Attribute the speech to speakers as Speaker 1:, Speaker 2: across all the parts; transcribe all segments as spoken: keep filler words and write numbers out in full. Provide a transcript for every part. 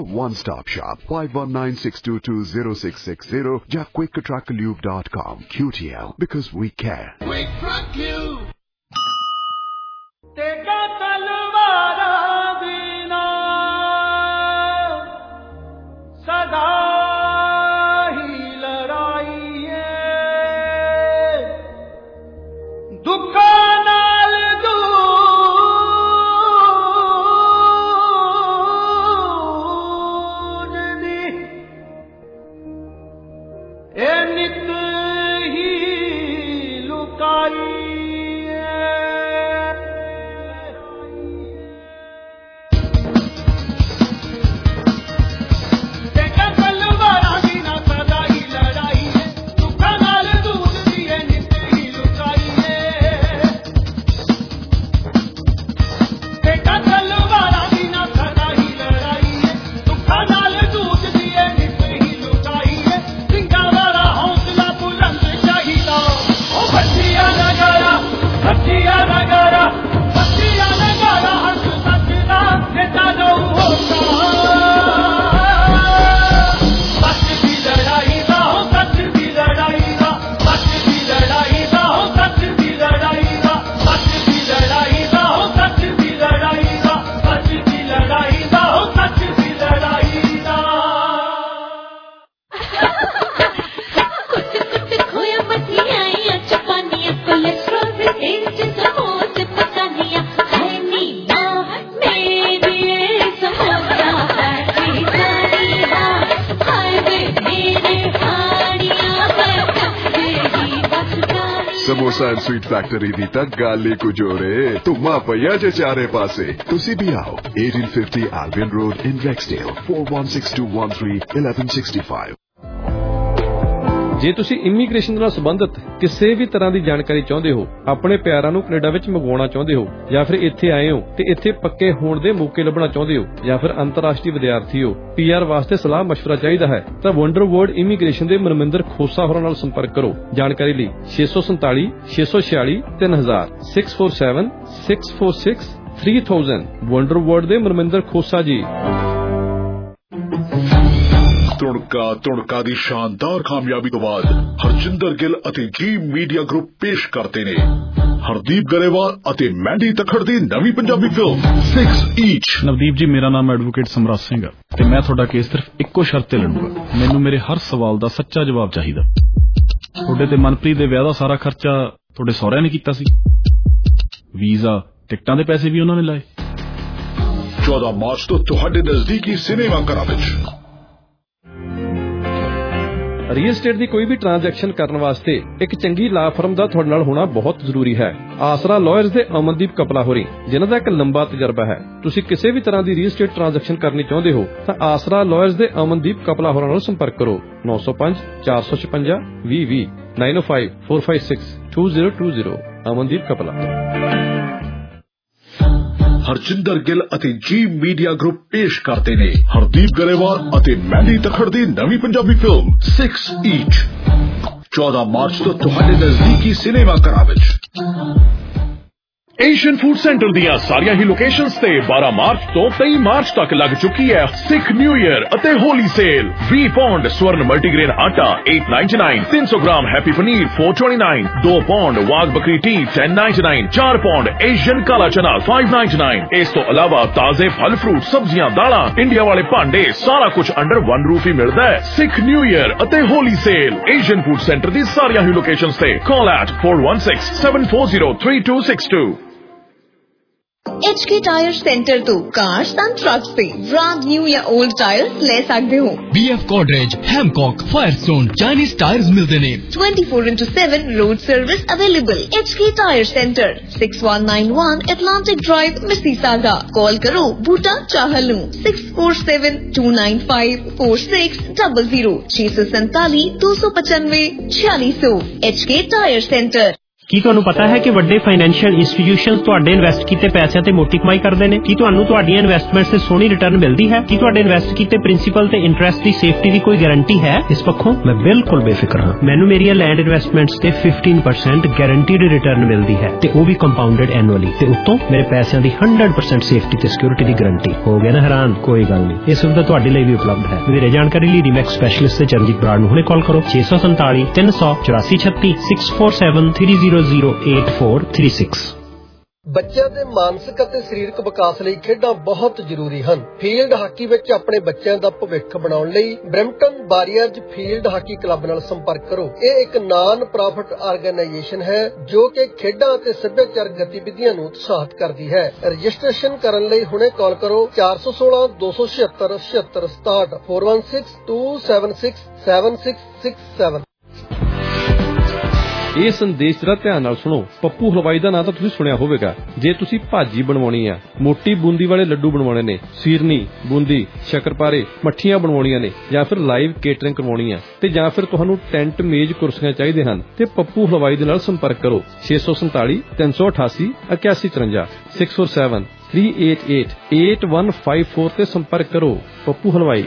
Speaker 1: One Stop Shop, five one nine, six two two, zero six six zero या quick truck lube dot com. Q T L, because we care.
Speaker 2: Quick Truck Lube.
Speaker 3: तेगा तलवारा बिना सदा ही लड़ाई है, दुखा नाल दूर दी ए नित ही लुकाई
Speaker 1: समोसा एंड स्वीट फैक्ट्री दी तक गाली को जोरे तुमा पया जे चारे पासे तुसी भी आओ eighteen fifty Albion Road in Rexdale four one six two one three eleven sixty-five।
Speaker 4: ਜੇ ਤੁਸੀਂ ਇਮੀਗ੍ਰੇਸ਼ਨ ਨਾਲ ਸੰਬੰਧਿਤ ਕਿਸੇ ਵੀ ਤਰ੍ਹਾਂ ਦੀ ਜਾਣਕਾਰੀ ਚਾਹੁੰਦੇ ਹੋ, ਆਪਣੇ ਪਿਆਰਾਂ ਨੂੰ ਕੈਨੇਡਾ ਵਿੱਚ ਮੰਗਵਾਉਣਾ ਚਾਹੁੰਦੇ ਹੋ, ਜਾਂ ਫਿਰ ਇੱਥੇ ਆਏ ਹੋ ਤੇ ਇੱਥੇ ਪੱਕੇ ਹੋਣ ਦੇ ਮੌਕੇ ਲੱਭਣਾ ਚਾਹੁੰਦੇ ਹੋ, ਜਾਂ ਫਿਰ ਅੰਤਰਰਾਸ਼ਟਰੀ ਵਿਦਿਆਰਥੀ ਹੋ, ਪੀਆਰ ਵਾਸਤੇ ਸਲਾਹ ਮਸ਼ਵਰਾ ਚਾਹੀਦਾ ਹੈ ਤਾਂ ਵੰਡਰ ਵਰਲਡ ਇਮੀਗ੍ਰੇਸ਼ਨ ਦੇ ਮਨਮਿੰਦਰ ਖੋਸਾ ਹੋਰਾਂ ਨਾਲ ਸੰਪਰਕ ਕਰੋ। ਜਾਣਕਾਰੀ ਲਈ ਛੇ ਸੌ ਸੰਤਾਲੀ ਛੇ ਸੌ ਛਿਆਲੀ ਤਿੰਨ ਹਜ਼ਾਰ six four seven six four six three thousand Wonder World ਦੇ ਮਨਮਿੰਦਰ ਖੋਸਾ ਜੀ।
Speaker 5: ਤੁਣਕਾ ਤੁਣਕਾ ਦੀ ਸ਼ਾਨਦਾਰ ਕਾਮਯਾਬੀ ਤੋਂ ਬਾਅਦ ਹਰਜਿੰਦਰ ਗਿੱਲ ਅਤੇ ਜੀ ਮੀਡੀਆ ਗਰੁੱਪ ਪੇਸ਼ ਕਰਦੇ ਨੇ ਹਰਦੀਪ ਗਰੇਵਾਲ ਅਤੇ ਮੈਂਡੀ ਤਖੜ ਦੀ ਨਵੀਂ Punjabi film Six Each।
Speaker 6: Navdeep ji, ਮੇਰਾ ਨਾਮ ਐਡਵੋਕੇਟ ਸਮਰਾਜ ਸਿੰਘ ਹੈ ਤੇ ਮੈਂ ਤੁਹਾਡਾ ਕੇਸ ਸਿਰਫ ਇੱਕੋ ਸ਼ਰਤ ਤੇ ਲੜੂੰਗਾ। ਮੈਨੂੰ ਮੇਰੇ ਹਰ ਸਵਾਲ ਦਾ ਸੱਚਾ ਜਵਾਬ ਚਾਹੀਦਾ। ਤੁਹਾਡੇ ਤੇ ਮਨਪ੍ਰੀਤ ਦੇ ਵਿਆਹ ਦਾ ਸਾਰਾ ਖਰਚਾ ਤੁਹਾਡੇ ਸਹੁਰਿਆਂ ਨੇ ਕੀਤਾ ਸੀ। ਵੀਜ਼ਾ ਟਿਕਟਾਂ ਦੇ ਪੈਸੇ ਵੀ ਉਹਨਾਂ ਨੇ ਲਾਏ।
Speaker 5: ਚੌਦਾਂ ਮਾਰਚ ਤੋਂ ਤੁਹਾਡੇ ਨਜ਼ਦੀਕੀ ਸਿਨੇਮਾ ਘਰਾਂ ਵਿੱਚ
Speaker 4: ਰੀਅਲ ਏਸਟੇਟ ਦੀ ਕੋਈ ਵੀ ਟ੍ਰਾਂਜੈਕਸ਼ਨ ਕਰਨ ਵਾਸਤੇ ਇੱਕ ਚੰਗੀ ਲਾ ਫਰਮ ਦਾ ਤੁਹਾਡੇ ਨਾਲ ਹੋਣਾ ਬਹੁਤ ਜ਼ਰੂਰੀ ਹੈ। ਆਸਰਾ ਲਾਇਰਸ ਦੇ ਅਮਨਦੀਪ ਕਪਲਾ ਹੋਰੀ, ਜਿਨ੍ਹਾਂ ਦਾ ਇੱਕ ਲੰਬਾ ਤਜਰਬਾ ਹੈ। ਤੁਸੀਂ ਕਿਸੇ ਵੀ ਤਰ੍ਹਾਂ ਦੀ ਰੀਅਲ ਏਸਟੇਟ ਟ੍ਰਾਂਜੈਕਸ਼ਨ ਕਰਨੀ ਚਾਹੁੰਦੇ ਹੋ ਤਾਂ ਆਸਰਾ ਲਾਇਰਸ ਦੇ ਅਮਨਦੀਪ ਕਪਲਾ ਹੋਰਾਂ ਨਾਲ ਸੰਪਰਕ ਕਰੋ। ਨੌ ਸੌ ਪੰਜ ਚਾਰ ਸੌ ਛਪੰਜਾ ਵੀਹ ਵੀਹ nine oh five four five six two zero two zero Amandeep Kapila.
Speaker 5: Harjinder Gill ਅਤੇ ਜੀ ਮੀਡੀਆ ਗਰੁੱਪ ਪੇਸ਼ ਕਰਦੇ ਨੇ ਹਰਦੀਪ ਗਰੇਵਾਲ ਅਤੇ ਮੈਂਡੀ ਤਖੜ ਦੀ ਨਵੀਂ ਪੰਜਾਬੀ ਫਿਲਮ Six Each। ਚੌਦਾਂ ਮਾਰਚ ਤੋਂ ਤੁਹਾਡੇ ਨਜ਼ਦੀਕੀ ਸਿਨੇਮਾ ਘਰਾਂ ਵਿੱਚ। ਏਸ਼ੀਅਨ ਫੂਡ ਸੈਂਟਰ ਦੀਆਂ ਸਾਰੀਆਂ ਹੀ ਲੋਕੇਸ਼ਨਸ ਤੇ ਬਾਰਾਂ ਮਾਰਚ ਤੋਂ ਤੇਈ ਮਾਰਚ ਤੱਕ ਲੱਗ ਚੁੱਕੀ ਹੈ ਸਿੱਖ ਨਿਊ ਈਅਰ ਅਤੇ ਹੋਲੀ ਸੇਲ। ਵੀਹ ਪੌਂਡ ਸਵਰਨ ਮਲਟੀਗ੍ਰੇਨ ਆਟਾ eight ninety-nine, ਤਿੰਨ ਸੌ gram happy paneer four twenty-nine, ਦੋ pound Wagh Bakri Tea ten ninety-nine, ਚਾਰ ਪੌਂਡ ਏਸ਼ੀਅਨ ਕਾਲਾ ਚਨਾ five ninety-nine। ਇਸ ਤੋਂ ਇਲਾਵਾ ਤਾਜ਼ੇ ਫਲ ਫਰੂਟ, ਸਬਜ਼ੀਆਂ, ਦਾਲਾਂ, ਇੰਡੀਆ ਵਾਲੇ ਭਾਂਡੇ, ਸਾਰਾ ਕੁਝ ਅੰਡਰ ਵਨ ਰੂਫ ਹੀ ਮਿਲਦਾ ਹੈ। ਸਿੱਖ ਨਿਊ ਈਅਰ ਅਤੇ Holi sale Asian Food Centre ਦੀ ਸਾਰੀਆਂ ਹੀ ਲੋਕੇਸ਼ਨਸ ਤੇ call at four one six seven four zero three two six two।
Speaker 7: H K Tyre Centre तो कार्स एंड ट्रक्स पे ब्रांड न्यू या ओल्ड टायर्स ले सकते हो।
Speaker 8: B F Godrej, Hancock, Firestone, Chinese टायर्स मिलते ने।
Speaker 7: twenty-four into seven road service available. H K Tyre Centre six one nine one Atlantic Drive, Mississauga। Call करो Buta चाहलू six four seven two nine five four six zero zero छह सौ सैतालीस दो सौ पचानवे छियालीस सौ। H K Tyre Centre.
Speaker 2: ਕੀ ਤੁਹਾਨੂੰ ਪਤਾ ਹੈ ਕਿ ਵੱਡੇ ਫਾਈਨੈਂਸ਼ੀਅਲ ਇੰਸਟੀਟਿਊਸ਼ਨਸ ਤੁਹਾਡੇ ਇਨਵੈਸਟ ਕੀਤੇ ਪੈਸਿਆਂ ਤੇ ਮੋਟੀ ਕਮਾਈ ਕਰਦੇ ਨੇ? ਕੀ ਤੁਹਾਨੂੰ ਤੁਹਾਡੀਆਂ ਇਨਵੈਸਟਮੈਂਟਸ ਤੇ ਸੋਹਣੀ ਰਿਟਰਨ ਮਿਲਦੀ ਹੈ? ਕੀ ਤੁਹਾਡੇ ਇਨਵੈਸਟ ਕੀਤੇ ਪ੍ਰਿੰਸੀਪਲ ਤੇ ਇੰਟਰਸਟ ਦੀ ਸੇਫਟੀ ਦੀ ਕੋਈ ਗਾਰੰਟੀ ਹੈ? ਇਸ ਪੱਖੋਂ ਮੈਂ ਬਿਲਕੁਲ ਬੇਫਿਕਰ ਹਾਂ। ਮੈਨੂੰ ਮੇਰੀਆਂ ਲੈਂਡ ਇਨਵੈਸਟਮੈਂਟਸ ਤੇ ਫਿਫਟੀਨ ਪਰਸੈਂਟ ਗਾਰੰਟੀਡ ਰਿਟਰਨ ਮਿਲਦੀ ਹੈ ਤੇ ਉਹ ਵੀ ਕੰਪਾਊਂਡਡ ਐਨੂਅਲੀ, ਤੇ ਉੱਤੋਂ ਮੇਰੇ ਪੈਸਿਆਂ ਦੀ ਹੰਡਰਡ ਪਰਸੈਂਟ ਸੇਫਟੀ ਤੇ ਸਿਕਿਉਰਿਟੀ ਦੀ ਗਾਰੰਟੀ। ਹੋ ਗਿਆ ਨਾ ਹੈਰਾਨ? ਕੋਈ ਗੱਲ ਨਹੀਂ, ਇਹ ਸੁਵਿਧਾ ਤੁਹਾਡੇ ਲਈ ਵੀ ਉਪਲਬਧ ਹੈ। ਵਧੇਰੇ ਜਾਣਕਾਰੀ ਲਈ ਰੀਮੈਕਸ ਸਪੈਸ਼ਲਿਸਟ ਤੇ ਚਰਨਜੀਤ ਬਰਾੜ ਨੂੰ ਹੁਣੇ ਕਾਲ ਕਰੋ ਛੇ ਸੌ ਸੰਤਾਲੀ ਤਿੰਨ ਸੌ ਚੁਰਾਸੀ ਛੱਤੀ six four seven three zero zero eight four three six.
Speaker 9: ਬੱਚਿਆਂ ਦੇ ਮਾਨਸਿਕ ਅਤੇ ਸਰੀਰਕ ਵਿਕਾਸ ਲਈ ਖੇਡਾਂ ਬਹੁਤ ਜ਼ਰੂਰੀ ਹਨ। ਫੀਲਡ ਹਾਕੀ ਵਿੱਚ ਆਪਣੇ ਬੱਚਿਆਂ ਦਾ ਭਵਿੱਖ ਬਣਾਉਣ ਲਈ Brampton Warriors Field Hockey Club ਨਾਲ ਸੰਪਰਕ ਕਰੋ। ਇਹ ਇੱਕ ਨਾਨ ਪ੍ਰੋਫਿਟ ਆਰਗੇਨਾਈਜੇਸ਼ਨ ਹੈ ਜੋ ਕਿ ਖੇਡਾਂ ਅਤੇ ਸੱਭਿਆਚਾਰਕ ਗਤੀਵਿਧੀਆਂ ਨੂੰ ਉਤਸ਼ਾਹਿਤ ਕਰਦੀ ਹੈ। ਰਜਿਸਟ੍ਰੇਸ਼ਨ ਕਰਨ ਲਈ ਹੁਣੇ ਕਾਲ ਕਰੋ ਚਾਰ ਸੌ ਸੋਲਾਂ ਦੋ ਸੌ ਛਿਅੱਤਰ ਛਿਅੱਤਰ ਸਤਾਹਠ four one six two seven six seven six six seven.
Speaker 4: ਇਹ ਸੰਦੇਸ਼ ਜਰਾ ਧਿਆਨ ਨਾਲ ਸੁਣੋ। ਪੱਪੂ ਹਲਵਾਈ ਦਾ ਨਾਂ ਤਾਂ ਤੁਸੀਂ ਸੁਣਿਆ ਹੋਵੇਗਾ। ਜੇ ਤੁਸੀਂ ਭਾਜੀ ਬਣਵਾਉਣੀ ਆ, ਮੋਟੀ ਬੂੰਦੀ ਵਾਲੇ ਲੱਡੂ ਬਣਵਾਉਣੇ ਨੇ, ਸੀਰਨੀ, ਬੂੰਦੀ, ਸ਼ੱਕਰਪਾਰੇ, ਮੱਠੀਆਂ ਬਣਵਾਉਣੀਆਂ ਨੇ, ਜਾਂ ਫਿਰ ਲਾਈਵ ਕੇਟਰਿੰਗ ਕਰਵਾਉਣੀ ਆ, ਤੇ ਜਾਂ ਫਿਰ ਤੁਹਾਨੂੰ ਟੈਂਟ ਮੇਜ਼ ਕੁਰਸੀਆਂ ਚਾਹੀਦੇ ਹਨ, ਤੇ ਪੱਪੂ ਹਲਵਾਈ ਦੇ ਨਾਲ ਸੰਪਰਕ ਕਰੋ ਛੇ ਸੌ ਸੰਤਾਲੀ ਤਿੰਨ ਸੌ ਅਠਾਸੀ ਇਕਿਆਸੀ ਚੁਰੰਜਾ six four seven three eight eight eight one five four ਤੇ ਸੰਪਰਕ ਕਰੋ। ਪੱਪੂ ਹਲਵਾਈ।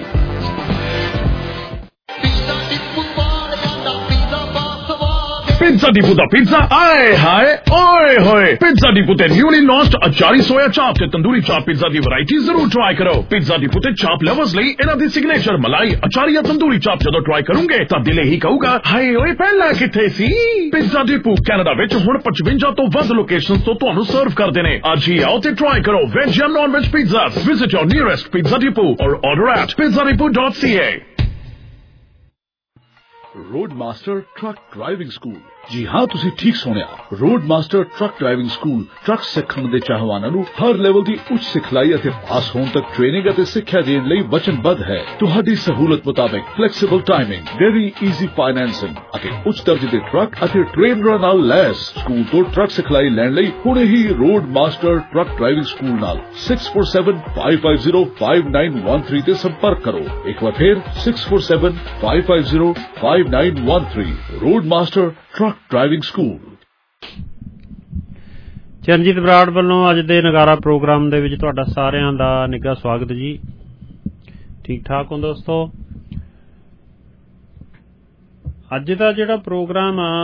Speaker 5: Pizza Depot ਦਾ ਪੀਜ਼ਾ ਆਏ ਹਾਏ ਓਏ ਹੋਏ। ਪਿਜ਼ਾ ਡਿਪੂ ਤੇ newly launched achari soya chaap ਤੇ ਤੰਦੂਰੀ ਚਾਪ ਪੀਜ਼ਾ ਦੀ ਵੈਰਾਈਟੀ ਜ਼ਰੂਰ ਟਰਾਈ ਕਰੋ। ਪਿਜ਼ਾ ਡਿਪੂ ਤੇ ਚਾਪ ਲਵਰਸ ਲਈ ਇਹਨਾਂ ਦੀ ਸਿਗਨੇਚਰ ਮਲਾਈ ਅਚਾਰੀ ਤੰਦੂਰੀ ਚਾਪ ਜਦੋਂ ਟਰਾਈ ਕਰੋਗੇ ਤਾਂ ਦਿਲ ਹੀ ਕਹੂਗਾ ਹਾਏ ਓਏ ਪਹਿਲਾਂ ਕਿੱਥੇ ਸੀ। ਪਿਜ਼ਾ ਡਿਪੂ ਕੈਨੇਡਾ ਵਿੱਚ ਹੁਣ ਪਚਵੰਜਾ ਤੋਂ ਵੱਧ ਲੋਕੇਸ਼ਨਸ ਤੋਂ ਤੁਹਾਨੂੰ ਸਰਵ ਕਰਦੇ ਨੇ। ਅੱਜ ਹੀ ਆਓ ਤੇ ਟਰਾਈ ਕਰੋ ਵੈਜ ਜਾਂ non veg pizza. Visit your nearest Pizza Depot or order at pizza depot dot c a। Road Master Truck Driving School. ਜੀ ਹਾਂ, ਤੁਸੀਂ ਠੀਕ ਸੁਣਿਆ। Road Master Truck Driving School truck ਸਿੱਖਣ ਦੇ ਚਾਹਵਾਨਾਂ ਨੂੰ ਹਰ ਲੈਵਲ ਦੀ ਉੱਚ ਸਿਖਲਾਈ ਅਤੇ ਪਾਸ ਹੋਣ ਤੱਕ ਟ੍ਰੇਨਿੰਗ ਅਤੇ ਸਿੱਖਿਆ ਦੇਣ ਲਈ ਵਚਨਬੱਧ ਹੈ। ਤੁਹਾਡੀ ਸਹੂਲਤ ਮੁਤਾਬਕ flexible timing, very easy financing ਅਤੇ ਉੱਚ ਦਰਜੇ ਦੇ ਟਰੱਕ ਅਤੇ ਟ੍ਰੇਨਰਾਂ ਨਾਲ ਲੈਸ। ਸਕੂਲ ਤੋਂ ਟਰੱਕ ਸਿਖਲਾਈ ਲੈਣ ਲਈ ਹੁਣੇ ਹੀ Road Master Truck Driving School ਨਾਲ six four seven five five zero five nine one three ਤੇ ਸੰਪਰਕ ਕਰੋ। ਇੱਕ ਵਾਰ ਫਿਰ six four seven five five zero five nine one three. Road Master Truck Driving School.
Speaker 2: Charanjit Brar ਵੱਲੋਂ ਅੱਜ ਦੇ ਨਗਾਰਾ ਪ੍ਰੋਗਰਾਮ ਦੇ ਵਿੱਚ ਤੁਹਾਡਾ ਸਾਰਿਆਂ ਦਾ ਨਿੱਘਾ ਸਵਾਗਤ ਜੀ। ਠੀਕ ਠਾਕ ਹੋ ਦੋਸਤੋ? ਅੱਜ ਦਾ ਜਿਹੜਾ ਪ੍ਰੋਗਰਾਮ ਆ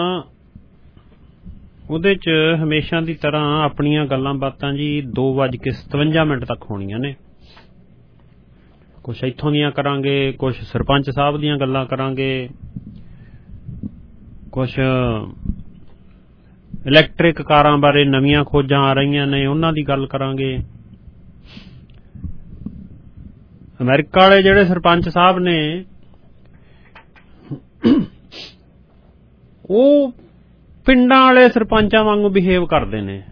Speaker 2: ਉਹਦੇ 'ਚ ਹਮੇਸ਼ਾ ਦੀ ਤਰ੍ਹਾਂ ਆਪਣੀਆਂ ਗੱਲਾਂ ਬਾਤਾਂ ਜੀ ਦੋ ਵੱਜ ਕੇ ਸਤਵੰਜਾ ਮਿੰਟ ਤੱਕ ਹੋਣੀਆਂ ਨੇ। ਕੁਛ ਇੱਥੋਂ ਦੀਆਂ ਕਰਾਂਗੇ, ਕੁਛ ਸਰਪੰਚ ਸਾਹਿਬ ਦੀਆਂ ਗੱਲਾਂ ਕਰਾਂਗੇ, ਕੁਛ ਇਲੈਕਟ੍ਰਿਕ ਕਾਰਾਂ ਬਾਰੇ ਨਵੀਆਂ ਖੋਜਾਂ ਆ ਰਹੀਆਂ ਨੇ ਉਹਨਾਂ ਦੀ ਗੱਲ ਕਰਾਂਗੇ। ਅਮਰੀਕਾ ਵਾਲੇ ਜਿਹੜੇ ਸਰਪੰਚ ਸਾਹਿਬ ਨੇ ਉਹ ਪਿੰਡਾਂ ਵਾਲੇ ਸਰਪੰਚਾਂ ਵਾਂਗੂ ਬਿਹੇਵ ਕਰਦੇ ਨੇ।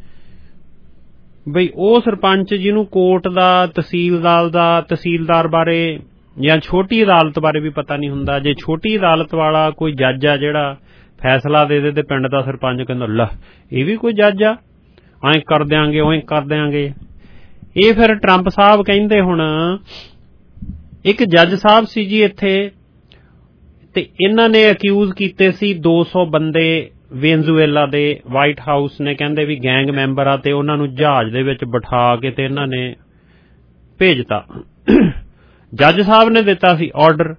Speaker 2: ਬਈ ਉਹ ਸਰਪੰਚ ਜਿਹਨੂੰ ਕੋਰਟ ਦਾ, ਤਹਿਸੀਲਦਾਰ ਦਾ ਤਹਿਸੀਲਦਾਰ ਬਾਰੇ ਜਾਂ ਛੋਟੀ ਅਦਾਲਤ ਬਾਰੇ ਵੀ ਪਤਾ ਨਹੀਂ ਹੁੰਦਾ। ਜੇ ਛੋਟੀ ਅਦਾਲਤ ਵਾਲਾ ਕੋਈ ਜੱਜ ਆ ਜਿਹੜਾ ਫੈਸਲਾ ਦੇ ਦੇ ਤੇ ਪਿੰਡ ਦਾ ਸਰਪੰਚ ਕਹਿੰਦਾ ਲੈ ਇਹ ਵੀ ਕੋਈ ਜੱਜ ਆ, ਐਂ ਕਰ ਦਿਆਂਗੇ ਉਵੇਂ ਕਰ ਦਿਆਂਗੇ। ਇਹ ਫਿਰ ਟਰੰਪ ਸਾਹਿਬ ਕਹਿੰਦੇ ਹੁਣ ਇੱਕ ਜੱਜ ਸਾਹਿਬ ਸੀ ਜੀ ਇੱਥੇ, ਤੇ ਇਹਨਾਂ ਨੇ ਅਕਿਊਜ਼ ਕੀਤੇ ਸੀ ਦੋ ਸੌ ਬੰਦੇ ਵੇਨਜ਼ੂਏਲਾ ਦੇ। ਵਾਈਟ ਹਾਊਸ ਨੇ ਕਹਿੰਦੇ ਵੀ ਗੈਂਗ ਮੈਂਬਰ ਆ ਤੇ ਉਹਨਾਂ ਨੂੰ ਜਹਾਜ਼ ਦੇ ਵਿੱਚ ਬਿਠਾ ਕੇ ਤੇ ਇਹਨਾਂ ਨੇ ਭੇਜਤਾ। ਜੱਜ ਸਾਹਿਬ ਨੇ ਦਿੱਤਾ ਸੀ ਆਰਡਰ।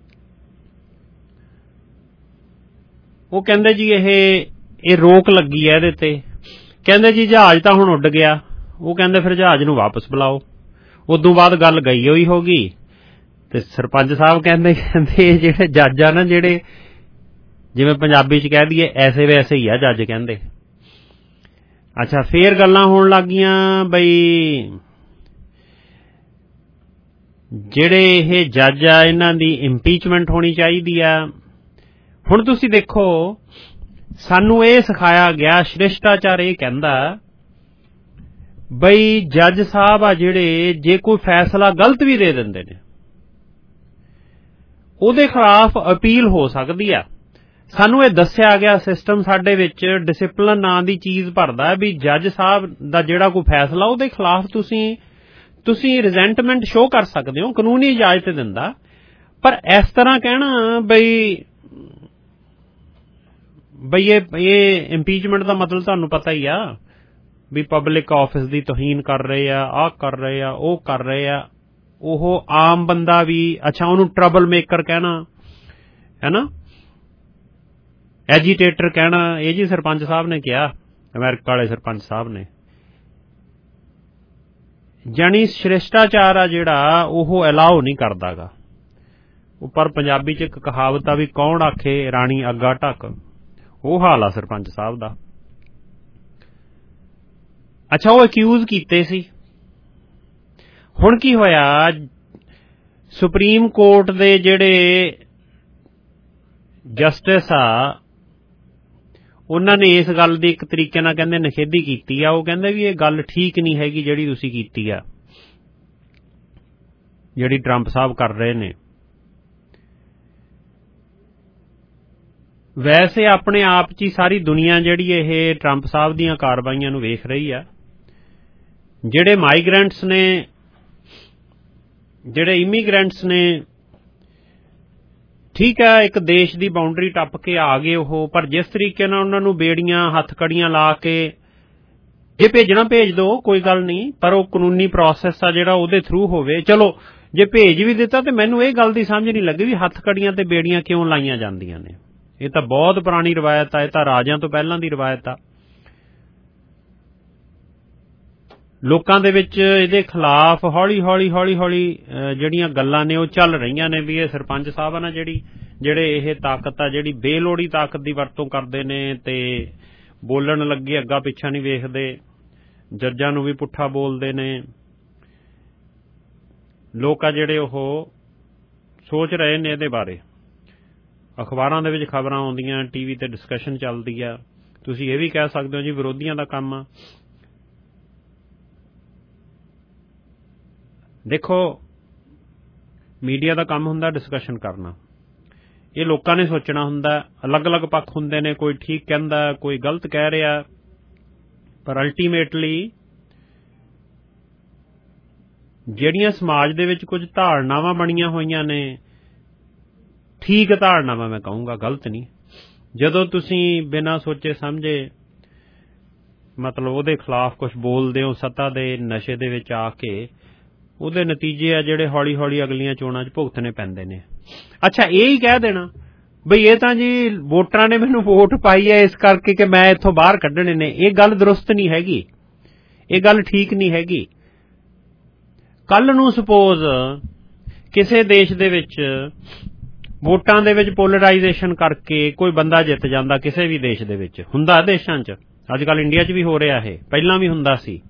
Speaker 2: ਉਹ ਕਹਿੰਦੇ ਜੀ ਇਹ ਇਹ ਰੋਕ ਲੱਗੀ ਹੈ ਇਹਦੇ ਤੇ। ਕਹਿੰਦੇ ਜੀ ਜਹਾਜ਼ ਤਾਂ ਹੁਣ ਉੱਡ ਗਿਆ। ਉਹ ਕਹਿੰਦੇ ਫਿਰ ਜਹਾਜ਼ ਨੂੰ ਵਾਪਸ ਬੁਲਾਓ। ਉਦੋਂ ਬਾਅਦ ਗੱਲ ਗਈ ਹੋਈ ਹੋ ਗਈ ਤੇ ਸਰਪੰਚ ਸਾਹਿਬ ਕਹਿੰਦੇ ਕਹਿੰਦੇ ਜਿਹੜੇ ਜੱਜ ਆ ਨਾ, ਜਿਹੜੇ ਜਿਵੇਂ ਪੰਜਾਬੀ 'ਚ ਕਹਿ ਦਈਏ ਐਸੇ ਵੈਸੇ ਹੀ ਆ ਜੱਜ ਕਹਿੰਦੇ। ਅੱਛਾ, ਫੇਰ ਗੱਲਾਂ ਹੋਣ ਲੱਗ ਗਈਆਂ ਬਈ ਜਿਹੜੇ ਇਹ ਜੱਜ ਆ ਇਹਨਾਂ ਦੀ ਇੰਪੀਚਮੈਂਟ ਹੋਣੀ ਚਾਹੀਦੀ ਆ। ਹੁਣ ਤੁਸੀਂ ਦੇਖੋ, ਸਾਨੂੰ ਇਹ ਸਿਖਾਇਆ ਗਿਆ, ਸ਼੍ਰਿਸ਼ਟਾਚਾਰ ਇਹ ਕਹਿੰਦਾ ਬਈ ਜੱਜ ਸਾਹਿਬ ਆ ਜਿਹੜੇ ਜੇ ਕੋਈ ਫੈਸਲਾ ਗਲਤ ਵੀ ਦੇ ਦਿੰਦੇ ਨੇ ਉਹਦੇ ਖਿਲਾਫ ਅਪੀਲ ਹੋ ਸਕਦੀ ਆ। ਸਾਨੂੰ ਇਹ ਦੱਸਿਆ ਗਿਆ ਸਿਸਟਮ ਸਾਡੇ ਵਿੱਚ ਡਿਸਿਪਲਿਨ ਨਾਂ ਦੀ ਚੀਜ਼ ਭਰਦਾ ਵੀ ਜੱਜ ਸਾਹਿਬ ਦਾ ਜਿਹੜਾ ਕੋਈ ਫੈਸਲਾ ਉਹਦੇ ਖਿਲਾਫ ਤੁਸੀਂ ਤੁਸੀਂ ਰਿਜ਼ੈਂਟਮੈਂਟ ਸ਼ੋਅ ਕਰ ਸਕਦੇ ਹੋ, ਕਾਨੂੰਨੀ ਇਜਾਜ਼ਤ ਦਿੰਦਾ। ਪਰ ਇਸ ਤਰ੍ਹਾਂ ਕਹਿਣਾ ਬਈ ਬਈ ਇਹ ਇਹ ਇੰਪੀਚਮੈਂਟ ਦਾ ਮਤਲਬ ਤੁਹਾਨੂੰ ਪਤਾ ਹੀ ਆ ਵੀ ਪਬਲਿਕ ਆਫਿਸ ਦੀ ਤੋਹੀਨ ਕਰ ਰਹੇ ਆ, ਆਹ ਕਰ ਰਹੇ ਆ, ਉਹ ਕਰ ਰਹੇ ਆ। ਉਹ ਆਮ ਬੰਦਾ ਵੀ ਅੱਛਾ ਉਹਨੂੰ ਟਰਬਲ ਮੇਕਰ ਕਹਿਣਾ ਹੈ ਨਾ, ਐਜੀਟੇਟਰ ਕਹਿਣਾ। ਇਹ ਜੀ ਸਰਪੰਚ ਸਾਹਿਬ ਨੇ ਕਿਹਾ, ਅਮਰੀਕਾ ਵਾਲੇ ਸਰਪੰਚ ਸਾਹਿਬ ਨੇ। ਜਾਣੀ ਸ਼੍ਰਿਸ਼ਟਾਚਾਰ ਆ ਜਿਹੜਾ ਉਹ ਅਲਾਓ ਨਹੀਂ ਕਰਦਾ ਗਾ। ਪਰ ਪੰਜਾਬੀ ਚ ਇੱਕ ਕਹਾਵਤ ਆ ਵੀ ਕੌਣ ਆਖੇ ਰਾਣੀ ਅੱਗਾ ਢੱਕ, ਉਹ ਹਾਲ ਆ ਸਰਪੰਚ ਸਾਹਿਬ ਦਾ। ਅੱਛਾ ਉਹ ਅਕਿਊਜ਼ ਕੀਤੇ ਸੀ, ਹੁਣ ਕੀ ਹੋਇਆ, ਸੁਪਰੀਮ ਕੋਰਟ ਦੇ ਜਿਹੜੇ ਜਸਟਿਸ ਆ ਉਹਨਾਂ ਨੇ ਇਸ ਗੱਲ ਦੀ ਇੱਕ ਤਰੀਕੇ ਨਾਲ ਕਹਿੰਦੇ ਨਿਖੇਧੀ ਕੀਤੀ ਆ। ਉਹ ਕਹਿੰਦੇ ਵੀ ਇਹ ਗੱਲ ਠੀਕ ਨਹੀਂ ਹੈਗੀ ਜਿਹੜੀ ਤੁਸੀਂ ਕੀਤੀ ਆ, ਜਿਹੜੀ ਟਰੰਪ ਸਾਹਿਬ ਕਰ ਰਹੇ ਨੇ। ਵੈਸੇ ਆਪਣੇ ਆਪ 'ਚ ਹੀ ਸਾਰੀ ਦੁਨੀਆ ਜਿਹੜੀ ਇਹ ਟਰੰਪ ਸਾਹਿਬ ਦੀਆਂ ਕਾਰਵਾਈਆਂ ਨੂੰ ਵੇਖ ਰਹੀ ਆ। ਜਿਹੜੇ ਮਾਈਗ੍ਰੈਂਟਸ ਨੇ, ਜਿਹੜੇ ਇਮੀਗ੍ਰੈਂਟਸ ਨੇ, ਠੀਕ ਹੈ ਇੱਕ ਦੇਸ਼ ਦੀ ਬਾਉਂਡਰੀ ਟੱਪ ਕੇ ਆ ਗਏ ਉਹ, ਪਰ ਜਿਸ ਤਰੀਕੇ ਨਾਲ ਉਹਨਾਂ ਨੂੰ ਬੇੜੀਆਂ ਹੱਥਕੜੀਆਂ ਲਾ ਕੇ ਜੇ ਭੇਜਣਾ ਭੇਜ ਦੋ, ਕੋਈ ਗੱਲ ਨਹੀਂ, ਪਰ ਉਹ ਕਾਨੂੰਨੀ ਪ੍ਰੋਸੈਸ ਆ ਜਿਹੜਾ ਉਹਦੇ ਥਰੂ ਹੋਵੇ। ਚਲੋ ਜੇ ਭੇਜ ਵੀ ਦਿੱਤਾ ਤੇ ਮੈਨੂੰ ਇਹ ਗੱਲ ਦੀ ਸਮਝ ਨਹੀਂ ਲੱਗੀ ਵੀ ਹੱਥਕੜੀਆਂ ਤੇ ਬੇੜੀਆਂ ਕਿਉਂ ਲਾਈਆਂ ਜਾਂਦੀਆਂ ਨੇ। ਇਹ ਤਾਂ ਬਹੁਤ ਪੁਰਾਣੀ ਰਵਾਇਤ ਆ, ਇਹ ਤਾਂ ਰਾਜਿਆਂ ਤੋਂ ਪਹਿਲਾਂ ਦੀ ਰਵਾਇਤ ਆ। ਲੋਕਾਂ ਦੇ ਵਿੱਚ ਇਹਦੇ ਖਿਲਾਫ ਹੌਲੀ ਹੌਲੀ ਹੌਲੀ ਹੌਲੀ ਜਿਹੜੀਆਂ ਗੱਲਾਂ ਨੇ ਉਹ ਚੱਲ ਰਹੀਆਂ ਨੇ ਵੀ ਇਹ ਸਰਪੰਚ ਸਾਹਿਬ ਆ ਨਾ ਜਿਹੜੀ ਜਿਹੜੇ ਇਹ ਤਾਕਤ ਆ ਜਿਹੜੀ ਬੇਲੋੜੀ ਤਾਕਤ ਦੀ ਵਰਤੋਂ ਕਰਦੇ ਨੇ ਤੇ ਬੋਲਣ ਲੱਗੇ ਅੱਗਾ ਪਿੱਛਾ ਨਹੀਂ ਵੇਖਦੇ, ਜੱਜਾਂ ਨੂੰ ਵੀ ਪੁੱਠਾ ਬੋਲਦੇ ਨੇ। ਲੋਕ ਆ ਜਿਹੜੇ ਉਹ ਸੋਚ ਰਹੇ ਨੇ ਇਹਦੇ ਬਾਰੇ, ਅਖਬਾਰਾਂ ਦੇ ਵਿੱਚ ਖਬਰਾਂ ਆਉਂਦੀਆਂ, ਟੀਵੀ ਤੇ ਡਿਸਕਸ਼ਨ ਚੱਲਦੀ ਆ। ਤੁਸੀਂ ਇਹ ਵੀ ਕਹਿ ਸਕਦੇ ਹੋ ਜੀ ਵਿਰੋਧੀਆਂ ਦਾ ਕੰਮ ਆ। ਦੇਖੋ ਮੀਡੀਆ ਦਾ ਕੰਮ ਹੁੰਦਾ ਡਿਸਕਸ਼ਨ ਕਰਨਾ, ਇਹ ਲੋਕਾਂ ਨੇ ਸੋਚਣਾ ਹੁੰਦਾ। ਅਲੱਗ-ਅਲੱਗ ਪੱਖ ਹੁੰਦੇ ਨੇ, ਕੋਈ ਠੀਕ ਕਹਿੰਦਾ, ਕੋਈ ਗਲਤ ਕਹਿ ਰਿਹਾ, ਪਰ ਅਲਟੀਮੇਟਲੀ ਜਿਹੜੀਆਂ ਸਮਾਜ ਦੇ ਵਿੱਚ ਕੁਝ ਧਾਰਨਾਵਾਂ ਬਣੀਆਂ ਹੋਈਆਂ ਨੇ, ਠੀਕ ਧਾਰਨਾਵਾਂ ਮੈਂ ਕਹੂੰਗਾ, ਗਲਤ ਨਹੀਂ। ਜਦੋਂ ਤੁਸੀਂ ਬਿਨਾਂ ਸੋਚੇ ਸਮਝੇ ਮਤਲਬ ਉਹਦੇ ਖਿਲਾਫ ਕੁਝ ਬੋਲਦੇ ਹੋ ਸੱਤਾ ਦੇ ਨਸ਼ੇ ਦੇ ਵਿੱਚ ਆ ਕੇ, ਉਹਦੇ ਨਤੀਜੇ ਆ ਜਿਹੜੇ ਹੌਲੀ ਹੌਲੀ ਅਗਲੀਆਂ ਚੋਣਾਂ 'ਚ ਭੁਗਤਣੇ ਪੈਂਦੇ ਨੇ। ਅੱਛਾ ਇਹ ਹੀ ਕਹਿ ਦੇਣਾ ਬਈ ਇਹ ਤਾਂ ਜੀ ਵੋਟਰਾਂ ਨੇ ਮੈਨੂੰ ਵੋਟ ਪਾਈ ਹੈ ਇਸ ਕਰਕੇ ਕਿ ਮੈਂ ਇੱਥੋਂ ਬਾਹਰ ਕੱਢਣੇ ਨੇ, ਇਹ ਗੱਲ ਦਰੁਸਤ ਨਹੀਂ ਹੈਗੀ, ਇਹ ਗੱਲ ਠੀਕ ਨਹੀਂ ਹੈਗੀ। ਕੱਲ ਨੂੰ ਸਪੋਜ਼ ਕਿਸੇ ਦੇਸ਼ ਦੇ ਵਿੱਚ ਵੋਟਾਂ ਦੇ ਵਿੱਚ ਪੋਲਰਾਈਜੇਸ਼ਨ ਕਰਕੇ ਕੋਈ ਬੰਦਾ ਜਿੱਤ ਜਾਂਦਾ, ਕਿਸੇ ਵੀ ਦੇਸ਼ ਦੇ ਵਿੱਚ ਹੁੰਦਾ, ਦੇਸ਼ਾਂ 'ਚ ਅੱਜ ਕੱਲ੍ਹ ਇੰਡੀਆ 'ਚ ਵੀ ਹੋ ਰਿਹਾ, ਇਹ ਪਹਿਲਾਂ ਵੀ ਹੁੰਦਾ ਸੀ।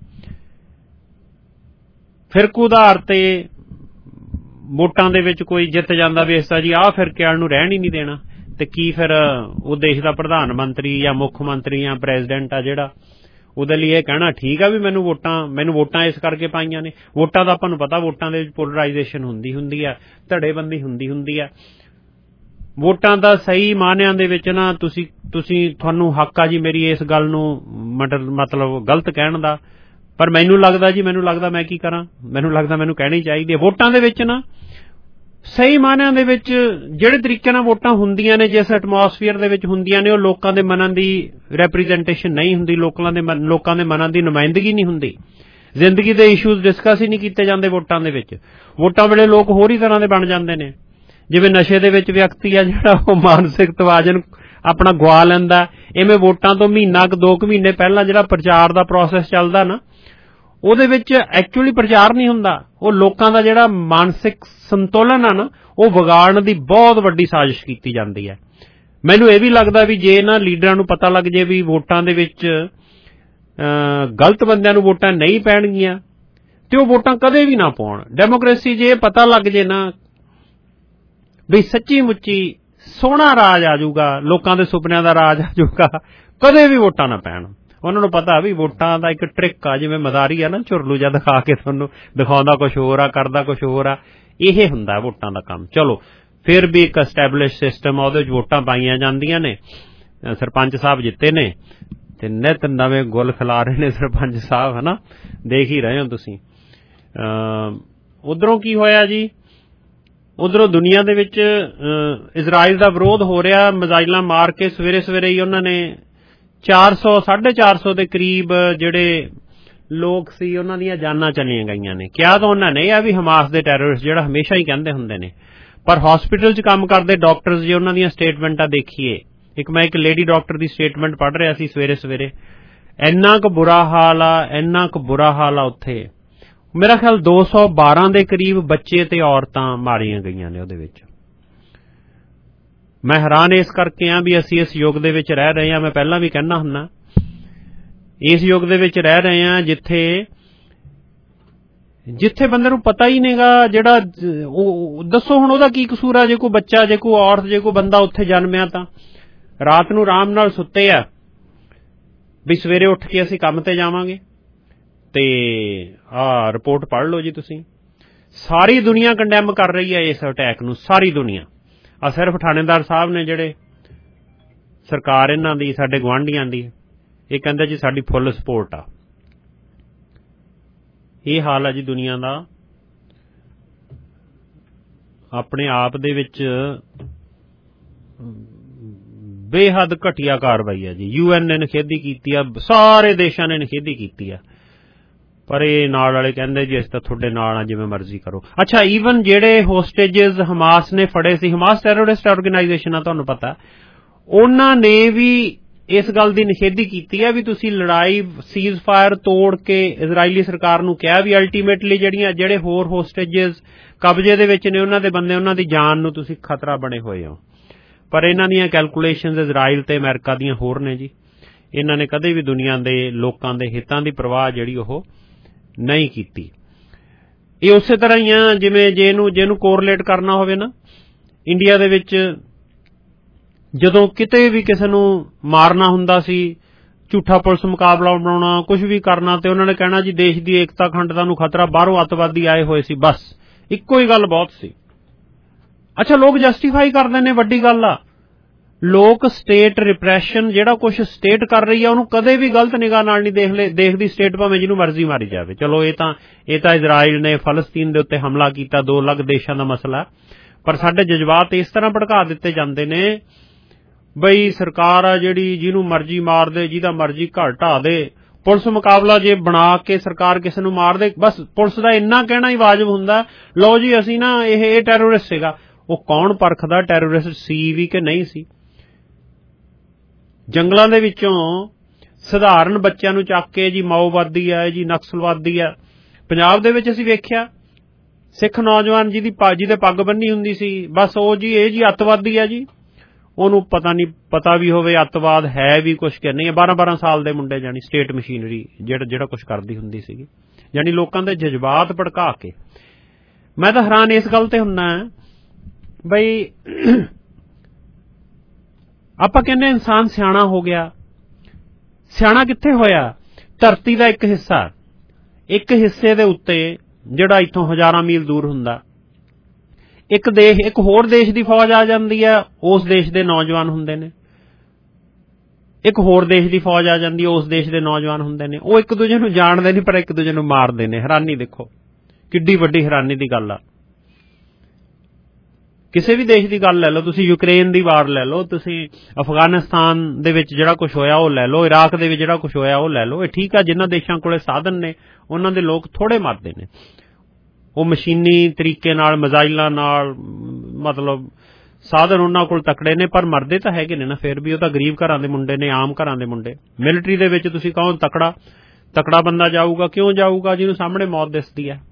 Speaker 2: ਫਿਰਕੂ ਆਧਾਰ ਤੇ ਵੋਟਾਂ ਦੇ ਵਿੱਚ ਕੋਈ ਜਿੱਤ ਜਾਂਦਾ ਵੀ ਇਸ ਤਰ੍ਹਾਂ ਜੀ ਆਹ ਫਿਰਕੇ ਵਾਲ ਨੂੰ ਰਹਿਣ ਹੀ ਨਹੀਂ ਦੇਣਾ, ਤੇ ਕੀ ਫਿਰ ਉਹ ਦੇਸ਼ ਦਾ ਪ੍ਰਧਾਨ ਮੰਤਰੀ ਜਾਂ ਮੁੱਖ ਮੰਤਰੀ ਜਾਂ ਪ੍ਰੈਜ਼ੀਡੈਂਟ ਆ ਜਿਹੜਾ, ਉਹਦੇ ਲਈ ਇਹ ਕਹਿਣਾ ਠੀਕ ਆ ਵੀ ਮੈਨੂੰ ਵੋਟਾਂ ਮੈਨੂੰ ਵੋਟਾਂ ਇਸ ਕਰਕੇ ਪਾਈਆਂ ਨੇ। ਵੋਟਾਂ ਦਾ ਆਪਾਂ ਨੂੰ ਪਤਾ ਵੋਟਾਂ ਦੇ ਵਿੱਚ ਪੋਲਰਾਈਜੇਸ਼ਨ ਹੁੰਦੀ ਹੁੰਦੀ ਆ, ਧੜੇਬੰਦੀ ਹੁੰਦੀ ਹੁੰਦੀ ਆ। ਵੋਟਾਂ ਦਾ ਸਹੀ ਮਾਨਿਆਂ ਦੇ ਵਿੱਚ ਨਾ ਤੁਸੀਂ ਤੁਸੀਂ ਤੁਹਾਨੂੰ ਹੱਕ ਆ ਜੀ ਮੇਰੀ ਇਸ ਗੱਲ ਨੂੰ ਮਤਲਬ ਗਲਤ ਕਹਿਣ ਦਾ, ਪਰ ਮੈਨੂੰ ਲੱਗਦਾ ਜੀ ਮੈਨੂੰ ਲੱਗਦਾ ਮੈਂ ਕੀ ਕਰਾਂ, ਮੈਨੂੰ ਲੱਗਦਾ ਮੈਨੂੰ ਕਹਿਣੀ ਚਾਹੀਦੀ ਹੈ। ਵੋਟਾਂ ਦੇ ਵਿੱਚ ਨਾ ਸਹੀ ਮਾਨਿਆਂ ਦੇ ਵਿੱਚ ਜਿਹੜੇ ਤਰੀਕੇ ਨਾਲ ਵੋਟਾਂ ਹੁੰਦੀਆਂ ਨੇ, ਜਿਸ ਐਟਮੋਸਫੀਅਰ ਦੇ ਵਿੱਚ ਹੁੰਦੀਆਂ ਨੇ, ਉਹ ਲੋਕਾਂ ਦੇ ਮਨਾਂ ਦੀ ਰੈਪ੍ਰਜੈਂਟੇਸ਼ਨ ਨਹੀਂ ਹੁੰਦੀ, ਲੋਕਾਂ ਦੇ ਲੋਕਾਂ ਦੇ ਮਨਾਂ ਦੀ ਨੁਮਾਇੰਦਗੀ ਨਹੀਂ ਹੁੰਦੀ। ਜ਼ਿੰਦਗੀ ਦੇ ਇਸ਼ੂਜ਼ ਡਿਸਕਸ ਹੀ ਨਹੀਂ ਕੀਤੇ ਜਾਂਦੇ ਵੋਟਾਂ ਦੇ ਵਿੱਚ। ਵੋਟਾਂ ਵੇਲੇ ਲੋਕ ਹੋਰ ਹੀ ਤਰ੍ਹਾਂ ਦੇ ਬਣ ਜਾਂਦੇ ਨੇ, ਜਿਵੇਂ ਨਸ਼ੇ ਦੇ ਵਿੱਚ ਵਿਅਕਤੀ ਆ ਜਿਹੜਾ ਉਹ ਮਾਨਸਿਕ ਤਵਾਜ਼ਨ ਆਪਣਾ ਗਵਾ ਲੈਂਦਾ, ਇਵੇਂ ਵੋਟਾਂ ਤੋਂ ਮਹੀਨਾ ਕੁ ਦੋ ਕੁ ਮਹੀਨੇ ਪਹਿਲਾਂ ਜਿਹੜਾ ਪ੍ਰਚਾਰ ਦਾ ਪ੍ਰੋਸੈਸ ਚੱਲਦਾ ਨਾ, ਉਹਦੇ ਵਿੱਚ ਐਕਚੁਅਲੀ ਪ੍ਰਚਾਰ ਨਹੀਂ ਹੁੰਦਾ, ਉਹ ਲੋਕਾਂ ਦਾ ਜਿਹੜਾ ਮਾਨਸਿਕ ਸੰਤੁਲਨ ਆ ਨਾ ਉਹ ਵਿਗਾੜਨ ਦੀ ਬਹੁਤ ਵੱਡੀ ਸਾਜ਼ਿਸ਼ ਕੀਤੀ ਜਾਂਦੀ ਹੈ। ਮੈਨੂੰ ਇਹ ਵੀ ਲੱਗਦਾ ਵੀ ਜੇ ਇਹਨਾਂ ਲੀਡਰਾਂ ਨੂੰ ਪਤਾ ਲੱਗ ਜੇ ਵੀ ਵੋਟਾਂ ਦੇ ਵਿੱਚ ਗਲਤ ਬੰਦਿਆਂ ਨੂੰ ਵੋਟਾਂ ਨਹੀਂ ਪੈਣਗੀਆਂ ਤੇ ਉਹ ਵੋਟਾਂ ਕਦੇ ਵੀ ਨਾ ਪਾਉਣ। ਡੈਮੋਕ੍ਰੇਸੀ ਜੇ ਪਤਾ ਲੱਗ ਜੇ ਨਾ ਵੀ ਸੱਚੀ ਮੁੱਚੀ ਸੋਹਣਾ ਰਾਜ ਆ ਜਾਊਗਾ, ਲੋਕਾਂ ਦੇ ਸੁਪਨਿਆਂ ਦਾ ਰਾਜ ਆ ਜਾਊਗਾ, ਕਦੇ ਵੀ ਵੋਟਾਂ ਨਾ ਪੈਣ। ਉਹਨਾਂ ਨੂੰ ਪਤਾ ਵੀ ਵੋਟਾਂ ਦਾ ਇੱਕ ਟ੍ਰਿਕ ਆ, ਜਿਵੇਂ ਮਦਾਰੀ ਆ ਨਾ ਝੁਰਲੂ ਜਿਹਾ ਦਿਖਾ ਕੇ ਤੁਹਾਨੂੰ ਦਿਖਾਉਂਦਾ ਕੁਛ ਹੋਰ ਆ, ਕਰਦਾ ਕੁਛ ਹੋਰ ਆ, ਇਹ ਹੁੰਦਾ ਵੋਟਾਂ ਦਾ ਕੰਮ। ਚਲੋ ਫਿਰ ਵੀ ਇੱਕ ਐਸਟੈਬਲਿਸ਼ ਸਿਸਟਮ ਆ, ਉਹਦੇ ਵਿੱਚ ਵੋਟਾਂ ਪਾਈਆਂ ਜਾਂਦੀਆਂ ਨੇ, ਸਰਪੰਚ ਸਾਹਿਬ ਜਿੱਤੇ ਨੇ ਤੇ ਨਿਤ ਨਵੇਂ ਗੁੱਲ ਖਿਲਾ ਰਹੇ ਨੇ ਸਰਪੰਚ ਸਾਹਿਬ, ਹੈ ਨਾ, ਦੇਖ ਹੀ ਰਹੇ ਹੋ ਤੁਸੀਂ। ਉੱਧਰੋਂ ਕੀ ਹੋਇਆ ਜੀ, ਉਧਰੋਂ ਦੁਨੀਆ ਦੇ ਵਿੱਚ ਇਜ਼ਰਾਈਲ ਦਾ ਵਿਰੋਧ ਹੋ ਰਿਹਾ, ਮਿਜ਼ਾਈਲਾਂ ਮਾਰ ਕੇ ਸਵੇਰੇ ਸਵੇਰੇ ਹੀ ਉਹਨਾਂ ਨੇ ਚਾਰ ਸੌ ਸਾਢੇ ਚਾਰ ਸੌ ਦੇ ਕਰੀਬ ਜਿਹੜੇ ਲੋਕ ਸੀ ਉਹਨਾਂ ਦੀਆਂ ਜਾਨਾਂ ਚਲੀਆਂ ਗਈਆਂ ਨੇ। ਕਿਹਾ ਤਾਂ ਉਹਨਾਂ ਨੇ ਇਹ ਵੀ ਹਮਾਸ ਦੇ ਟੈਰਰਿਸਟ, ਜਿਹੜਾ ਹਮੇਸ਼ਾ ਹੀ ਕਹਿੰਦੇ ਹੁੰਦੇ ਨੇ, ਪਰ ਹਸਪੀਟਲ 'ਚ ਕੰਮ ਕਰਦੇ ਡਾਕਟਰਸ ਜੇ ਉਹਨਾਂ ਦੀਆਂ ਸਟੇਟਮੈਂਟਾਂ ਦੇਖੀਏ, ਇੱਕ ਮੈਂ ਇੱਕ ਲੇਡੀ ਡਾਕਟਰ ਦੀ ਸਟੇਟਮੈਂਟ ਪੜ੍ਹ ਰਿਹਾ ਸੀ ਸਵੇਰੇ ਸਵੇਰੇ, ਇੰਨਾ ਕੁ ਬੁਰਾ ਹਾਲ ਆ, ਇੰਨਾ ਕੁ ਬੁਰਾ ਹਾਲ ਆ ਉੱਥੇ। ਮੇਰਾ ਖਿਆਲ ਦੋ ਸੌ ਬਾਰਾਂ ਦੇ ਕਰੀਬ ਬੱਚੇ ਤੇ ਔਰਤਾਂ ਮਾਰੀਆਂ ਗਈਆਂ ਨੇ ਉਹਦੇ ਵਿੱਚ। ਮੈਂ ਹੈਰਾਨ ਇਸ ਕਰਕੇ ਆ ਵੀ ਅਸੀਂ ਇਸ ਯੁੱਗ ਦੇ ਵਿੱਚ ਰਹਿ ਰਹੇ ਹਾਂ। ਮੈਂ ਪਹਿਲਾਂ ਵੀ ਕਹਿਣਾ ਹੁੰਦਾ, ਇਸ ਯੁੱਗ ਦੇ ਵਿੱਚ ਰਹਿ ਰਹੇ ਹਾਂ ਜਿੱਥੇ ਜਿੱਥੇ ਬੰਦੇ ਨੂੰ ਪਤਾ ਹੀ ਨਹੀਂਗਾ, ਜਿਹੜਾ ਦੱਸੋ ਹੁਣ ਉਹਦਾ ਕੀ ਕਸੂਰ ਆ। ਜੇ ਕੋਈ ਬੱਚਾ, ਜੇ ਕੋਈ ਔਰਤ, ਜੇ ਕੋਈ ਬੰਦਾ ਉੱਥੇ ਜਨਮਿਆ ਤਾਂ ਰਾਤ ਨੂੰ ਆਰਾਮ ਨਾਲ ਸੁੱਤੇ ਆ ਵੀ ਸਵੇਰੇ ਉੱਠ ਕੇ ਅਸੀਂ ਕੰਮ ਤੇ ਜਾਵਾਂਗੇ। ਤੇ ਆਹ ਰਿਪੋਰਟ ਪੜ੍ਹ ਲਓ ਜੀ ਤੁਸੀਂ, ਸਾਰੀ ਦੁਨੀਆ ਕੰਡੈਮ ਕਰ ਰਹੀ ਹੈ ਇਸ ਅਟੈਕ ਨੂੰ, ਸਾਰੀ ਦੁਨੀਆ। ਆ ਸਿਰਫ ਥਾਣੇਦਾਰ ਸਾਹਿਬ ਨੇ ਜਿਹੜੇ, ਸਰਕਾਰ ਇਹਨਾਂ ਦੀ, ਸਾਡੇ ਗੁਆਂਢੀਆਂ ਦੀ, ਇਹ ਕਹਿੰਦੇ ਜੀ ਸਾਡੀ ਫੁੱਲ ਸਪੋਰਟ ਆ। ਇਹ ਹਾਲ ਆ ਜੀ ਦੁਨੀਆ ਦਾ। ਆਪਣੇ ਆਪ ਦੇ ਵਿੱਚ ਬੇਹੱਦ ਘਟੀਆ ਕਾਰਵਾਈ ਹੈ ਜੀ। ਯੂ ਐਨ ਨੇ ਨਿਖੇਧੀ ਕੀਤੀ ਆ, ਸਾਰੇ ਦੇਸ਼ਾਂ ਨੇ ਨਿਖੇਧੀ ਕੀਤੀ ਆ, ਪਰ ਇਹ ਨਾਲ ਵਾਲੇ ਕਹਿੰਦੇ ਜੀ ਅਸੀਂ ਤਾਂ ਤੁਹਾਡੇ ਨਾਲ ਆ, ਜਿਵੇਂ ਮਰਜ਼ੀ ਕਰੋ। ਅੱਛਾ, ਈਵਨ ਜਿਹੜੇ ਹੋਸਟੇਜਸ ਹਮਾਸ ਨੇ ਫੜੇ ਸੀ, ਹਮਾਸ ਟੈਰਰਿਸਟ ਆਰਗੇਨਾਈਜੇਸ਼ਨ ਆ, ਤੁਹਾਨੂੰ ਪਤਾ, ਉਹਨਾਂ ਨੇ ਵੀ ਇਸ ਗੱਲ ਦੀ ਨਿਖੇਧੀ ਕੀਤੀ ਹੈ ਵੀ ਤੁਸੀਂ ਲੜਾਈ ਸੀਜ਼ ਫਾਇਰ ਤੋੜ ਕੇ ਇਜ਼ਰਾਈਲੀ ਸਰਕਾਰ ਨੂੰ ਕਿਹਾ ਵੀ ਅਲਟੀਮੇਟਲੀ ਜਿਹੜੀਆਂ ਜਿਹੜੇ ਹੋਰ ਹੋਸਟੇਜਸ ਕਬਜ਼ੇ ਦੇ ਵਿੱਚ ਨੇ ਉਹਨਾਂ ਦੇ ਬੰਦੇ, ਉਹਨਾਂ ਦੀ ਜਾਨ ਨੂੰ ਤੁਸੀਂ ਖਤਰਾ ਬਣੇ ਹੋਏ ਹੋ। ਪਰ ਇਹਨਾਂ ਦੀਆਂ ਕੈਲਕੂਲੇਸ਼ਨਸ ਇਜ਼ਰਾਈਲ ਤੇ ਅਮਰੀਕਾ ਦੀਆਂ ਹੋਰ ਨੇ ਜੀ। ਇਹਨਾਂ ਨੇ ਕਦੇ ਵੀ ਦੁਨੀਆ ਦੇ ਲੋਕਾਂ ਦੇ ਹਿੱਤਾਂ ਦੀ ਪਰਵਾਹ ਜਿਹੜੀ ਉਹ ਨਹੀਂ ਕੀਤੀ। ਇਹ ਉਸੇ ਤਰ੍ਹਾਂ ਹੀ ਆ ਜਿਵੇਂ ਜੇ ਇਹਨੂੰ ਜੇ ਇਹਨੂੰ ਕੋਰਲੇਟ ਕਰਨਾ ਹੋਵੇ ਨਾ, ਇੰਡੀਆ ਦੇ ਵਿੱਚ ਜਦੋਂ ਕਿਤੇ ਵੀ ਕਿਸੇ ਨੂੰ ਮਾਰਨਾ ਹੁੰਦਾ ਸੀ, ਝੂਠਾ ਪੁਲਿਸ ਮੁਕਾਬਲਾ ਬਣਾਉਣਾ, ਕੁਝ ਵੀ ਕਰਨਾ, ਤੇ ਉਹਨਾਂ ਨੇ ਕਹਿਣਾ ਜੀ ਦੇਸ਼ ਦੀ ਏਕਤਾ ਅਖੰਡਤਾ ਨੂੰ ਖਤਰਾ, ਬਾਹਰੋਂ ਅੱਤਵਾਦੀ ਆਏ ਹੋਏ ਸੀ, ਬਸ ਇੱਕੋ ਹੀ ਗੱਲ ਬਹੁਤ ਸੀ। ਅੱਛਾ, ਲੋਕ ਜਸਟੀਫਾਈ ਕਰਦੇ ਨੇ, ਵੱਡੀ ਗੱਲ ਆ। ਲੋਕ ਸਟੇਟ ਰਿਪਰੈਸ਼ਨ ਜਿਹੜਾ ਕੁਝ ਸਟੇਟ ਕਰ ਰਹੀ ਆ ਉਹਨੂੰ ਕਦੇ ਵੀ ਗਲਤ ਨਿਗਾਹ ਨਾਲ ਨਹੀਂ ਦੇਖ ਲੈ ਦੇਖਦੀ ਸਟੇਟ, ਭਾਵੇਂ ਜਿਹਨੂੰ ਮਰਜ਼ੀ ਮਾਰੀ ਜਾਵੇ। ਚਲੋ ਇਹ ਤਾਂ ਇਹ ਤਾਂ ਇਜ਼ਰਾਈਲ ਨੇ ਫਲਸਤੀਨ ਦੇ ਉੱਤੇ ਹਮਲਾ ਕੀਤਾ, ਦੋ ਅਲੱਗ ਦੇਸ਼ਾਂ ਦਾ ਮਸਲਾ, ਪਰ ਸਾਡੇ ਜਜ਼ਬਾਤ ਇਸ ਤਰ੍ਹਾਂ ਭੜਕਾ ਦਿੱਤੇ ਜਾਂਦੇ ਨੇ ਬਈ ਸਰਕਾਰ ਆ ਜਿਹੜੀ ਜਿਹਨੂੰ ਮਰਜ਼ੀ ਮਾਰ ਦੇ, ਜਿਹਦਾ ਮਰਜ਼ੀ ਘਰ ਢਾਹ ਦੇ, ਪੁਲਿਸ ਮੁਕਾਬਲਾ ਜੇ ਬਣਾ ਕੇ ਸਰਕਾਰ ਕਿਸੇ ਨੂੰ ਮਾਰ ਦੇ, ਬਸ ਪੁਲਿਸ ਦਾ ਇੰਨਾ ਕਹਿਣਾ ਹੀ ਵਾਜਬ ਹੁੰਦਾ, ਲਓ ਜੀ ਅਸੀਂ ਨਾ ਇਹ ਇਹ ਟੈਰਰਿਸਟ ਸੀਗਾ। ਉਹ ਕੌਣ ਪਰਖਦਾ ਟੈਰਰਿਸਟ ਸੀ ਵੀ ਕਿ ਨਹੀਂ ਸੀ? ਜੰਗਲਾਂ ਦੇ ਵਿੱਚੋਂ ਸਧਾਰਨ ਬੱਚਿਆਂ ਨੂੰ ਚੱਕ ਕੇ ਜੀ ਮਾਓਵਾਦੀ ਆ, ਜੀ ਨਕਸਲਵਾਦੀ ਆ। ਪੰਜਾਬ ਦੇ ਵਿੱਚ ਅਸੀਂ ਵੇਖਿਆ ਸਿੱਖ ਨੌਜਵਾਨ ਜਿਹਦੀ ਜਿਹਦੇ ਪੱਗ ਬੰਨੀ ਹੁੰਦੀ ਸੀ, ਬਸ ਉਹ ਜੀ ਇਹ ਜੀ ਅੱਤਵਾਦੀ ਆ ਜੀ। ਉਹਨੂੰ ਪਤਾ ਨਹੀਂ, ਪਤਾ ਵੀ ਹੋਵੇ ਅੱਤਵਾਦ ਹੈ ਵੀ ਕੁਛ ਕਿ ਨਹੀਂ। ਬਾਰਾਂ ਬਾਰਾਂ ਸਾਲ ਦੇ ਮੁੰਡੇ, ਜਾਣੀ ਸਟੇਟ ਮਸ਼ੀਨਰੀ ਜਿਹੜਾ ਜਿਹੜਾ ਕੁਛ ਕਰਦੀ ਹੁੰਦੀ ਸੀਗੀ, ਜਾਣੀ ਲੋਕਾਂ ਦੇ ਜਜ਼ਬਾਤ ਭੜਕਾ ਕੇ। ਮੈਂ ਤਾਂ ਹੈਰਾਨ ਇਸ ਗੱਲ ਤੇ ਹੁੰਨਾ ਬਈ ਆਪਾਂ ਕਹਿੰਦੇ ਇਨਸਾਨ ਸਿਆਣਾ ਹੋ ਗਿਆ, ਸਿਆਣਾ ਕਿੱਥੇ ਹੋਇਆ? ਧਰਤੀ ਦਾ ਇੱਕ ਹਿੱਸਾ, ਇੱਕ ਹਿੱਸੇ ਦੇ ਉੱਤੇ ਜਿਹੜਾ ਇੱਥੋਂ ਹਜ਼ਾਰਾਂ ਮੀਲ ਦੂਰ ਹੁੰਦਾ, ਇੱਕ ਦੇਸ਼, ਇੱਕ ਹੋਰ ਦੇਸ਼ ਦੀ ਫੌਜ ਆ ਜਾਂਦੀ ਹੈ, ਉਸ ਦੇਸ਼ ਦੇ ਨੌਜਵਾਨ ਹੁੰਦੇ ਨੇ। ਇੱਕ ਹੋਰ ਦੇਸ਼ ਦੀ ਫੌਜ ਆ ਜਾਂਦੀ ਹੈ, ਉਸ ਦੇਸ਼ ਦੇ ਨੌਜਵਾਨ ਹੁੰਦੇ ਨੇ। ਉਹ ਇੱਕ ਦੂਜੇ ਨੂੰ ਜਾਣਦੇ ਨਹੀਂ ਪਰ ਇੱਕ ਦੂਜੇ ਨੂੰ ਮਾਰਦੇ ਨੇ। ਹੈਰਾਨੀ ਦੇਖੋ, ਕਿੱਡੀ ਵੱਡੀ ਹੈਰਾਨੀ ਦੀ ਗੱਲ ਆ। ਕਿਸੇ ਵੀ ਦੇਸ਼ ਦੀ ਗੱਲ ਲੈ ਲਓ ਤੁਸੀਂ, ਯੂਕਰੇਨ ਦੀ ਵਾਰ ਲੈ ਲਓ ਤੁਸੀਂ, ਅਫਗਾਨਿਸਤਾਨ ਦੇ ਵਿੱਚ ਜਿਹੜਾ ਕੁਛ ਹੋਇਆ ਉਹ ਲੈ ਲਓ, ਇਰਾਕ ਦੇ ਵਿੱਚ ਜਿਹੜਾ ਕੁਛ ਹੋਇਆ ਉਹ ਲੈ ਲਓ। ਇਹ ਠੀਕ ਆ, ਜਿਨ੍ਹਾਂ ਦੇਸ਼ਾਂ ਕੋਲੇ ਸਾਧਨ ਨੇ ਉਹਨਾਂ ਦੇ ਲੋਕ ਥੋੜੇ ਮਰਦੇ ਨੇ। ਉਹ ਮਸ਼ੀਨੀ ਤਰੀਕੇ ਨਾਲ, ਮਿਜ਼ਾਈਲਾਂ ਨਾਲ, ਮਤਲਬ ਸਾਧਨ ਉਹਨਾਂ ਕੋਲ ਤਕੜੇ ਨੇ, ਪਰ ਮਰਦੇ ਤਾਂ ਹੈਗੇ ਨੇ ਨਾ ਫਿਰ ਵੀ। ਉਹ ਤਾਂ ਗਰੀਬ ਘਰਾਂ ਦੇ ਮੁੰਡੇ ਨੇ, ਆਮ ਘਰਾਂ ਦੇ ਮੁੰਡੇ। ਮਿਲਟਰੀ ਦੇ ਵਿੱਚ ਤੁਸੀਂ ਕਹੋ ਤਕੜਾ ਤਕੜਾ ਬੰਦਾ ਜਾਊਗਾ, ਕਿਉਂ ਜਾਊਗਾ? ਜਿਹਨੂੰ ਸਾਹਮਣੇ ਮੌਤ ਦਿਸਦੀ ਹੈ।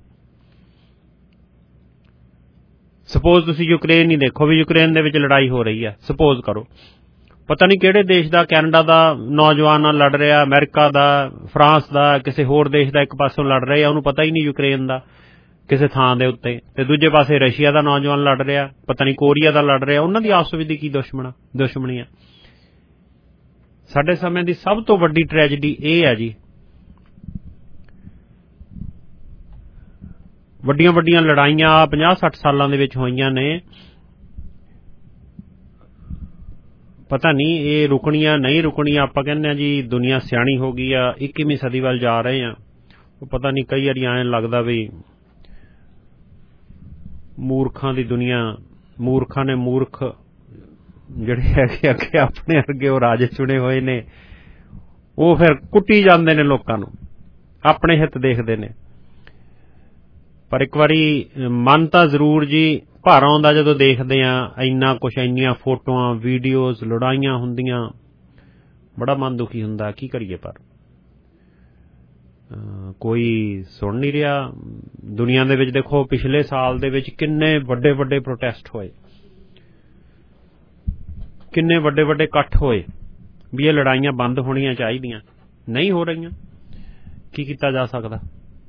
Speaker 2: ਸਪੋਜ਼ ਤੁਸੀਂ ਯੂਕਰੇਨ ਹੀ ਦੇਖੋ ਵੀ ਯੂਕਰੇਨ ਦੇ ਵਿੱਚ ਲੜਾਈ ਹੋ ਰਹੀ ਹੈ, ਸਪੋਜ਼ ਕਰੋ, ਪਤਾ ਨਹੀਂ ਕਿਹੜੇ ਦੇਸ਼ ਦਾ, ਕੈਨੇਡਾ ਦਾ ਨੌਜਵਾਨ ਨਾਲ ਲੜ ਰਿਹਾ, ਅਮਰੀਕਾ ਦਾ, ਫਰਾਂਸ ਦਾ, ਕਿਸੇ ਹੋਰ ਦੇਸ਼ ਦਾ ਇੱਕ ਪਾਸੋਂ ਲੜ ਰਿਹਾ, ਉਹਨੂੰ ਪਤਾ ਹੀ ਨਹੀਂ ਯੂਕਰੇਨ ਦਾ ਕਿਸੇ ਥਾਂ ਦੇ ਉੱਤੇ, ਤੇ ਦੂਜੇ ਪਾਸੇ ਰਸ਼ੀਆ ਦਾ ਨੌਜਵਾਨ ਲੜ ਰਿਹਾ, ਪਤਾ ਨਹੀਂ ਕੋਰੀਆ ਦਾ ਲੜ ਰਿਹਾ। ਉਹਨਾਂ ਦੀ ਆਪਸ ਵਿੱਚ ਦੀ ਕੀ ਦੁਸ਼ਮਣ ਦੁਸ਼ਮਣੀ ਆ? ਸਾਡੇ ਸਮੇਂ ਦੀ ਸਭ ਤੋਂ ਵੱਡੀ ਟ੍ਰੈਜਡੀ ਇਹ ਹੈ ਜੀ, ਵੱਡੀਆਂ ਵੱਡੀਆਂ ਲੜਾਈਆਂ ਪੰਜਾਹ ਸੱਠ ਸਾਲਾਂ ਦੇ ਵਿੱਚ ਹੋਈਆਂ ਨੇ, ਪਤਾ ਨਹੀਂ ਇਹ ਰੁਕਣੀਆਂ ਨਹੀਂ ਰੁਕਣੀਆਂ। ਆਪਾਂ ਕਹਿੰਦੇ ਹਾਂ ਜੀ ਦੁਨੀਆ ਸਿਆਣੀ ਹੋ ਗਈ ਆ, ਇੱਕੀਵੀਂ ਸਦੀ ਵੱਲ ਜਾ ਰਹੇ ਆ। ਉਹ ਪਤਾ ਨਹੀਂ, ਕਈ ਵਾਰੀ ਐਂ ਲੱਗਦਾ ਵੀ ਮੂਰਖਾਂ ਦੀ ਦੁਨੀਆ, ਮੂਰਖਾਂ ਨੇ ਮੂਰਖ ਜਿਹੜੇ ਹੈਗੇ ਅੱਗੇ ਆਪਣੇ ਅੱਗੇ ਉਹ ਰਾਜੇ ਚੁਣੇ ਹੋਏ ਨੇ, ਉਹ ਫਿਰ ਕੁੱਟੀ ਜਾਂਦੇ ਨੇ ਲੋਕਾਂ ਨੂੰ, ਆਪਣੇ ਹਿੱਤ ਦੇਖਦੇ ਨੇ। ਪਰ ਇੱਕ ਵਾਰੀ ਮਨ ਤਾਂ ਜ਼ਰੂਰ ਜੀ ਭਰ ਆਉਂਦਾ ਜਦੋਂ ਦੇਖਦੇ ਆ ਇੰਨਾ ਕੁਛ, ਇੰਨੀਆਂ ਫੋਟੋਆਂ, ਵੀਡੀਓਜ਼, ਲੜਾਈਆਂ ਹੁੰਦੀਆਂ, ਬੜਾ ਮਨ ਦੁਖੀ ਹੁੰਦਾ। ਕੀ ਕਰੀਏ, ਪਰ ਕੋਈ ਸੁਣ ਨਹੀਂ ਰਿਹਾ। ਦੁਨੀਆ ਦੇ ਵਿੱਚ ਦੇਖੋ ਪਿਛਲੇ ਸਾਲ ਦੇ ਵਿੱਚ ਕਿੰਨੇ ਵੱਡੇ ਵੱਡੇ ਪ੍ਰੋਟੈਸਟ ਹੋਏ, ਕਿੰਨੇ ਵੱਡੇ ਵੱਡੇ ਇਕੱਠ ਹੋਏ ਵੀ ਇਹ ਲੜਾਈਆਂ ਬੰਦ ਹੋਣੀਆਂ ਚਾਹੀਦੀਆਂ, ਨਹੀਂ ਹੋ ਰਹੀਆਂ। ਕੀ ਕੀਤਾ ਜਾ ਸਕਦਾ?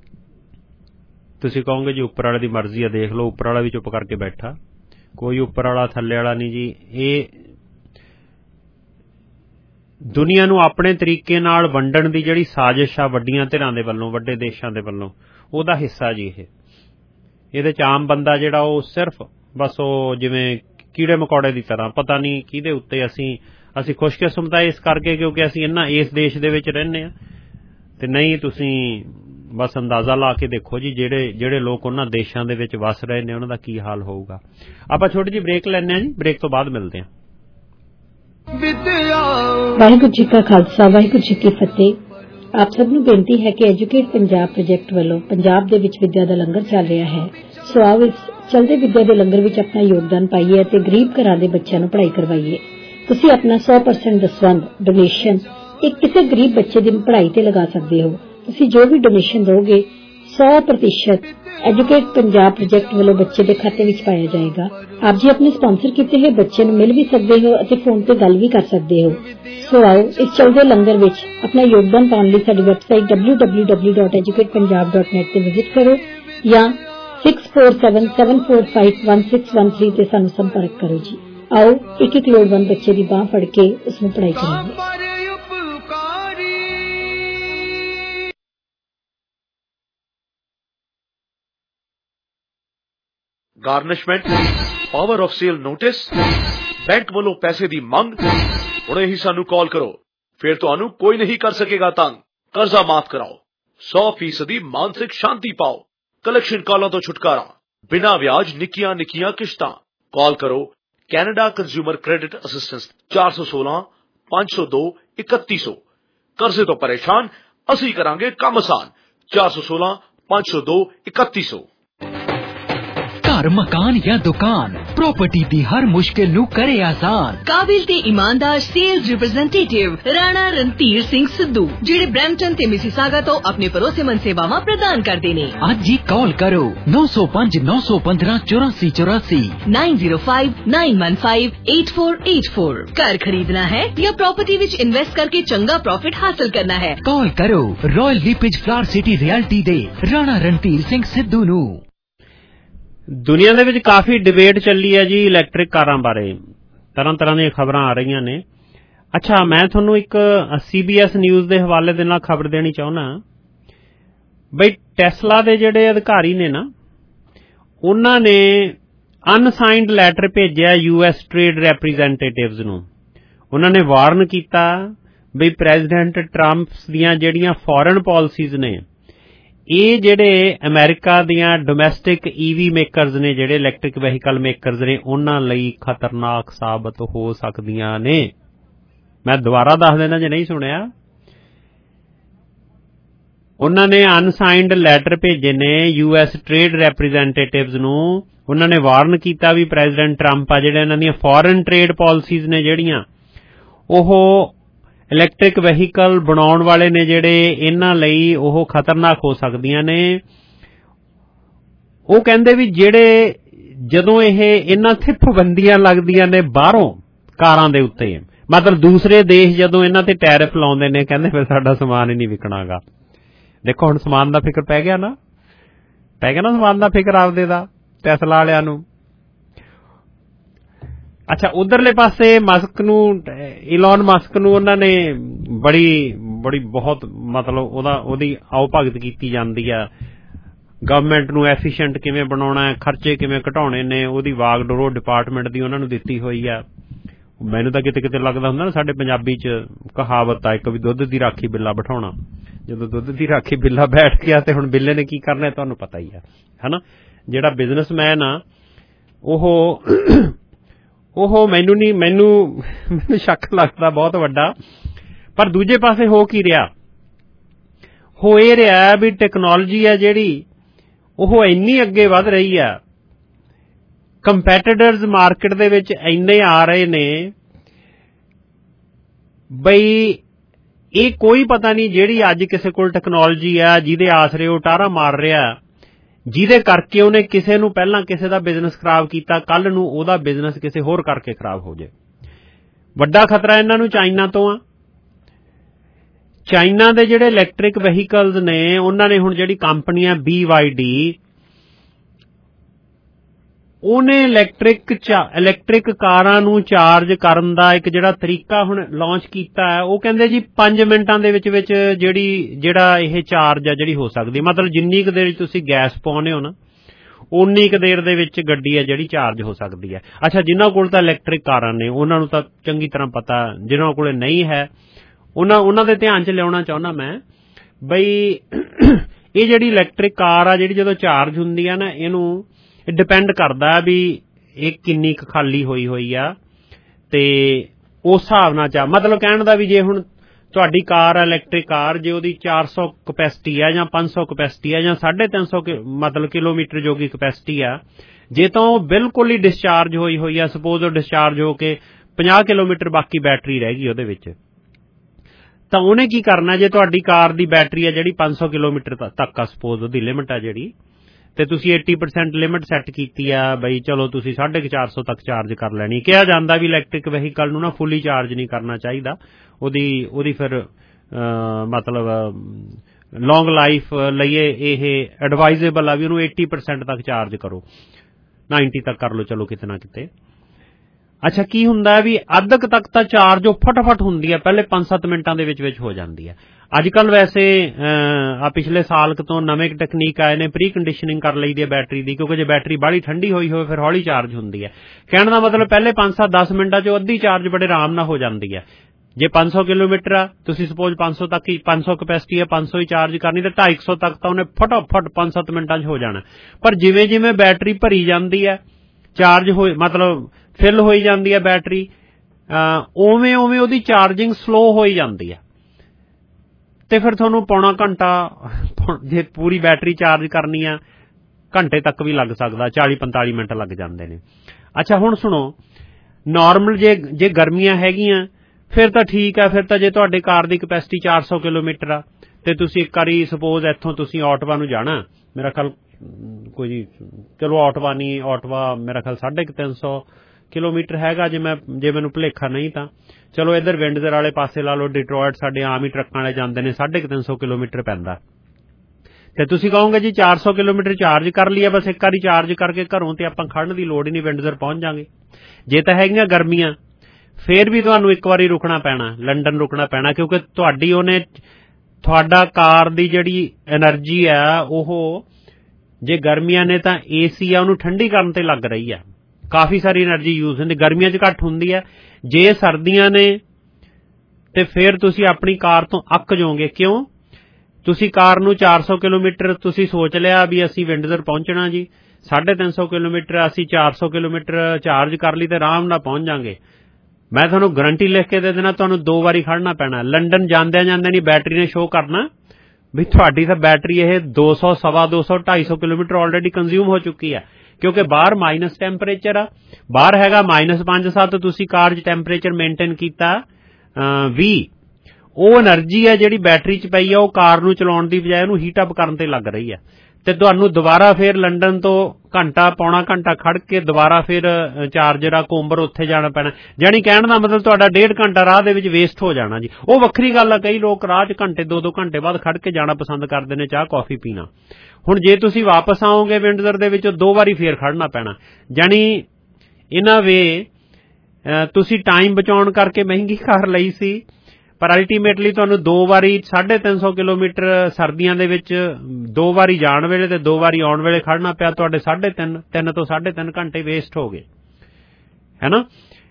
Speaker 2: ਤੁਸੀਂ ਕਹੋਗੇ ਜੀ ਉੱਪਰ ਵਾਲੇ ਦੀ ਮਰਜ਼ੀ ਆ, ਦੇਖ ਲਓ, ਉੱਪਰ ਵਾਲਾ ਵੀ ਚੁੱਪ ਕਰਕੇ ਬੈਠਾ, ਕੋਈ ਉੱਪਰ ਵਾਲਾ ਥੱਲੇ ਵਾਲਾ ਨਹੀਂ ਜੀ। ਇਹ ਦੁਨੀਆ ਨੂੰ ਆਪਣੇ ਤਰੀਕੇ ਨਾਲ ਵੰਡਣ ਦੀ ਜਿਹੜੀ ਸਾਜ਼ਿਸ਼ ਆ ਵੱਡੀਆਂ ਧਿਰਾਂ ਦੇ ਵੱਲੋਂ, ਵੱਡੇ ਦੇਸ਼ਾਂ ਦੇ ਵੱਲੋਂ, ਉਹਦਾ ਹਿੱਸਾ ਜੀ ਇਹ। ਇਹਦੇ ਚ ਆਮ ਬੰਦਾ ਜਿਹੜਾ ਉਹ ਸਿਰਫ ਬਸ ਉਹ ਜਿਵੇਂ ਕੀੜੇ ਮਕੌੜੇ ਦੀ ਤਰ੍ਹਾਂ, ਪਤਾ ਨਹੀਂ ਕਿਹਦੇ ਉੱਤੇ ਅਸੀਂ ਅਸੀਂ ਖੁਸ਼ਕਿਸਮਤ ਆ ਇਸ ਕਰਕੇ ਕਿਉਂਕਿ ਅਸੀਂ ਇਹਨਾਂ ਇਸ ਦੇਸ਼ ਦੇ ਵਿੱਚ ਰਹਿੰਦੇ ਹਾਂ, ਤੇ ਨਹੀਂ ਤੁਸੀਂ ਬਸ ਅੰਦਾਜ਼ਾ ਲਾ ਕੇ ਦੇਖੋ ਜੀ ਜਿਹੜੇ ਜਿਹੜੇ ਲੋਕ ਉਹਨਾਂ ਦੇਸ਼ਾਂ ਦੇ ਵਿੱਚ ਵਸ ਰਹੇ ਨੇ ਉਹਨਾਂ ਦਾ ਕੀ ਹਾਲ ਹੋਊਗਾ। ਆਪਾਂ ਛੋਟੀ ਜਿਹੀ ਬ੍ਰੇਕ ਲੈਂਦੇ ਹਾਂ ਜੀ, ਬ੍ਰੇਕ ਤੋਂ ਬਾਅਦ ਮਿਲਦੇ ਹਾਂ।
Speaker 10: ਵਾਹਿਗੁਰੂ ਜੀ ਕਾ ਖਾਲਸਾ, ਵਾਹਿਗੁਰੂ ਜੀ ਕੀ ਫਤਿਹ। ਆਪ ਸਭ ਨੂੰ ਬੇਨਤੀ ਹੈ ਕਿ ਐਜੂਕੇਟ ਪੰਜਾਬ ਪ੍ਰੋਜੈਕਟ ਵੱਲੋਂ ਪੰਜਾਬ ਦੇ ਵਿੱਚ ਵਿੱਦਿਆ ਦਾ ਲੰਗਰ ਚੱਲ ਰਿਹਾ ਹੈ, ਸੋ ਆਓ ਇਸ ਚਲਦੇ ਵਿੱਦਿਆ ਦੇ ਲੰਗਰ ਵਿੱਚ ਆਪਣਾ ਯੋਗਦਾਨ ਪਾਈਏ ਅਤੇ ਗਰੀਬ ਘਰਾਂ ਦੇ ਬੱਚਿਆਂ ਨੂੰ ਪੜ੍ਹਾਈ ਕਰਵਾਈਏ। ਤੁਸੀਂ ਆਪਣਾ ਸੌ ਪਰਸੈਂਟ ਦਸਵੰਧ ਡੋਨੇਸ਼ਨ ਇੱਕ ਕਿਸੇ ਗਰੀਬ ਬੱਚੇ ਦੀ ਪੜ੍ਹਾਈ ਤੇ ਲਗਾ ਸਕਦੇ ਹੋ। ਤੁਸੀਂ ਜੋ ਵੀ ਡੋਨੇਸ਼ਨ ਦਿਓਗੇ ਸੌ ਪ੍ਰਤੀਸ਼ਤ ਐਜੂਕੇਟ ਪੰਜਾਬ ਪ੍ਰੋਜੈਕਟ ਵੱਲੋਂ ਬੱਚੇ ਦੇ ਖਾਤੇ ਵਿੱਚ ਪਾਇਆ ਜਾਏਗਾ। ਆਪ ਜੀ ਆਪਣੇ ਸਪਾਂਸਰ ਕੀਤੇ ਹੋਏ ਬੱਚੇ ਨੂੰ ਮਿਲ ਵੀ ਸਕਦੇ ਹੋ ਅਤੇ ਫੋਨ ਤੇ ਗੱਲ ਵੀ ਕਰ ਸਕਦੇ ਹੋ। ਸੋ ਆਓ ਇਸ ਚਲਦੇ ਲੰਗਰ ਵਿੱਚ ਆਪਣਾ ਯੋਗਦਾਨ ਪਾਉਣ ਲਈ ਸਾਡੀ website W W W dot educate Punjab dot net ਤੇ ਵਿਜ਼ਿਟ ਕਰੋ ਜਾਂ six four seven seven four five one six one three ਤੇ ਸਾਨੂੰ ਸੰਪਰਕ ਕਰੋ ਜੀ। ਆਓ ਇੱਕ ਇੱਕ ਲੋੜਵੰਦ ਬੱਚੇ ਦੀ ਬਾਂਹ ਫੜ ਕੇ ਉਸ ਨੂੰ ਪੜ੍ਹਾਈ ਕਰਾਂਗੇ।
Speaker 5: Garnishment, power of sale notice, bank ਵੱਲੋਂ ਪੈਸੇ ਦੀ ਮੰਗ। ਹੁਣੇ ਹੀ ਸਾਨੂੰ ਕਾਲ ਕਰੋ, ਫਿਰ ਤੁਹਾਨੂੰ ਕੋਈ ਨਹੀਂ ਕਰ ਸਕੇਗਾ ਤੰਗ। ਕਰਜ਼ਾ ਮਾਫ ਕਰਾਓ, ਸੌ ਫੀਸਦੀ ਮਾਨਸਿਕ ਸ਼ਾਂਤੀ ਪਾਓ, ਕਲੈਕਸ਼ਨ ਕਾਲਾਂ ਤੋਂ ਛੁਟਕਾਰਾ, ਬਿਨਾਂ ਵਿਆਜ ਨਿੱਕੀਆਂ ਨਿੱਕੀਆਂ ਕਿਸ਼ਤਾਂ। ਕਾਲ ਕਰੋ ਕੈਨੇਡਾ ਕੰਜ਼ਿਊਮਰ ਕ੍ਰੈਡਿਟ ਅਸਿਸਟੈਂਸ ਚਾਰ ਸੌ ਸੋਲਾਂ ਪੰਜ ਸੌ ਦੋ ਇਕੱਤੀ ਸੌ। ਕਰਜ਼ੇ ਤੋਂ ਪਰੇਸ਼ਾਨ, ਅਸੀਂ ਕਰਾਂਗੇ ਕੰਮ ਆਸਾਨ। ਚਾਰ ਸੌ ਸੋਲਾਂ ਪੰਜ ਸੌ ਦੋ ਇਕੱਤੀ ਸੌ।
Speaker 8: ਘਰ, ਮਕਾਨ ਜਾਂ ਦੁਕਾਨ, ਪ੍ਰਾਪਰਟੀ ਦੀ ਹਰ ਮੁਸ਼ਕਿਲ ਨੂੰ ਕਰੇ ਆਸਾਨ।
Speaker 11: ਕਾਬਿਲ ਤੇ ਇਮਾਨਦਾਰ ਸੇਲਜ਼ ਰਿਪਰੈਜ਼ੈਂਟੇਟਿਵ ਰਾਣਾ ਰਣਧੀਰ ਸਿੰਘ ਸਿੱਧੂ, ਜਿਹੜੇ ਬ੍ਰੈਂਪਟਨ ਤੇ ਮਿਸੀਸਾਗਾ ਤੋਂ ਆਪਣੇ ਭਰੋਸੇਮੰਦ ਸੇਵਾਵਾਂ ਪ੍ਰਦਾਨ ਕਰਦੇ ਨੇ।
Speaker 8: ਅੱਜ ਹੀ ਕਾਲ ਕਰੋ ਨੌ ਸੌ ਪੰਜ ਨੌ ਸੌ ਪੰਦਰਾਂ ਚੌਰਾਸੀ ਚੌਰਾਸੀ
Speaker 11: nine zero five nine one five eight four eight four. घर खरीदना है या प्रॉपर्टी विच इन्वेस्ट करके चंगा प्रॉफिट हासिल करना है,
Speaker 8: कॉल करो Royal LePage Flower City Realty दे राणा रणधीर सिंह सिद्धू ਨੂੰ।
Speaker 2: ਦੁਨੀਆ ਦੇ ਵਿੱਚ ਕਾਫੀ ਡਿਬੇਟ ਚੱਲੀ ਹੈ ਜੀ ਇਲੈਕਟ੍ਰਿਕ ਕਾਰਾਂ ਬਾਰੇ, ਤਰ੍ਹਾਂ ਤਰ੍ਹਾਂ ਦੀਆਂ ਖਬਰਾਂ ਆ ਰਹੀਆਂ ਨੇ। ਅੱਛਾ, ਮੈਂ ਤੁਹਾਨੂੰ ਇੱਕ ਸੀ ਬੀ ਐਸ ਨਿਊਜ਼ ਦੇ ਹਵਾਲੇ ਦੇ ਨਾਲ ਖਬਰ ਦੇਣੀ ਚਾਹੁੰਦਾ ਬਈ ਟੈਸਲਾ ਦੇ ਜਿਹੜੇ ਅਧਿਕਾਰੀ ਨੇ ਨਾ, ਉਹਨਾਂ ਨੇ ਅਨਸਾਈਨਡ ਲੈਟਰ ਭੇਜਿਆ ਯੂ ਐਸ ਟ੍ਰੇਡ ਰੈਪ੍ਰੈਜ਼ੈਂਟੇਟਿਵਜ਼ ਨੂੰ। ਉਹਨਾਂ ਨੇ ਵਾਰਨ ਕੀਤਾ ਬਈ ਪ੍ਰੈਜ਼ੀਡੈਂਟ ਟਰੰਪ ਦੀਆਂ ਜਿਹੜੀਆਂ ਫੋਰਨ ਪਾਲਿਸੀਜ਼ ਨੇ, ਇਹ ਜਿਹੜੇ ਅਮਰੀਕਾ ਦੀਆਂ ਡੋਮੈਸਟਿਕ ਈਵੀ ਮੇਕਰਜ਼ ਨੇ, ਜਿਹੜੇ ਇਲੈਕਟ੍ਰਿਕ ਵਹੀਕਲ ਮੇਕਰਜ਼ ਨੇ, ਉਹਨਾਂ ਲਈ ਖਤਰਨਾਕ ਸਾਬਤ ਹੋ ਸਕਦੀਆਂ ਨੇ। ਮੈਂ ਦੁਬਾਰਾ ਦੱਸ ਦੇਣਾ ਜੇ ਨਹੀਂ ਸੁਣਿਆ, ਉਹਨਾਂ ਨੇ ਅਨਸਾਈਨਡ ਲੈਟਰ ਭੇਜੇ ਨੇ ਯੂ ਐਸ ਟ੍ਰੇਡ ਰੈਪ੍ਰੈਜ਼ੈਂਟੇਟਿਵਜ਼ ਨੂੰ। ਉਹਨਾਂ ਨੇ ਵਾਰਨ ਕੀਤਾ ਵੀ ਪ੍ਰੈਜ਼ੀਡੈਂਟ ਟਰੰਪ ਆ ਜਿਹੜੇ ਇਹਨਾਂ ਦੀਆਂ ਫੋਰਨ ਟ੍ਰੇਡ ਪਾਲਿਸੀਜ਼ ਨੇ ਜਿਹੜੀਆਂ, ਉਹ ਇਲੈਕਟ੍ਰਿਕ ਵਹੀਕਲ ਬਣਾਉਣ ਵਾਲੇ ਨੇ ਜਿਹੜੇ, ਇਹਨਾਂ ਲਈ ਉਹ ਖਤਰਨਾਕ ਹੋ ਸਕਦੀਆਂ ਨੇ। ਉਹ ਕਹਿੰਦੇ ਵੀ ਜਿਹੜੇ ਜਦੋਂ ਇਹ ਇਹਨਾਂ ਤੇ ਪਾਬੰਦੀਆਂ ਲੱਗਦੀਆਂ ਨੇ ਬਾਹਰੋਂ ਕਾਰਾਂ ਦੇ ਉੱਤੇ, ਮਤਲਬ ਦੂਸਰੇ ਦੇਸ਼ ਜਦੋਂ ਇਹਨਾਂ ਤੇ ਟੈਰਿਫ ਲਾਉਂਦੇ ਨੇ, ਕਹਿੰਦੇ ਫਿਰ ਸਾਡਾ ਸਮਾਨ ਹੀ ਨਹੀਂ ਵਿਕਣਾਗਾ। ਦੇਖੋ ਹੁਣ ਸਮਾਨ ਦਾ ਫਿਕਰ ਪੈ ਗਿਆ ਨਾ, ਪੈ ਗਿਆ ਨਾ ਸਮਾਨ ਦਾ ਫਿਕਰ ਆਪਦੇ ਦਾ ਟੈਸਲਾ ਵਾਲਿਆਂ ਨੂੰ। ਅੱਛਾ, ਉਧਰਲੇ ਪਾਸੇ ਮਸਕ ਨੂੰ, ਇਲਨ ਮਸਕ ਨੂੰ ਉਹਨਾਂ ਨੇ ਬੜੀ ਬੜੀ ਬਹੁਤ ਮਤਲਬ ਉਹਦਾ ਉਹਦੀ ਆਓ ਭਗਤ ਕੀਤੀ ਜਾਂਦੀ ਆ। ਗਵਰਨਮੈਂਟ ਨੂੰ ਐਫੀਸ਼ੀਐਂਟ ਕਿਵੇਂ ਬਣਾਉਣਾ ਹੈ, ਖਰਚੇ ਕਿਵੇਂ ਘਟਾਉਣੇ ਨੇ, ਉਹਦੀ ਵਾਗਡੋਰ ਡਿਪਾਰਟਮੈਂਟ ਦੀ ਉਹਨਾਂ ਨੂੰ ਦਿੱਤੀ ਹੋਈ ਆ। ਮੈਨੂੰ ਤਾਂ ਕਿਤੇ ਕਿਤੇ ਲੱਗਦਾ ਹੁੰਦਾ ਨਾ, ਸਾਡੇ ਪੰਜਾਬੀ 'ਚ ਕਹਾਵਤ ਆ ਇੱਕ ਵੀ ਦੁੱਧ ਦੀ ਰਾਖੀ ਬਿੱਲਾ ਬਿਠਾਉਣਾ। ਜਦੋਂ ਦੁੱਧ ਦੀ ਰਾਖੀ ਬਿੱਲਾ ਬੈਠ ਗਿਆ ਤੇ ਹੁਣ ਬਿੱਲੇ ਨੇ ਕੀ ਕਰਨਾ ਤੁਹਾਨੂੰ ਪਤਾ ਹੀ ਆ, ਹੈ ਨਾ। ਜਿਹੜਾ ਬਿਜ਼ਨਸਮੈਨ ਆ ਉਹ ਉਹ ਮੈਨੂੰ ਨਹੀਂ ਮੈਨੂੰ ਮੈਨੂੰ ਸ਼ੱਕ ਲੱਗਦਾ ਬਹੁਤ ਵੱਡਾ। ਪਰ ਦੂਜੇ ਪਾਸੇ ਹੋ ਕੀ ਰਿਹਾ, ਹੋ ਇਹ ਰਿਹਾ ਵੀ ਟੈਕਨੋਲੋਜੀ ਹੈ ਜਿਹੜੀ ਉਹ ਇੰਨੀ ਅੱਗੇ ਵੱਧ ਰਹੀ ਆ, ਕੰਪੈਟੀਟਰਸ ਮਾਰਕੀਟ ਦੇ ਵਿੱਚ ਇੰਨੇ ਆ ਰਹੇ ਨੇ ਬਈ ਇਹ ਕੋਈ ਪਤਾ ਨਹੀਂ ਜਿਹੜੀ ਅੱਜ ਕਿਸੇ ਕੋਲ ਟੈਕਨੋਲੋਜੀ ਆ ਜਿਹਦੇ ਆਸਰੇ ਉਹ ਟਾਰਾ ਮਾਰ ਰਿਹਾ, ਜਿਹਦੇ ਕਰਕੇ ਉਹਨੇ ਕਿਸੇ ਨੂੰ ਪਹਿਲਾਂ ਕਿਸੇ ਦਾ ਬਿਜ਼ਨਸ ਖਰਾਬ ਕੀਤਾ, ਕੱਲ ਨੂੰ ਉਹਦਾ ਬਿਜ਼ਨਸ ਕਿਸੇ ਹੋਰ ਕਰਕੇ ਖਰਾਬ ਹੋ ਜਾਏ। ਵੱਡਾ ਖਤਰਾ ਇਹਨਾਂ ਨੂੰ ਚਾਈਨਾ ਤੋਂ ਆ। ਚਾਈਨਾ ਦੇ ਜਿਹੜੇ ਇਲੈਕਟ੍ਰਿਕ ਵਹੀਕਲਸ ਨੇ ਉਹਨਾਂ ਨੇ ਹੁਣ ਜਿਹੜੀ ਕੰਪਨੀ ਆ ਬੀ ਵਾਈ ਡੀ, ਉਹਨੇ ਇਲੈਕਟ੍ਰਿਕ ਇਲੈਕਟ੍ਰਿਕ ਕਾਰਾਂ ਨੂੰ ਚਾਰਜ ਕਰਨ ਦਾ ਇੱਕ ਜਿਹੜਾ ਤਰੀਕਾ ਹੁਣ ਲਾਂਚ ਕੀਤਾ ਹੈ। ਉਹ ਕਹਿੰਦੇ ਜੀ ਪੰਜ ਮਿੰਟਾਂ ਦੇ ਵਿੱਚ ਵਿੱਚ ਜਿਹੜੀ ਜਿਹੜਾ ਇਹ ਚਾਰਜ ਆ ਜਿਹੜੀ ਹੋ ਸਕਦੀ, ਮਤਲਬ ਜਿੰਨੀ ਕੁ ਦੇਰ ਤੁਸੀਂ ਗੈਸ ਪਾਉਂਦੇ ਹੋ ਨਾ ਉਨੀ ਕੁ ਦੇਰ ਦੇ ਵਿੱਚ ਗੱਡੀ ਹੈ ਜਿਹੜੀ ਚਾਰਜ ਹੋ ਸਕਦੀ ਹੈ। ਅੱਛਾ, ਜਿਨ੍ਹਾਂ ਕੋਲ ਤਾਂ ਇਲੈਕਟ੍ਰਿਕ ਕਾਰਾਂ ਨੇ ਉਹਨਾਂ ਨੂੰ ਤਾਂ ਚੰਗੀ ਤਰ੍ਹਾਂ ਪਤਾ, ਜਿਨ੍ਹਾਂ ਕੋਲ ਨਹੀਂ ਹੈ ਉਹਨਾਂ ਉਹਨਾਂ ਦੇ ਧਿਆਨ 'ਚ ਲਿਆਉਣਾ ਚਾਹੁੰਦਾ ਮੈਂ ਬਈ ਇਹ ਜਿਹੜੀ ਇਲੈਕਟ੍ਰਿਕ ਕਾਰ ਆ ਜਿਹੜੀ ਜਦੋਂ ਚਾਰਜ ਹੁੰਦੀ ਆ ਨਾ, ਇਹਨੂੰ ਡਿਪੈਂਡ ਕਰਦਾ ਵੀ ਇਹ ਕਿੰਨੀ ਕੁ ਖਾਲੀ ਹੋਈ ਹੋਈ ਆ, ਤੇ ਉਸ ਹਿਸਾਬ ਨਾਲ ਚਾ ਮਤਲਬ ਕਹਿਣ ਦਾ ਵੀ ਜੇ ਹੁਣ ਤੁਹਾਡੀ ਕਾਰ ਆ ਇਲੈਕਟ੍ਰਿਕ ਕਾਰ, ਜੇ ਉਹਦੀ ਚਾਰ ਸੌ ਕਪੈਸਿਟੀ ਆ ਜਾਂ ਪੰਜ ਸੌ ਕਪੈਸਿਟੀ ਆ ਜਾਂ ਸਾਢੇ ਤਿੰਨ ਸੌ ਮਤਲਬ ਕਿਲੋਮੀਟਰ ਜੋਗੀ ਕਪੈਸਿਟੀ ਆ, ਜੇ ਤਾਂ ਉਹ ਬਿਲਕੁਲ ਹੀ ਡਿਸਚਾਰਜ ਹੋਈ ਹੋਈ ਆ, ਸਪੋਜ਼ ਉਹ ਡਿਸਚਾਰਜ ਹੋ ਕੇ ਪੰਜਾਹ ਕਿਲੋਮੀਟਰ ਬਾਕੀ ਬੈਟਰੀ ਰਹਿ ਗਈ ਉਹਦੇ ਵਿੱਚ, ਤਾਂ ਉਹਨੇ ਕੀ ਕਰਨਾ, ਜੇ ਤੁਹਾਡੀ ਕਾਰ ਦੀ ਬੈਟਰੀ ਆ ਜਿਹੜੀ ਪੰਜ ਸੌ ਕਿਲੋਮੀਟਰ ਤੱਕ ਆ, ਸਪੋਜ਼ ਉਹਦੀ ਲਿਮਿਟ ਆ ਜਿਹੜੀ, ਤੇ ਤੁਸੀਂ अस्सी परसेंट ਲਿਮਿਟ ਸੈੱਟ ਕੀਤੀ ਆ ਬਈ ਚਲੋ ਤੁਸੀਂ ਸਾਢੇ ਚਾਰ ਸੌ ਤੱਕ ਚਾਰਜ ਕਰ ਲੈਣੀ। ਕਿਹਾ ਜਾਂਦਾ ਵੀ ਇਲੈਕਟ੍ਰਿਕ ਵਹੀਕਲ ਨੂੰ ਨਾ ਫੁੱਲੀ ਚਾਰਜ ਨਹੀਂ ਕਰਨਾ ਚਾਹੀਦਾ, ਉਹਦੀ ਉਹਦੀ ਫਿਰ ਮਤਲਬ ਲੌਂਗ ਲਾਈਫ ਲਈ ਇਹ ਐਡਵਾਈਜ਼ੇਬਲ ਆ ਵੀ ਉਹਨੂੰ अस्सी परसेंट ਤੱਕ ਚਾਰਜ ਕਰੋ, ਨੱਬੇ ਤੱਕ ਕਰ ਲਓ ਚਲੋ ਕਿਤੇ ਨਾ ਕਿਤੇ। ਅੱਛਾ, ਕੀ ਹੁੰਦਾ ਵੀ ਅੱਧ ਕੁ ਤੱਕ ਤਾਂ ਚਾਰਜ ਉਹ ਫਟਾਫਟ ਹੁੰਦੀ ਹੈ, ਪਹਿਲੇ ਪੰਜ ਸੱਤ ਮਿੰਟਾਂ ਦੇ ਵਿੱਚ ਵਿੱਚ ਹੋ ਜਾਂਦੀ ਹੈ। ਅੱਜ ਕੱਲ੍ਹ ਵੈਸੇ ਆ ਪਿਛਲੇ ਸਾਲ ਤੋਂ ਨਵੇਂ ਟੈਕਨੀਕ ਆਏ ਨੇ, ਪ੍ਰੀ ਕੰਡੀਸ਼ਨਿੰਗ ਕਰ ਲਈ ਦੀ ਹੈ ਬੈਟਰੀ ਦੀ, ਕਿਉਂਕਿ ਜੇ ਬੈਟਰੀ ਬਾਹਲੀ ਠੰਡੀ ਹੋਈ ਹੋਵੇ ਫਿਰ ਹੌਲੀ ਚਾਰਜ ਹੁੰਦੀ ਹੈ। ਕਹਿਣ ਦਾ ਮਤਲਬ ਪਹਿਲੇ ਪੰਜ ਸੱਤ ਦਸ ਮਿੰਟਾਂ 'ਚ ਅੱਧੀ ਚਾਰਜ ਬੜੇ ਆਰਾਮ ਨਾਲ ਹੋ ਜਾਂਦੀ ਹੈ। ਜੇ ਪੰਜ ਸੌ ਕਿਲੋਮੀਟਰ ਆ, ਤੁਸੀਂ ਸਪੋਜ਼ ਪੰਜ ਸੌ ਤੱਕ ਹੀ ਪੰਜ ਸੌ ਕਪੈਸਿਟੀ ਹੈ, ਪੰਜ ਸੌ ਹੀ ਚਾਰਜ ਕਰਨੀ, ਤੇ ਢਾਈ ਸੌ ਤੱਕ ਤਾਂ ਉਹਨੇ ਫਟਾਫਟ ਪੰਜ ਸੱਤ ਮਿੰਟਾਂ 'ਚ ਹੋ ਜਾਣਾ। ਪਰ ਜਿਵੇਂ ਜਿਵੇਂ ਬੈਟਰੀ ਭਰੀ ਜਾਂਦੀ ਹੈ, ਚਾਰਜ ਹੋ ਮਤਲਬ ਫਿਲ ਹੋਈ ਜਾਂਦੀ ਹੈ ਬੈਟਰੀ, ਉਵੇਂ ਉਵੇਂ ਉਹਦੀ ਚਾਰਜਿੰਗ ਸਲੋ ਹੋਈ ਜਾਂਦੀ ਹੈ, ਤੇ ਫਿਰ ਤੁਹਾਨੂੰ ਪੌਣਾ ਘੰਟਾ ਜੇ ਪੂਰੀ ਬੈਟਰੀ ਚਾਰਜ ਕਰਨੀ ਆ ਘੰਟੇ ਤੱਕ ਵੀ ਲੱਗ ਸਕਦਾ, ਚਾਲੀ ਪੰਤਾਲੀ ਮਿੰਟ ਲੱਗ ਜਾਂਦੇ ਨੇ। ਅੱਛਾ, ਹੁਣ ਸੁਣੋ, ਨਾਰਮਲ ਜੇ ਜੇ ਗਰਮੀਆਂ ਹੈਗੀਆਂ ਫਿਰ ਤਾਂ ਠੀਕ ਆ, ਫਿਰ ਤਾਂ ਜੇ ਤੁਹਾਡੇ ਕਾਰ ਦੀ ਕਪੈਸਿਟੀ ਚਾਰ ਸੌ ਕਿਲੋਮੀਟਰ ਆ ਤੇ ਤੁਸੀਂ ਇੱਕ ਵਾਰੀ ਸਪੋਜ਼ ਇੱਥੋਂ ਤੁਸੀਂ ਆਟਵਾ ਨੂੰ ਜਾਣਾ, ਮੇਰਾ ਖਿਆਲ ਕੋਈ ਚਲੋ ਆਟਵਾ ਨਹੀਂ, ਆਟਵਾ ਮੇਰਾ ਖਿਆਲ ਸਾਢੇ ਕੁ ਤਿੰਨ ਸੌ ਕਿਲੋਮੀਟਰ ਹੈਗਾ ਜੇ ਮੈਂ ਜੇ ਮੈਨੂੰ ਭੁਲੇਖਾ ਨਹੀਂ ਤਾਂ, ਚਲੋ ਇੱਧਰ ਵਿੰਡਜ਼ਰ ਵਾਲੇ ਪਾਸੇ ਲਾ ਲਓ, ਡਿਟਰੋਇਟ ਸਾਡੇ ਆਮ ਹੀ ਟਰੱਕਾਂ ਵਾਲੇ ਜਾਂਦੇ ਨੇ, ਸਾਢੇ ਕੁ ਤਿੰਨ ਸੌ ਕਿਲੋਮੀਟਰ ਪੈਂਦਾ, ਤੇ ਤੁਸੀਂ ਕਹੋਗੇ ਜੀ ਚਾਰ ਸੌ ਕਿਲੋਮੀਟਰ ਚਾਰਜ ਕਰ ਲਿਆ, ਬਸ ਇੱਕ ਵਾਰੀ ਚਾਰਜ ਕਰਕੇ ਘਰੋਂ ਤੇ ਆਪਾਂ ਖੜਨ ਦੀ ਲੋੜ ਹੀ ਨਹੀਂ, ਵਿੰਡਜ਼ਰ ਪਹੁੰਚ ਜਾਵਾਂਗੇ। ਜੇ ਤਾਂ ਹੈਗੀਆਂ ਗਰਮੀਆਂ ਫੇਰ ਵੀ ਤੁਹਾਨੂੰ ਇੱਕ ਵਾਰੀ ਰੁਕਣਾ ਪੈਣਾ, ਲੰਡਨ ਰੁਕਣਾ ਪੈਣਾ, ਕਿਉਂਕਿ ਤੁਹਾਡੀ ਉਹਨੇ ਤੁਹਾਡਾ ਕਾਰ ਦੀ ਜਿਹੜੀ ਐਨਰਜੀ ਆ ਉਹ ਜੇ ਗਰਮੀਆਂ ਨੇ ਤਾਂ ਏ ਸੀ ਆ ਉਹਨੂੰ ਠੰਡੀ ਕਰਨ ਤੇ ਲੱਗ ਰਹੀ ਆ, ਕਾਫੀ ਸਾਰੀ ਐਨਰਜੀ ਯੂਜ਼ ਹੁੰਦੀ, ਗਰਮੀਆਂ 'ਚ ਘੱਟ ਹੁੰਦੀ ਹੈ। ਜੇ ਸਰਦੀਆਂ ਨੇ ਤੇ ਫਿਰ ਤੁਸੀਂ ਆਪਣੀ ਕਾਰ ਤੋਂ ਅੱਕ ਜਾਓਗੇ। ਕਿਉਂ? ਤੁਸੀਂ ਕਾਰ ਨੂੰ ਚਾਰ ਸੌ ਕਿਲੋਮੀਟਰ ਤੁਸੀਂ ਸੋਚ ਲਿਆ ਵੀ ਅਸੀਂ ਵਿੰਡਜ਼ਰ ਪਹੁੰਚਣਾ ਜੀ, ਸਾਢੇ ਤਿੰਨ ਸੌ ਕਿਲੋਮੀਟਰ ਅਸੀਂ ਚਾਰ ਸੌ ਕਿਲੋਮੀਟਰ ਚਾਰਜ ਕਰ ਲਈ ਤੇ ਆਰਾਮ ਨਾਲ ਪਹੁੰਚ ਜਾਵਾਂਗੇ। ਮੈਂ ਤੁਹਾਨੂੰ ਗਰੰਟੀ ਲਿਖ ਕੇ ਦੇ ਦੇਣਾ, ਤੁਹਾਨੂੰ ਦੋ ਵਾਰੀ ਖੜਨਾ ਪੈਣਾ। ਲੰਡਨ ਜਾਂਦਿਆਂ ਜਾਂਦਿਆਂ ਨਹੀਂ ਬੈਟਰੀ ਨੇ ਸ਼ੋਅ ਕਰਨਾ ਵੀ ਤੁਹਾਡੀ ਤਾਂ ਬੈਟਰੀ ਇਹ ਦੋ ਸੌ ਸਵਾ ਦੋ ਸੌ ਢਾਈ ਸੌ ਕਿਲੋਮੀਟਰ ਆਲਰੇਡੀ ਕੰਜ਼ਿਊਮ ਹੋ ਚੁੱਕੀ ਹੈ, ਕਿਉਂਕਿ ਬਾਹਰ ਮਾਈਨਸ ਟੈਂਪਰੇਚਰ ਆ, ਬਾਹਰ ਹੈਗਾ ਮਾਈਨਸ ਪੰਜ ਸੱਤ, ਤੁਸੀਂ ਕਾਰ 'ਚ ਟੈਂਪਰੇਚਰ ਮੇਨਟੇਨ ਕੀਤਾ ਵੀਹ, ਉਹ એનર્ਜੀ ਹੈ ਜਿਹੜੀ ਬੈਟਰੀ 'ਚ ਪਈ ਆ ਉਹ ਕਾਰ ਨੂੰ ਚਲਾਉਣ ਦੀ ਬਜਾਏ ਉਹਨੂੰ ਹੀਟ ਅਪ ਕਰਨ ਤੇ ਲੱਗ ਰਹੀ ਹੈ, ਤੇ ਤੁਹਾਨੂੰ ਦੁਬਾਰਾ ਫਿਰ ਲੰਡਨ ਤੋਂ ਘੰਟਾ ਪੌਣਾ ਘੰਟਾ ਖੜ ਕੇ ਦੁਬਾਰਾ ਫਿਰ ਚਾਰਜਰ ਆ ਕੋਂਬਰ ਉੱਥੇ ਜਾਣਾ ਪੈਣਾ। ਜਾਣੀ ਕਹਿਣ ਦਾ ਮਤਲਬ ਤੁਹਾਡਾ ਡੇਢ ਘੰਟਾ ਰਾਹ ਦੇ ਵਿੱਚ ਵੇਸਟ ਹੋ ਜਾਣਾ ਜੀ। ਉਹ ਵੱਖਰੀ ਗੱਲ ਆ, ਕਈ ਲੋਕ ਰਾਹ 'ਚ ਘੰਟੇ ਦੋ ਦੋ ਘੰਟੇ ਬਾਅਦ ਖੜ ਕੇ ਜਾਣਾ ਪਸੰਦ ਕਰਦੇ ਨੇ, ਚਾਹ ਕੌਫੀ ਪੀਣਾ। ਹੁਣ ਜੇ ਤੁਸੀਂ ਵਾਪਸ ਆਓਗੇ ਵਿੰਡਜ਼ਰ ਦੇ ਵਿੱਚ ਦੋ ਵਾਰੀ ਫੇਰ ਖੜਨਾ ਪੈਣਾ। ਜਾਣੀ ਇਹਨਾਂ ਵੇ ਤੁਸੀਂ ਟਾਈਮ ਬਚਾਉਣ ਕਰਕੇ ਮਹਿੰਗੀ ਕਾਰ ਲਈ ਸੀ, ਪਰ ਅਲਟੀਮੇਟਲੀ ਤੁਹਾਨੂੰ ਦੋ ਵਾਰੀ ਸਾਢੇ ਤਿੰਨ ਸੌ ਕਿਲੋਮੀਟਰ ਸਰਦੀਆਂ ਦੇ ਵਿੱਚ ਦੋ ਵਾਰੀ ਜਾਣ ਵੇਲੇ ਤੇ ਦੋ ਵਾਰੀ ਆਉਣ ਵੇਲੇ ਖੜਨਾ ਪਿਆ, ਤੁਹਾਡੇ ਸਾਢੇ ਤਿੰਨ ਤਿੰਨ ਤੋਂ ਸਾਢੇ ਤਿੰਨ ਘੰਟੇ ਵੇਸਟ ਹੋ ਗਏ, ਹੈ ਨਾ।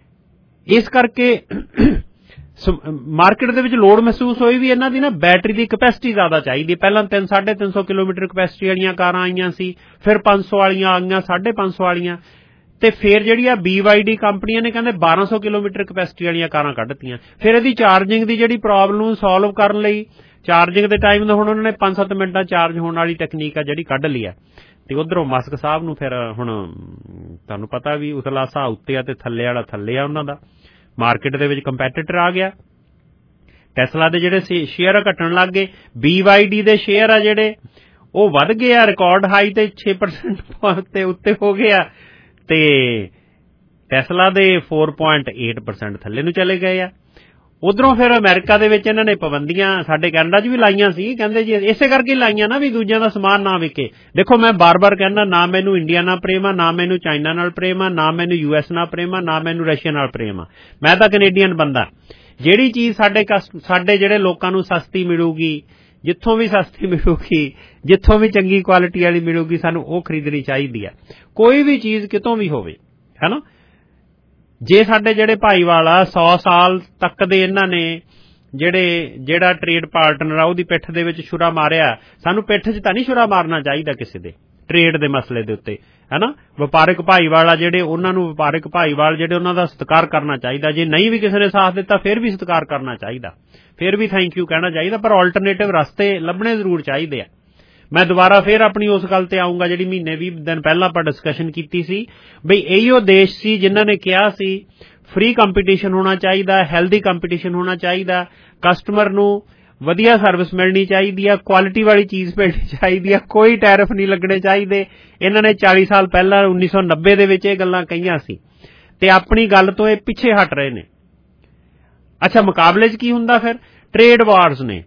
Speaker 2: ਇਸ ਕਰਕੇ ਮਾਰਕੀਟ ਦੇ ਵਿੱਚ ਲੋੜ ਮਹਿਸੂਸ ਹੋਈ ਵੀ ਇਹਨਾਂ ਦੀ ਨਾ ਬੈਟਰੀ ਦੀ ਕਪੈਸਿਟੀ ਜ਼ਿਆਦਾ ਚਾਹੀਦੀ। ਪਹਿਲਾਂ ਤਿੰਨ ਸਾਢੇ ਤਿੰਨ ਸੌ ਕਿਲੋਮੀਟਰ ਕਪੈਸਿਟੀ ਵਾਲੀਆਂ ਕਾਰਾਂ ਆਈਆਂ ਸੀ, ਫਿਰ ਪੰਜ ਸੌ ਵਾਲੀਆਂ ਆ ਗਈਆਂ, ਸਾਢੇ ਪੰਜ ਸੌ ਵਾਲੀਆਂ, ਤੇ ਫਿਰ ਜਿਹੜੀ ਆ ਬੀ ਵਾਈ ਡੀ ਕੰਪਨੀਆਂ ਨੇ ਕਹਿੰਦੇ ਬਾਰਾਂ ਸੌ ਕਿਲੋਮੀਟਰ ਕਪੈਸਿਟੀ ਵਾਲੀਆਂ ਕਾਰਾਂ ਕੱਢਤੀਆਂ। ਫਿਰ ਇਹਦੀ ਚਾਰਜਿੰਗ ਦੀ ਜਿਹੜੀ ਪ੍ਰੋਬਲਮ ਸੋਲਵ ਕਰਨ ਲਈ ਚਾਰਜਿੰਗ ਦੇ ਟਾਈਮ ਦਾ ਹੁਣ ਉਹਨਾਂ ਨੇ ਪੰਜ ਸੱਤ ਮਿੰਟਾਂ ਚਾਰਜ ਹੋਣ ਵਾਲੀ ਟੈਕਨੀਕ ਆ ਜਿਹੜੀ ਕੱਢ ਲਈ ਆ। ਤੇ ਉਧਰੋਂ ਮਸਕ ਸਾਹਿਬ ਨੂੰ ਫਿਰ ਹੁਣ ਤੁਹਾਨੂੰ ਪਤਾ ਵੀ ਉਤਲਾ ਹਿਸਾਬ ਉੱਤੇ ਆ ਤੇ ਥੱਲੇ ਵਾਲਾ ਥੱਲੇ ਆ, ਉਹਨਾਂ ਦਾ ਮਾਰਕੀਟ ਦੇ ਵਿੱਚ ਕੰਪੈਟੀਟਰ ਆ ਗਿਆ। ਟੈਸਲਾ ਦੇ ਜਿਹੜੇ ਸ਼ੇਅਰ ਘਟਣ ਲੱਗ ਗਏ, ਬੀ ਵਾਈ ਡੀ ਦੇ ਸ਼ੇਅਰ ਆ ਜਿਹੜੇ ਉਹ ਵੱਧ ਗਏ ਆ, ਰਿਕਾਰਡ ਹਾਈ ਤੇ ਛੇ ਪਰਸੈਂਟ ਤੇ ਉੱਤੇ ਹੋ ਗਏ ਆ, ਤੇ ਟੈਸਲਾ ਦੇ ਚਾਰ ਪੁਆਇੰਟ ਅੱਠ ਪਰਸੈਂਟ ਥੱਲੇ ਨੂੰ ਚਲੇ ਗਏ ਆ। ਉਧਰੋਂ ਫਿਰ ਅਮਰੀਕਾ ਦੇ ਵਿੱਚ ਇਹਨਾਂ ਨੇ ਪਾਬੰਦੀਆਂ ਸਾਡੇ ਕੈਨੇਡਾ 'ਚ ਵੀ ਲਾਈਆਂ ਸੀ, ਕਹਿੰਦੇ ਜੀ ਇਸੇ ਕਰਕੇ ਲਾਈਆਂ ਨਾ ਵੀ ਦੂਜਿਆਂ ਦਾ ਸਮਾਨ ਨਾ ਵਿਕੇ। ਦੇਖੋ ਮੈਂ ਬਾਰ-ਬਾਰ ਕਹਿੰਦਾ, ਨਾ ਮੈਨੂੰ ਇੰਡੀਆ ਨਾਲ ਪ੍ਰੇਮ ਆ, ਨਾ ਮੈਨੂੰ ਚਾਈਨਾ ਨਾਲ ਪ੍ਰੇਮ ਆ, ਨਾ ਮੈਨੂੰ ਯੂ ਐਸ ਨਾਲ ਪ੍ਰੇਮ ਆ, ਨਾ ਮੈਨੂੰ ਰਸ਼ੀਆ ਨਾਲ ਪ੍ਰੇਮ ਆ। ਮੈਂ ਤਾਂ ਕੈਨੇਡੀਅਨ ਬੰਦਾ। ਜਿਹੜੀ ਚੀਜ਼ ਸਾਡੇ ਸਾਡੇ ਜਿਹੜੇ ਲੋਕਾਂ ਨੂੰ ਸਸਤੀ ਮਿਲੂਗੀ, ਜਿੱਥੋਂ ਵੀ ਸਸਤੀ ਮਿਲੂਗੀ, ਜਿੱਥੋਂ ਵੀ ਚੰਗੀ ਕੁਆਲਿਟੀ ਵਾਲੀ ਮਿਲੂਗੀ, ਸਾਨੂੰ ਉਹ ਖਰੀਦਣੀ ਚਾਹੀਦੀ ਆ, ਕੋਈ ਵੀ ਚੀਜ਼ ਕਿਤੋਂ ਵੀ ਹੋਵੇ, ਹੈ ਨਾ। ਜੇ ਸਾਡੇ ਜਿਹੜੇ ਭਾਈਵਾਲ ਆ ਸੌ ਸਾਲ ਤੱਕ ਦੇ ਇਹਨਾਂ ਨੇ ਜਿਹੜੇ ਜਿਹੜਾ ਟ੍ਰੇਡ ਪਾਰਟਨਰ ਆ ਉਹਦੀ ਪਿੱਠ ਦੇ ਵਿੱਚ ਛੁਰਾ ਮਾਰਿਆ, ਸਾਨੂੰ ਪਿੱਠ 'ਚ ਤਾਂ ਨਹੀਂ ਛੁਰਾ ਮਾਰਨਾ ਚਾਹੀਦਾ ਕਿਸੇ ਦੇ ਟ੍ਰੇਡ ਦੇ ਮਸਲੇ ਦੇ ਉੱਤੇ, ਹੈ ਨਾ। ਵਪਾਰਕ ਭਾਈਵਾਲ ਆ ਜਿਹੜੇ, ਉਹਨਾਂ ਨੂੰ ਵਪਾਰਕ ਭਾਈਵਾਲ ਜਿਹੜੇ ਉਹਨਾਂ ਦਾ ਸਤਿਕਾਰ ਕਰਨਾ ਚਾਹੀਦਾ। ਜੇ ਨਹੀਂ ਵੀ ਕਿਸੇ ਨੇ ਸਾਥ ਦਿੱਤਾ ਫਿਰ ਵੀ ਸਤਿਕਾਰ ਕਰਨਾ ਚਾਹੀਦਾ, ਫਿਰ ਵੀ ਥੈਂਕ ਯੂ ਕਹਿਣਾ ਚਾਹੀਦਾ, ਪਰ ਆਲਟਰਨੇਟਿਵ ਰਸਤੇ ਲੱਭਣੇ ਜ਼ਰੂਰ ਚਾਹੀਦੇ ਆ। ਮੈਂ ਦੁਬਾਰਾ ਫਿਰ ਆਪਣੀ ਉਸ ਗੱਲ ਤੇ ਆਊਂਗਾ ਜਿਹੜੀ ਮਹੀਨੇ ਵੀਹ ਦਿਨ ਪਹਿਲਾਂ ਆਪਾਂ ਡਿਸਕਸ਼ਨ ਕੀਤੀ ਸੀ, ਬਈ ਇਹੀਓ ਦੇਸ਼ ਸੀ ਜਿਨ੍ਹਾਂ ਨੇ ਕਿਹਾ ਸੀ ਫ੍ਰੀ ਕੰਪੀਟੀਸ਼ਨ ਹੋਣਾ ਚਾਹੀਦਾ, ਹੈਲਦੀ ਕੰਪੀਟੀਸ਼ਨ ਹੋਣਾ ਚਾਹੀਦਾ, ਕਸਟਮਰ ਨੂੰ ਵਧੀਆ ਸਰਵਿਸ ਮਿਲਣੀ ਚਾਹੀਦੀ ਆ, ਕੁਆਲਿਟੀ ਵਾਲੀ ਚੀਜ਼ ਮਿਲਣੀ ਚਾਹੀਦੀ ਆ, ਕੋਈ ਟੈਰਿਫ ਨਹੀਂ ਲੱਗਣੇ ਚਾਹੀਦੇ। ਇਹਨਾਂ ਨੇ ਚਾਲੀ ਸਾਲ ਪਹਿਲਾਂ ਉੱਨੀ ਸੌ ਨੱਬੇ ਦੇ ਵਿੱਚ ਇਹ ਗੱਲਾਂ ਕਹੀਆਂ ਸੀ ਤੇ ਆਪਣੀ ਗੱਲ ਤੋਂ ਇਹ ਪਿੱਛੇ ਹਟ ਰਹੇ ਨੇ। ਅੱਛਾ, ਮੁਕਾਬਲੇ 'ਚ ਕੀ ਹੁੰਦਾ ਫਿਰ? ਟ੍ਰੇਡ ਵਾਰਸ ਨੇ।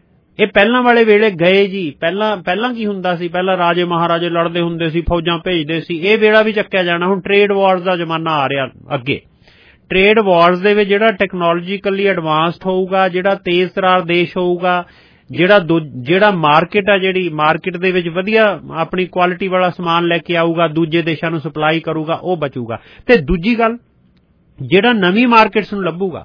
Speaker 2: ਇਹ ਪਹਿਲਾਂ ਵਾਲੇ ਵੇਲੇ ਗਏ ਜੀ। ਪਹਿਲਾਂ ਪਹਿਲਾਂ ਕੀ ਹੁੰਦਾ ਸੀ? ਪਹਿਲਾਂ ਰਾਜੇ ਮਹਾਰਾਜੇ ਲੜਦੇ ਹੁੰਦੇ ਸੀ, ਫੌਜਾਂ ਭੇਜਦੇ ਸੀ, ਇਹ ਵੇੜਾ ਵੀ ਚੱਕਿਆ ਜਾਣਾ। ਹੁਣ ਟ੍ਰੇਡ ਵਾਰਸ ਦਾ ਜ਼ਮਾਨਾ ਆ ਰਿਹਾ ਅੱਗੇ। ਟ੍ਰੇਡ ਵਾਰਸ ਦੇ ਵਿੱਚ ਜਿਹੜਾ ਟੈਕਨੋਲੋਜੀਕਲੀ ਐਡਵਾਂਸਡ ਹੋਊਗਾ, ਜਿਹੜਾ ਤੇਜ਼ ਤਰਾਰ ਦੇਸ਼ ਹੋਊਗਾ, ਜਿਹੜਾ ਜਿਹੜਾ ਮਾਰਕੀਟ ਆ, ਜਿਹੜੀ ਮਾਰਕੀਟ ਦੇ ਵਿੱਚ ਵਧੀਆ ਆਪਣੀ ਕੁਆਲਿਟੀ ਵਾਲਾ ਸਮਾਨ ਲੈ ਕੇ ਆਊਗਾ, ਦੂਜੇ ਦੇਸ਼ਾਂ ਨੂੰ ਸਪਲਾਈ ਕਰੂਗਾ, ਉਹ ਬਚੂਗਾ। ਤੇ ਦੂਜੀ ਗੱਲ, ਜਿਹੜਾ ਨਵੀਂ ਮਾਰਕੀਟਸ ਨੂੰ ਲੱਭੂਗਾ,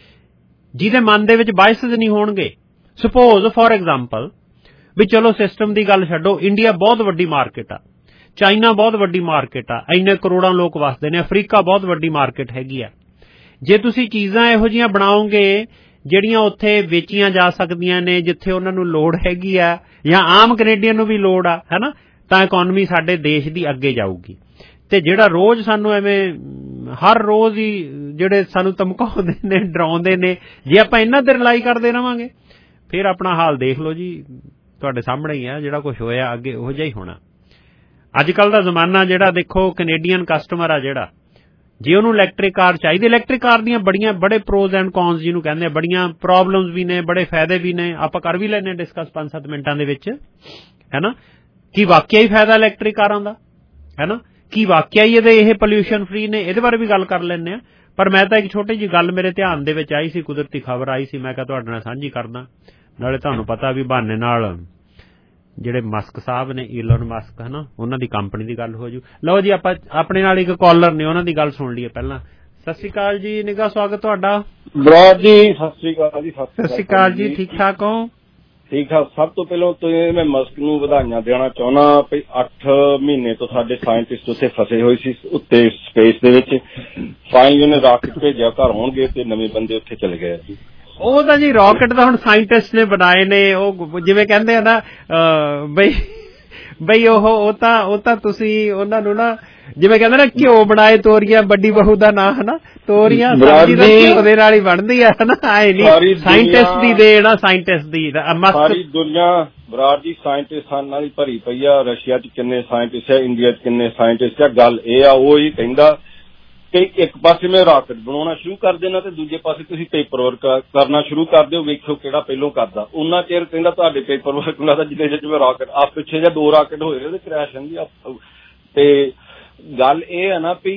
Speaker 2: ਜਿਹਦੇ ਮਨ ਦੇ ਵਿੱਚ ਬਾਇਸਸ ਨਹੀਂ ਹੋਣਗੇ। ਸਪੋਜ਼ ਫੋਰ ਐਗਜ਼ਾਮਪਲ ਵੀ ਚਲੋ ਸਿਸਟਮ ਦੀ ਗੱਲ ਛੱਡੋ, ਇੰਡੀਆ ਬਹੁਤ ਵੱਡੀ ਮਾਰਕੀਟ ਆ, ਚਾਈਨਾ ਬਹੁਤ ਵੱਡੀ ਮਾਰਕੀਟ ਆ, ਇੰਨੇ ਕਰੋੜਾਂ ਲੋਕ ਵਸਦੇ ਨੇ, ਅਫਰੀਕਾ ਬਹੁਤ ਵੱਡੀ ਮਾਰਕੀਟ ਹੈਗੀ ਆ। ਜੇ ਤੁਸੀਂ ਚੀਜ਼ਾਂ ਇਹੋ ਜਿਹੀਆਂ ਬਣਾਓਗੇ ਜਿਹੜੀਆਂ ਉੱਥੇ ਵੇਚੀਆਂ ਜਾ ਸਕਦੀਆਂ ਨੇ, ਜਿੱਥੇ ਉਹਨਾਂ ਨੂੰ ਲੋੜ ਹੈਗੀ ਆ ਜਾਂ ਆਮ ਕੈਨੇਡੀਅਨ ਨੂੰ ਵੀ ਲੋੜ ਆ, ਹੈ ਨਾ, ਤਾਂ ਇਕਨੋਮੀ ਸਾਡੇ ਦੇਸ਼ ਦੀ ਅੱਗੇ ਜਾਊਗੀ। ਤੇ ਜਿਹੜਾ ਰੋਜ਼ ਸਾਨੂੰ ਐਵੇਂ ਹਰ ਰੋਜ਼ ਹੀ ਜਿਹੜੇ ਸਾਨੂੰ ਧਮਕਾਉਂਦੇ ਨੇ, ਡਰਾਉਂਦੇ ਨੇ, ਜੇ ਆਪਾਂ ਇਹਨਾਂ ਤੇ ਰਿਲਾਈ ਕਰਦੇ ਰਹਾਂਗੇ ਫਿਰ ਆਪਣਾ ਹਾਲ ਦੇਖ ਲਓ ਜੀ, ਤੁਹਾਡੇ ਸਾਹਮਣੇ ਹੀ ਆ। ਜਿਹੜਾ ਕੁਝ ਹੋਇਆ ਅੱਗੇ ਉਹੋ ਜਿਹਾ ਹੀ ਹੋਣਾ। ਅੱਜ ਕੱਲ੍ਹ ਦਾ ਜ਼ਮਾਨਾ ਜਿਹੜਾ ਦੇਖੋ, ਕੈਨੇਡੀਅਨ ਕਸਟਮਰ ਆ ਜਿਹੜਾ, ਜੇ ਉਹਨੂੰ ਇਲੈਕਟ੍ਰਿਕ ਕਾਰ ਚਾਹੀਦੀ, ਇਲੈਕਟ੍ਰਿਕ ਕਾਰ ਦੀਆਂ ਬੜੀਆਂ ਬੜੇ ਪ੍ਰੋਜ਼ ਐਂਡ ਕੌਨਸ ਜਿਹਨੂੰ ਕਹਿੰਦੇ, ਬੜੀਆਂ ਪ੍ਰੋਬਲਮਸ ਵੀ ਨੇ, ਬੜੇ ਫਾਇਦੇ ਵੀ ਨੇ। ਆਪਾਂ ਕਰ ਵੀ ਲੈਂਦੇ ਡਿਸਕਸ ਪੰਜ ਸੱਤ ਮਿੰਟਾਂ ਦੇ ਵਿੱਚ, ਹੈ ਨਾ। ਕੀ ਵਾਕਿਆ ਹੀ ਫਾਇਦਾ ਇਲੈਕਟ੍ਰਿਕ ਕਾਰਾਂ ਦਾ, ਹੈ ਨਾ, ਕੀ ਵਾਕਿਆ ਹੀ ਇਹਦੇ ਇਹ ਪੋਲਿਊਸ਼ਨ ਫ੍ਰੀ ਨੇ, ਇਹਦੇ ਬਾਰੇ ਵੀ ਗੱਲ ਕਰ ਲੈਂਦੇ ਆ। ਪਰ ਮੈਂ ਤਾਂ ਇੱਕ ਛੋਟੀ ਜਿਹੀ ਗੱਲ ਮੇਰੇ ਧਿਆਨ ਦੇ ਵਿੱਚ ਆਈ ਸੀ, ਕੁਦਰਤੀ ਖਬਰ ਆਈ ਸੀ, ਮੈਂ ਕਿਹਾ ਤੁਹਾਡੇ ਨਾਲ ਸਾਂਝੀ ਕਰਦਾ। ਨਾਲੇ ਤੁਹਾਨੂੰ ਪਤਾ ਵੀ ਬਹਾਨੇ ਨਾਲ ਜਿਹੜੇ ਮਸਕ ਸਾਹਿਬ ਨੇ, ਈਲਨ ਮਸਕ, ਹੈ ਨਾ, ਉਹਨਾਂ ਦੀ ਕੰਪਨੀ ਦੀ ਗੱਲ ਹੋ ਜੂ। ਲਓ ਜੀ, ਆਪਾਂ ਆਪਣੇ ਨਾਲ ਇੱਕ ਕਾਲਰ ਨੇ, ਉਹਨਾਂ ਦੀ ਗੱਲ ਸੁਣ ਲਈਏ ਪਹਿਲਾਂ। ਸਤਿ ਸ਼੍ਰੀ ਅਕਾਲ ਜੀ ਨਿੱਘਾ ਸਵਾਗਤ ਤੁਹਾਡਾ।
Speaker 12: ਬਰਾੜ ਜੀ ਸਤਿ ਸ਼੍ਰੀ ਅਕਾਲ ਜੀ।
Speaker 2: ਸਤਿ ਸ਼੍ਰੀ ਅਕਾਲ ਜੀ, ਠੀਕ ਠਾਕ ਹੋ?
Speaker 12: ਠੀਕ ਠਾਕ। ਸਭ ਤੋਂ ਪਹਿਲਾਂ ਤੇ ਮੈਂ ਮਸਕ ਨੂੰ ਵਧਾਈਆਂ ਦੇਣਾ ਚਾਹੁੰਦਾ ਵੀ ਅੱਠ ਮਹੀਨੇ ਤੋਂ ਸਾਡੇ ਸਾਇੰਟਿਸਟ ਉੱਥੇ ਫਸੇ ਹੋਏ ਸੀ ਉੱਤੇ ਸਪੇਸ ਦੇ ਵਿੱਚ, ਫਾਈਨਲੀ ਉਹਨੇ ਰਾਕਟ ਭੇਜਿਆ, ਘਰ ਆਉਣਗੇ ਤੇ ਨਵੇਂ ਬੰਦੇ ਉੱਥੇ ਚਲੇ ਗਏ ਜੀ।
Speaker 2: ਉਹ ਤਾਂ ਜੀ ਰਾਕਟ ਤਾਂ ਹੁਣ ਸਾਇੰਟਿਸਟ ਨੇ ਬਣਾਏ ਨੇ। ਉਹ ਜਿਵੇਂ ਕਹਿੰਦੇ ਆ ਨਾ ਬਈ ਬਈ ਉਹ ਉਹ ਤਾਂ ਉਹ ਤਾਂ ਤੁਸੀਂ ਉਹਨਾਂ ਨੂੰ ਨਾ ਜਿਵੇਂ ਕਹਿੰਦੇ ਨਾ ਘਿਓ ਬਣਾਏ ਤੋਰੀਆਂ, ਵੱਡੀ ਬਹੂ ਦਾ ਨਾਂ, ਹਨਾ, ਤੋਰੀਆਂ ਉਹਦੇ ਨਾਲ ਹੀ ਬਣਦੀ ਆ, ਹਨਾ। ਆਏ ਨੀ ਸਾਇੰਟਿਸਟ ਦੀ ਦੇਣ ਆ, ਸਾਇੰਟਿਸਟ ਦੀ।
Speaker 12: ਸਾਰੀ ਦੁਨੀਆ ਬਰਾੜ ਜੀ ਸਾਇੰਟਿਸਟਾਂ ਨਾਲ ਹੀ ਭਰੀ ਪਈ ਆ। ਰਸ਼ੀਆ ਚ ਕਿੰਨੇ ਸਾਇੰਟਿਸਟ ਆ, ਇੰਡੀਆ ਚ ਕਿੰਨੇ ਸਾਇੰਟਿਸਟ ਆ। ਗੱਲ ਇਹ ਆ, ਉਹ ਹੀ ਕਹਿੰਦਾ ਕਿ ਇੱਕ ਪਾਸੇ ਮੈਂ ਰਾਕਟ ਬਣਾਉਣਾ ਸ਼ੁਰੂ ਕਰ ਦੇਣਾ ਤੇ ਦੂਜੇ ਪਾਸੇ ਤੁਸੀਂ ਪੇਪਰ ਵਰਕ ਕਰਨਾ ਸ਼ੁਰੂ ਕਰ ਦਿਓ, ਵੇਖਿਓ ਕਿਹੜਾ ਪਹਿਲੋਂ ਕਰਦਾ। ਉਹਨਾਂ ਚਿਰ ਕਹਿੰਦਾ ਤੁਹਾਡੇ ਪੇਪਰ ਵਰਕ ਨਾਲ ਤਾਂ ਜਿੰਨੇ ਚਿਰ ਮੈਂ ਰਾਕਟ ਆ ਪਿੱਛੇ ਜਾਂ ਦੋ ਰਾਕਟ ਹੋਏ ਉਹਦੇ ਕਰੈਸ਼ ਹੁੰਦੀ। ਤੇ ਗੱਲ ਇਹ ਹੈ ਨਾ ਵੀ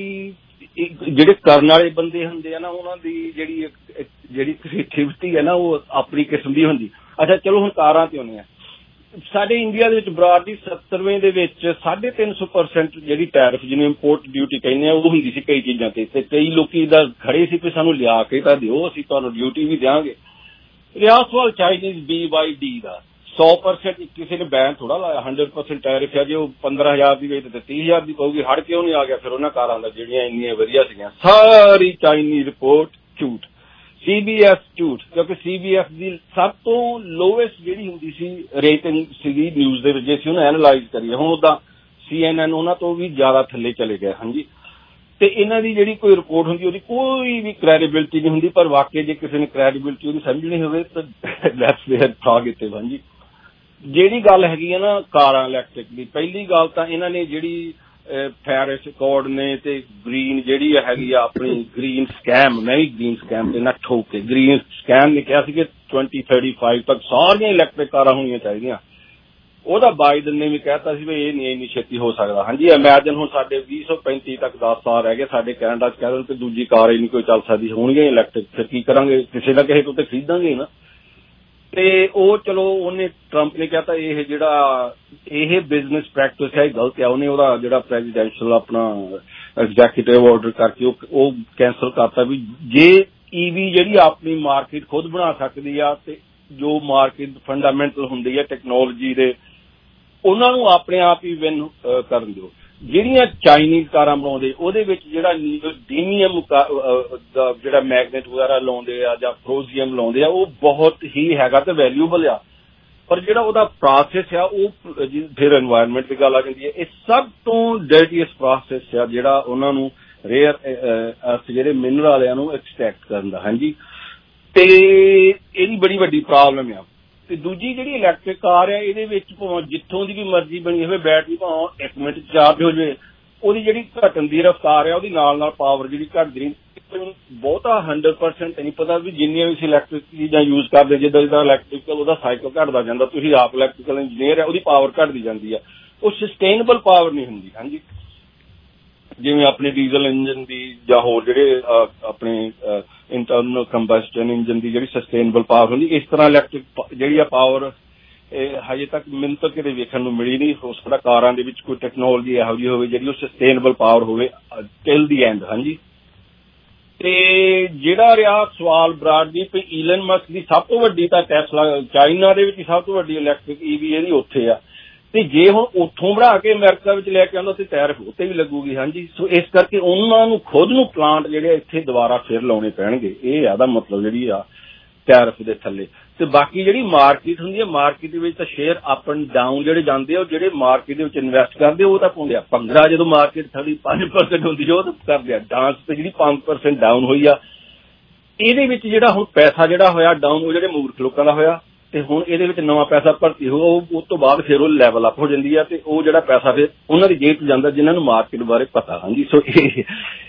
Speaker 12: ਜਿਹੜੇ ਕਰਨ ਵਾਲੇ ਬੰਦੇ ਹੁੰਦੇ ਆ ਨਾ, ਉਹਨਾਂ ਦੀ ਜਿਹੜੀ ਜਿਹੜੀ ਕ੍ਰੀਏਟਿਵਿਟੀ ਹੈ ਨਾ, ਉਹ ਆਪਣੀ ਕਿਸਮ ਦੀ ਹੁੰਦੀ। ਅੱਛਾ ਚਲੋ ਹੁਣ ਕਾਰਾਂ ਤੇ ਆਉਂਦੇ ਆ। ਸਾਡੇ ਇੰਡੀਆ ਦੇ ਵਿੱਚ ਬਰਾੜ ਦੀ ਸੱਤਰਵੇਂ ਦੇ ਵਿੱਚ ਸਾਢੇ ਤਿੰਨ ਸੌ ਪਰਸੈਂਟ ਜਿਹੜੀ ਟੈਰਿਫ ਜਿਹਨੂੰ ਇੰਪੋਰਟ ਡਿਊਟੀ ਕਹਿੰਦੇ ਆ, ਉਹ ਹੁੰਦੀ ਸੀ ਕਈ ਚੀਜ਼ਾਂ ਤੇ। ਤੇ ਕਈ ਲੋਕੀ ਦਾ ਖੜੇ ਸੀ ਵੀ ਸਾਨੂੰ ਲਿਆ ਕੇ ਤਾਂ ਦਿਓ, ਅਸੀਂ ਤੁਹਾਨੂੰ ਡਿਊਟੀ ਵੀ ਦਿਆਂਗੇ। ਰਿਹਾ ਸਵਾਲ ਚਾਈਨੀਜ਼ ਬੀ ਵਾਈ ਡੀ ਦਾ। ਸੌ ਪਰਸੈਂਟ ਕਿਸੇ ਨੇ ਬੈਨ ਥੋੜਾ ਲਾਇਆ, ਹੰਡਰਡ ਪਰਸੈਂਟ ਟੈਰਿਫ ਹੈ। ਜੇ ਉਹ ਪੰਦਰਾਂ ਹਜ਼ਾਰ ਦੀ ਵੇਚ ਤੇ ਤੀਹ ਹਜ਼ਾਰ ਦੀ ਪਊਗੀ, ਹੜ ਕਿਉਂ ਨਹੀਂ ਆ ਗਿਆ ਫਿਰ ਉਹਨਾਂ ਕਾਰਾਂ ਦਾ ਜਿਹੜੀਆਂ ਇੰਨੀਆਂ ਵਧੀਆ ਸੀਗੀਆਂ। ਸਾਰੀ ਚਾਈਨੀ ਰਿਪੋਰਟ ਝੂਠ, ਸੀ ਬੀ ਐਸ ਝੂਠ, ਕਿਉਂਕਿ ਸੀ ਬੀ ਐਸ ਦੀ ਸਭ ਤੋਂ ਲੋਵੈਸਟ ਜਿਹੜੀ ਹੁੰਦੀ ਸੀ ਰੇਟਿੰਗ ਸੀਗੀ ਨਿਊਜ਼ ਦੇ ਵਿੱਚ, ਜੇ ਅਸੀਂ ਉਹਨੂੰ ਐਨਾਲਾਈਜ਼ ਕਰੀਏ। ਹੁਣ ਉਹਦਾ ਸੀ ਐਨ ਐਨ ਉਹਨਾਂ ਤੋਂ ਵੀ ਜ਼ਿਆਦਾ ਥੱਲੇ ਚਲੇ ਗਏ। ਹਾਂਜੀ, ਤੇ ਇਹਨਾਂ ਦੀ ਜਿਹੜੀ ਕੋਈ ਰਿਪੋਰਟ ਹੁੰਦੀ ਉਹਦੀ ਕੋਈ ਵੀ ਕ੍ਰੈਡੀਬਿਲਿਟੀ ਨਹੀਂ ਹੁੰਦੀ, ਪਰ ਵਾਕਈ ਜੇ ਕਿਸੇ ਨੇ ਕ੍ਰੈਡੀਬਿਲਿਟੀ ਉਹਦੀ ਸਮਝਣੀ ਹੋਵੇ ਤਾਂ ਲੈਟਸ ਫੇਅਰ ਟਾਕ ਇੱਥੇ। ਹਾਂਜੀ, ਜਿਹੜੀ ਗੱਲ ਹੈਗੀ ਹੈ ਨਾ ਕਾਰਾਂ ਇਲੈਕਟ੍ਰਿਕ ਦੀ, ਪਹਿਲੀ ਗੱਲ ਤਾਂ ਇਹਨਾਂ ਨੇ ਜਿਹੜੀ ਪੈਰਿਸ ਅਕੋਰਡ ਨੇ ਤੇ ਗ੍ਰੀਨ ਜਿਹੜੀ ਹੈਗੀ ਆ ਆਪਣੀ ਗ੍ਰੀਨ ਸਕੈਮ, ਮੈਂ ਵੀ ਗ੍ਰੀਨ ਸਕੈਮ ਤੇ ਨਾ ਠੋਕ ਕੇ ਗ੍ਰੀਨ ਸਕੈਮ ਨੇ ਕਿਹਾ ਸੀ ਕਿ ਟਵੈਂਟੀ ਥਰਟੀ ਫਾਈਵ ਤੱਕ ਸਾਰੀਆਂ ਇਲੈਕਟ੍ਰਿਕ ਕਾਰਾਂ ਹੋਣੀਆਂ ਚਾਹੀਦੀਆਂ। ਉਹਦਾ ਬਾਈਡਨ ਨੇ ਵੀ ਕਹਿਤਾ ਸੀ ਵੀ ਇਹ ਨਹੀਂ ਇੰਨੀ ਛੇਤੀ ਹੋ ਸਕਦਾ। ਹਾਂਜੀ, ਇਮੈਜਨ ਹੁਣ ਸਾਡੇ ਵੀਹ ਸੌ ਪੈਂਤੀ ਤੱਕ ਦਸ ਸਾਲ ਰਹਿ ਗਏ, ਸਾਡੇ ਕੈਨੇਡਾ ਚ ਕਹਿ ਦੇਣ ਕਿ ਦੂਜੀ ਕਾਰ ਹੀ ਨਹੀਂ ਕੋਈ ਚੱਲ ਸਕਦੀ, ਹੋਣਗੀਆਂ ਇਲੈਕਟ੍ਰਿਕ, ਫਿਰ ਕੀ ਕਰਾਂਗੇ, ਕਿਸੇ ਨਾ ਕਿਸੇ ਤੋਂ ਤੇ ਖਰੀਦਾਂਗੇ ਨਾ। ਤੇ ਉਹ ਚਲੋ ਉਹਨੇ ਟਰੰਪ ਨੇ ਕਹਿਤਾ ਇਹ ਜਿਹੜਾ ਇਹ ਬਿਜ਼ਨਸ ਪ੍ਰੈਕਟਿਸ ਹੈ ਇਹ ਗਲਤ ਆ, ਉਹਨੇ ਉਹਦਾ ਜਿਹੜਾ ਪ੍ਰੈਜ਼ੀਡੈਂਸ਼ੀਅਲ ਆਪਣਾ ਐਗਜ਼ੈਕਟਿਵ ਆਰਡਰ ਕਰਕੇ ਉਹ ਉਹ ਕੈਂਸਲ ਕਰਤਾ ਵੀ ਜੇ ਈਵੀ ਜਿਹੜੀ ਆਪਣੀ ਮਾਰਕੀਟ ਖੁਦ ਬਣਾ ਸਕਦੀ ਆ ਤੇ ਜੋ ਮਾਰਕੀਟ ਫੰਡਾਮੈਂਟਲ ਹੁੰਦੀ ਹੈ ਟੈਕਨੋਲੋਜੀ ਦੇ ਉਹਨਾਂ ਨੂੰ ਆਪਣੇ ਆਪ ਹੀ ਵਿਨ ਕਰਨ ਦਿਓ। ਜਿਹੜੀਆਂ ਚਾਈਨੀਜ਼ ਕਾਰਾਂ ਬਣਾਉਂਦੇ ਉਹਦੇ ਵਿੱਚ ਜਿਹੜਾ ਨੀਓਡੀਮੀਅਮ ਜਿਹੜਾ ਮੈਗਨੇਟ ਵਗੈਰਾ ਲਾਉਂਦੇ ਆ ਜਾਂ ਫਰੋਜ਼ੀਅਮ ਲਾਉਂਦੇ ਆ ਉਹ ਬਹੁਤ ਹੀ ਹੈਗਾ ਤੇ ਵੈਲਿਊਬਲ ਆ, ਪਰ ਜਿਹੜਾ ਉਹਦਾ ਪ੍ਰੋਸੈਸ ਆ ਉਹ ਫਿਰ এনवायरमेंट ਦੀ ਗੱਲ ਆ ਜਾਂਦੀ ਹੈ। ਇਹ ਸਭ ਤੋਂ ਡਰਟੀਐਸਟ ਪ੍ਰੋਸੈਸ ਆ ਜਿਹੜਾ ਉਹਨਾਂ ਨੂੰ ਰੇਅਰ ਅਰਥ ਜਿਹੜੇ ਮਿਨਰਲ ਵਾਲਿਆਂ ਨੂੰ ਐਕਸਟ੍ਰੈਕਟ ਕਰਨ ਦਾ। ਹਾਂਜੀ, ਤੇ ਇਹਦੀ ਬੜੀ ਵੱਡੀ ਪ੍ਰੋਬਲਮ ਆ। ਤੇ ਦੂਜੀ ਜਿਹੜੀ ਇਲੈਕਟ੍ਰਿਕ ਕਾਰ ਆ ਇਹਦੇ ਵਿੱਚ ਭਾਵੇਂ ਜਿੱਥੋਂ ਦੀ ਵੀ ਮਰਜ਼ੀ ਬਣੀ ਹੋਵੇ ਬੈਟਰੀ ਭਾਵੇਂ ਇੱਕ ਮਿੰਟ ਚਾਰਜ ਹੋ ਜਾਵੇ, ਉਹਦੀ ਜਿਹੜੀ ਘਟਣ ਦੀ ਰਫ਼ਤਾਰ ਆ ਉਹਦੀ ਨਾਲ ਨਾਲ ਪਾਵਰ ਜਿਹੜੀ ਘਟਦੀ ਨਹੀਂ। ਬਹੁਤਾ ਹੰਡਰਡ ਪਰਸੈਂਟ ਨਹੀਂ ਪਤਾ ਵੀ ਜਿੰਨੀਆਂ ਵੀ ਅਸੀਂ ਇਲੈਕਟ੍ਰਿਕ ਚੀਜ਼ਾਂ ਯੂਜ਼ ਕਰਦੇ, ਜਿੱਦਾਂ ਜਿੱਦਾਂ ਇਲੈਕਟ੍ਰੀਕਲ ਉਹਦਾ ਸਾਈਕਲ ਘਟਦਾ ਜਾਂਦਾ, ਤੁਸੀਂ ਆਪ ਇਲੈਕਟ੍ਰੀਕਲ ਇੰਜੀਨੀਅਰ ਆ, ਉਹਦੀ ਪਾਵਰ ਘਟਦੀ ਜਾਂਦੀ ਆ, ਉਹ ਸਸਟੇਨੇਬਲ ਪਾਵਰ ਨਹੀਂ ਹੁੰਦੀ। ਹਾਂਜੀ, ਜਿਵੇਂ ਆਪਣੇ ਡੀਜ਼ਲ ਇੰਜਨ ਦੀ ਜਾਂ ਹੋਰ ਜਿਹੜੇ ਆਪਣੇ ਇੰਟਰਨਲ ਕੰਬਸਟਨ ਇੰਜਨ ਦੀ ਜਿਹੜੀ ਸਸਟੇਨੇਬਲ ਪਾਵਰ ਹੁੰਦੀ, ਇਸ ਤਰ੍ਹਾਂ ਇਲੈਕਟ੍ਰਿਕ ਜਿਹੜੀ ਆ ਪਾਵਰ ਹਜੇ ਤੱਕ ਮੈਨੂੰ ਤਾਂ ਕਿਤੇ ਵੇਖਣ ਨੂੰ ਮਿਲੀ ਨਹੀਂ। ਹੋ ਸਕਦਾ ਕਾਰਾਂ ਦੇ ਵਿੱਚ ਕੋਈ ਟੈਕਨੋਲੋਜੀ ਇਹੋ ਜਿਹੀ ਹੋਵੇ ਜਿਹੜੀ ਉਹ ਸਸਟੇਨੇਬਲ ਪਾਵਰ ਹੋਵੇ ਟਿਲ ਦੀ ਐਂਡ। ਹਾਂਜੀ, ਤੇ ਜਿਹੜਾ ਰਿਹਾ ਸਵਾਲ ਬਰਾੜ ਦੀ ਵੀ ਈਲਨ ਮਸਕ ਦੀ ਸਭ ਤੋਂ ਵੱਡੀ ਤਾਂ ਟੈਸਲਾ ਚਾਈਨਾ ਦੇ ਵਿੱਚ ਹੀ ਸਭ ਤੋਂ ਵੱਡੀ ਇਲੈਕਟ੍ਰਿਕ ਈਵੀ ਇਹਦੀ ਉੱਥੇ ਆ, ਤੇ ਜੇ ਹੁਣ ਉੱਥੋਂ ਬਣਾ ਕੇ ਅਮਰੀਕਾ ਵਿੱਚ ਲੈ ਕੇ ਆਉਂਦਾ ਤੇ ਟੈਰਿਫ ਉੱਤੇ ਵੀ ਲੱਗੂਗੀ। ਹਾਂਜੀ, ਸੋ ਇਸ ਕਰਕੇ ਉਹਨਾਂ ਨੂੰ ਖੁਦ ਨੂੰ ਪਲਾਂਟ ਜਿਹੜੇ ਇੱਥੇ ਦੁਬਾਰਾ ਫਿਰ ਲਾਉਣੇ ਪੈਣਗੇ, ਇਹ ਆਦਾ ਮਤਲਬ ਜਿਹੜੀ ਆ ਟੈਰਿਫ ਦੇ ਥੱਲੇ। ਤੇ ਬਾਕੀ ਜਿਹੜੀ ਮਾਰਕੀਟ ਹੁੰਦੀ ਹੈ, ਮਾਰਕੀਟ ਦੇ ਵਿੱਚ ਤਾਂ ਸ਼ੇਅਰ ਅਪ ਐਂਡ ਡਾਊਨ ਜਿਹੜੇ ਜਾਂਦੇ ਆ, ਉਹ ਜਿਹੜੇ ਮਾਰਕੀਟ ਦੇ ਵਿੱਚ ਇਨਵੈਸਟ ਕਰਦੇ ਉਹ ਤਾਂ ਪਾਉਂਦੇ ਆ ਪੰਦਰਾਂ, ਜਦੋਂ ਮਾਰਕੀਟ ਸਾਡੀ ਪੰਜ ਪਰਸੈਂਟ ਹੁੰਦੀ ਉਹ ਤਾਂ ਕਰਦੇ ਆ ਡਾਂਸ ਤੇ ਜਿਹੜੀ ਪੰਜ ਪਰਸੈਂਟ ਡਾਊਨ ਹੋਈ ਆ ਇਹਦੇ ਵਿੱਚ ਜਿਹੜਾ ਹੁਣ ਪੈਸਾ ਜਿਹੜਾ ਹੋਇਆ ਡਾਊਨ ਉਹ ਜਿਹੜੇ ਮੂਰਖ ਲੋਕਾਂ ਦਾ ਹੋਇਆ, ਤੇ ਹੁਣ ਇਹਦੇ ਵਿੱਚ ਨਵਾਂ ਪੈਸਾ ਭਰਤੀ ਹੋ ਉਸ ਤੋਂ ਬਾਅਦ ਫਿਰ ਉਹ ਲੈਵਲ ਅਪ ਹੋ ਜਾਂਦੀ ਆ ਤੇ ਉਹ ਜਿਹੜਾ ਪੈਸਾ ਫਿਰ ਉਹਨਾਂ ਦੀ ਜੇਬ 'ਚ ਜਾਂਦਾ ਜਿਨ੍ਹਾਂ ਨੂੰ ਮਾਰਕੀਟ ਬਾਰੇ ਪਤਾ। ਹਾਂਜੀ, ਸੋ ਇਹ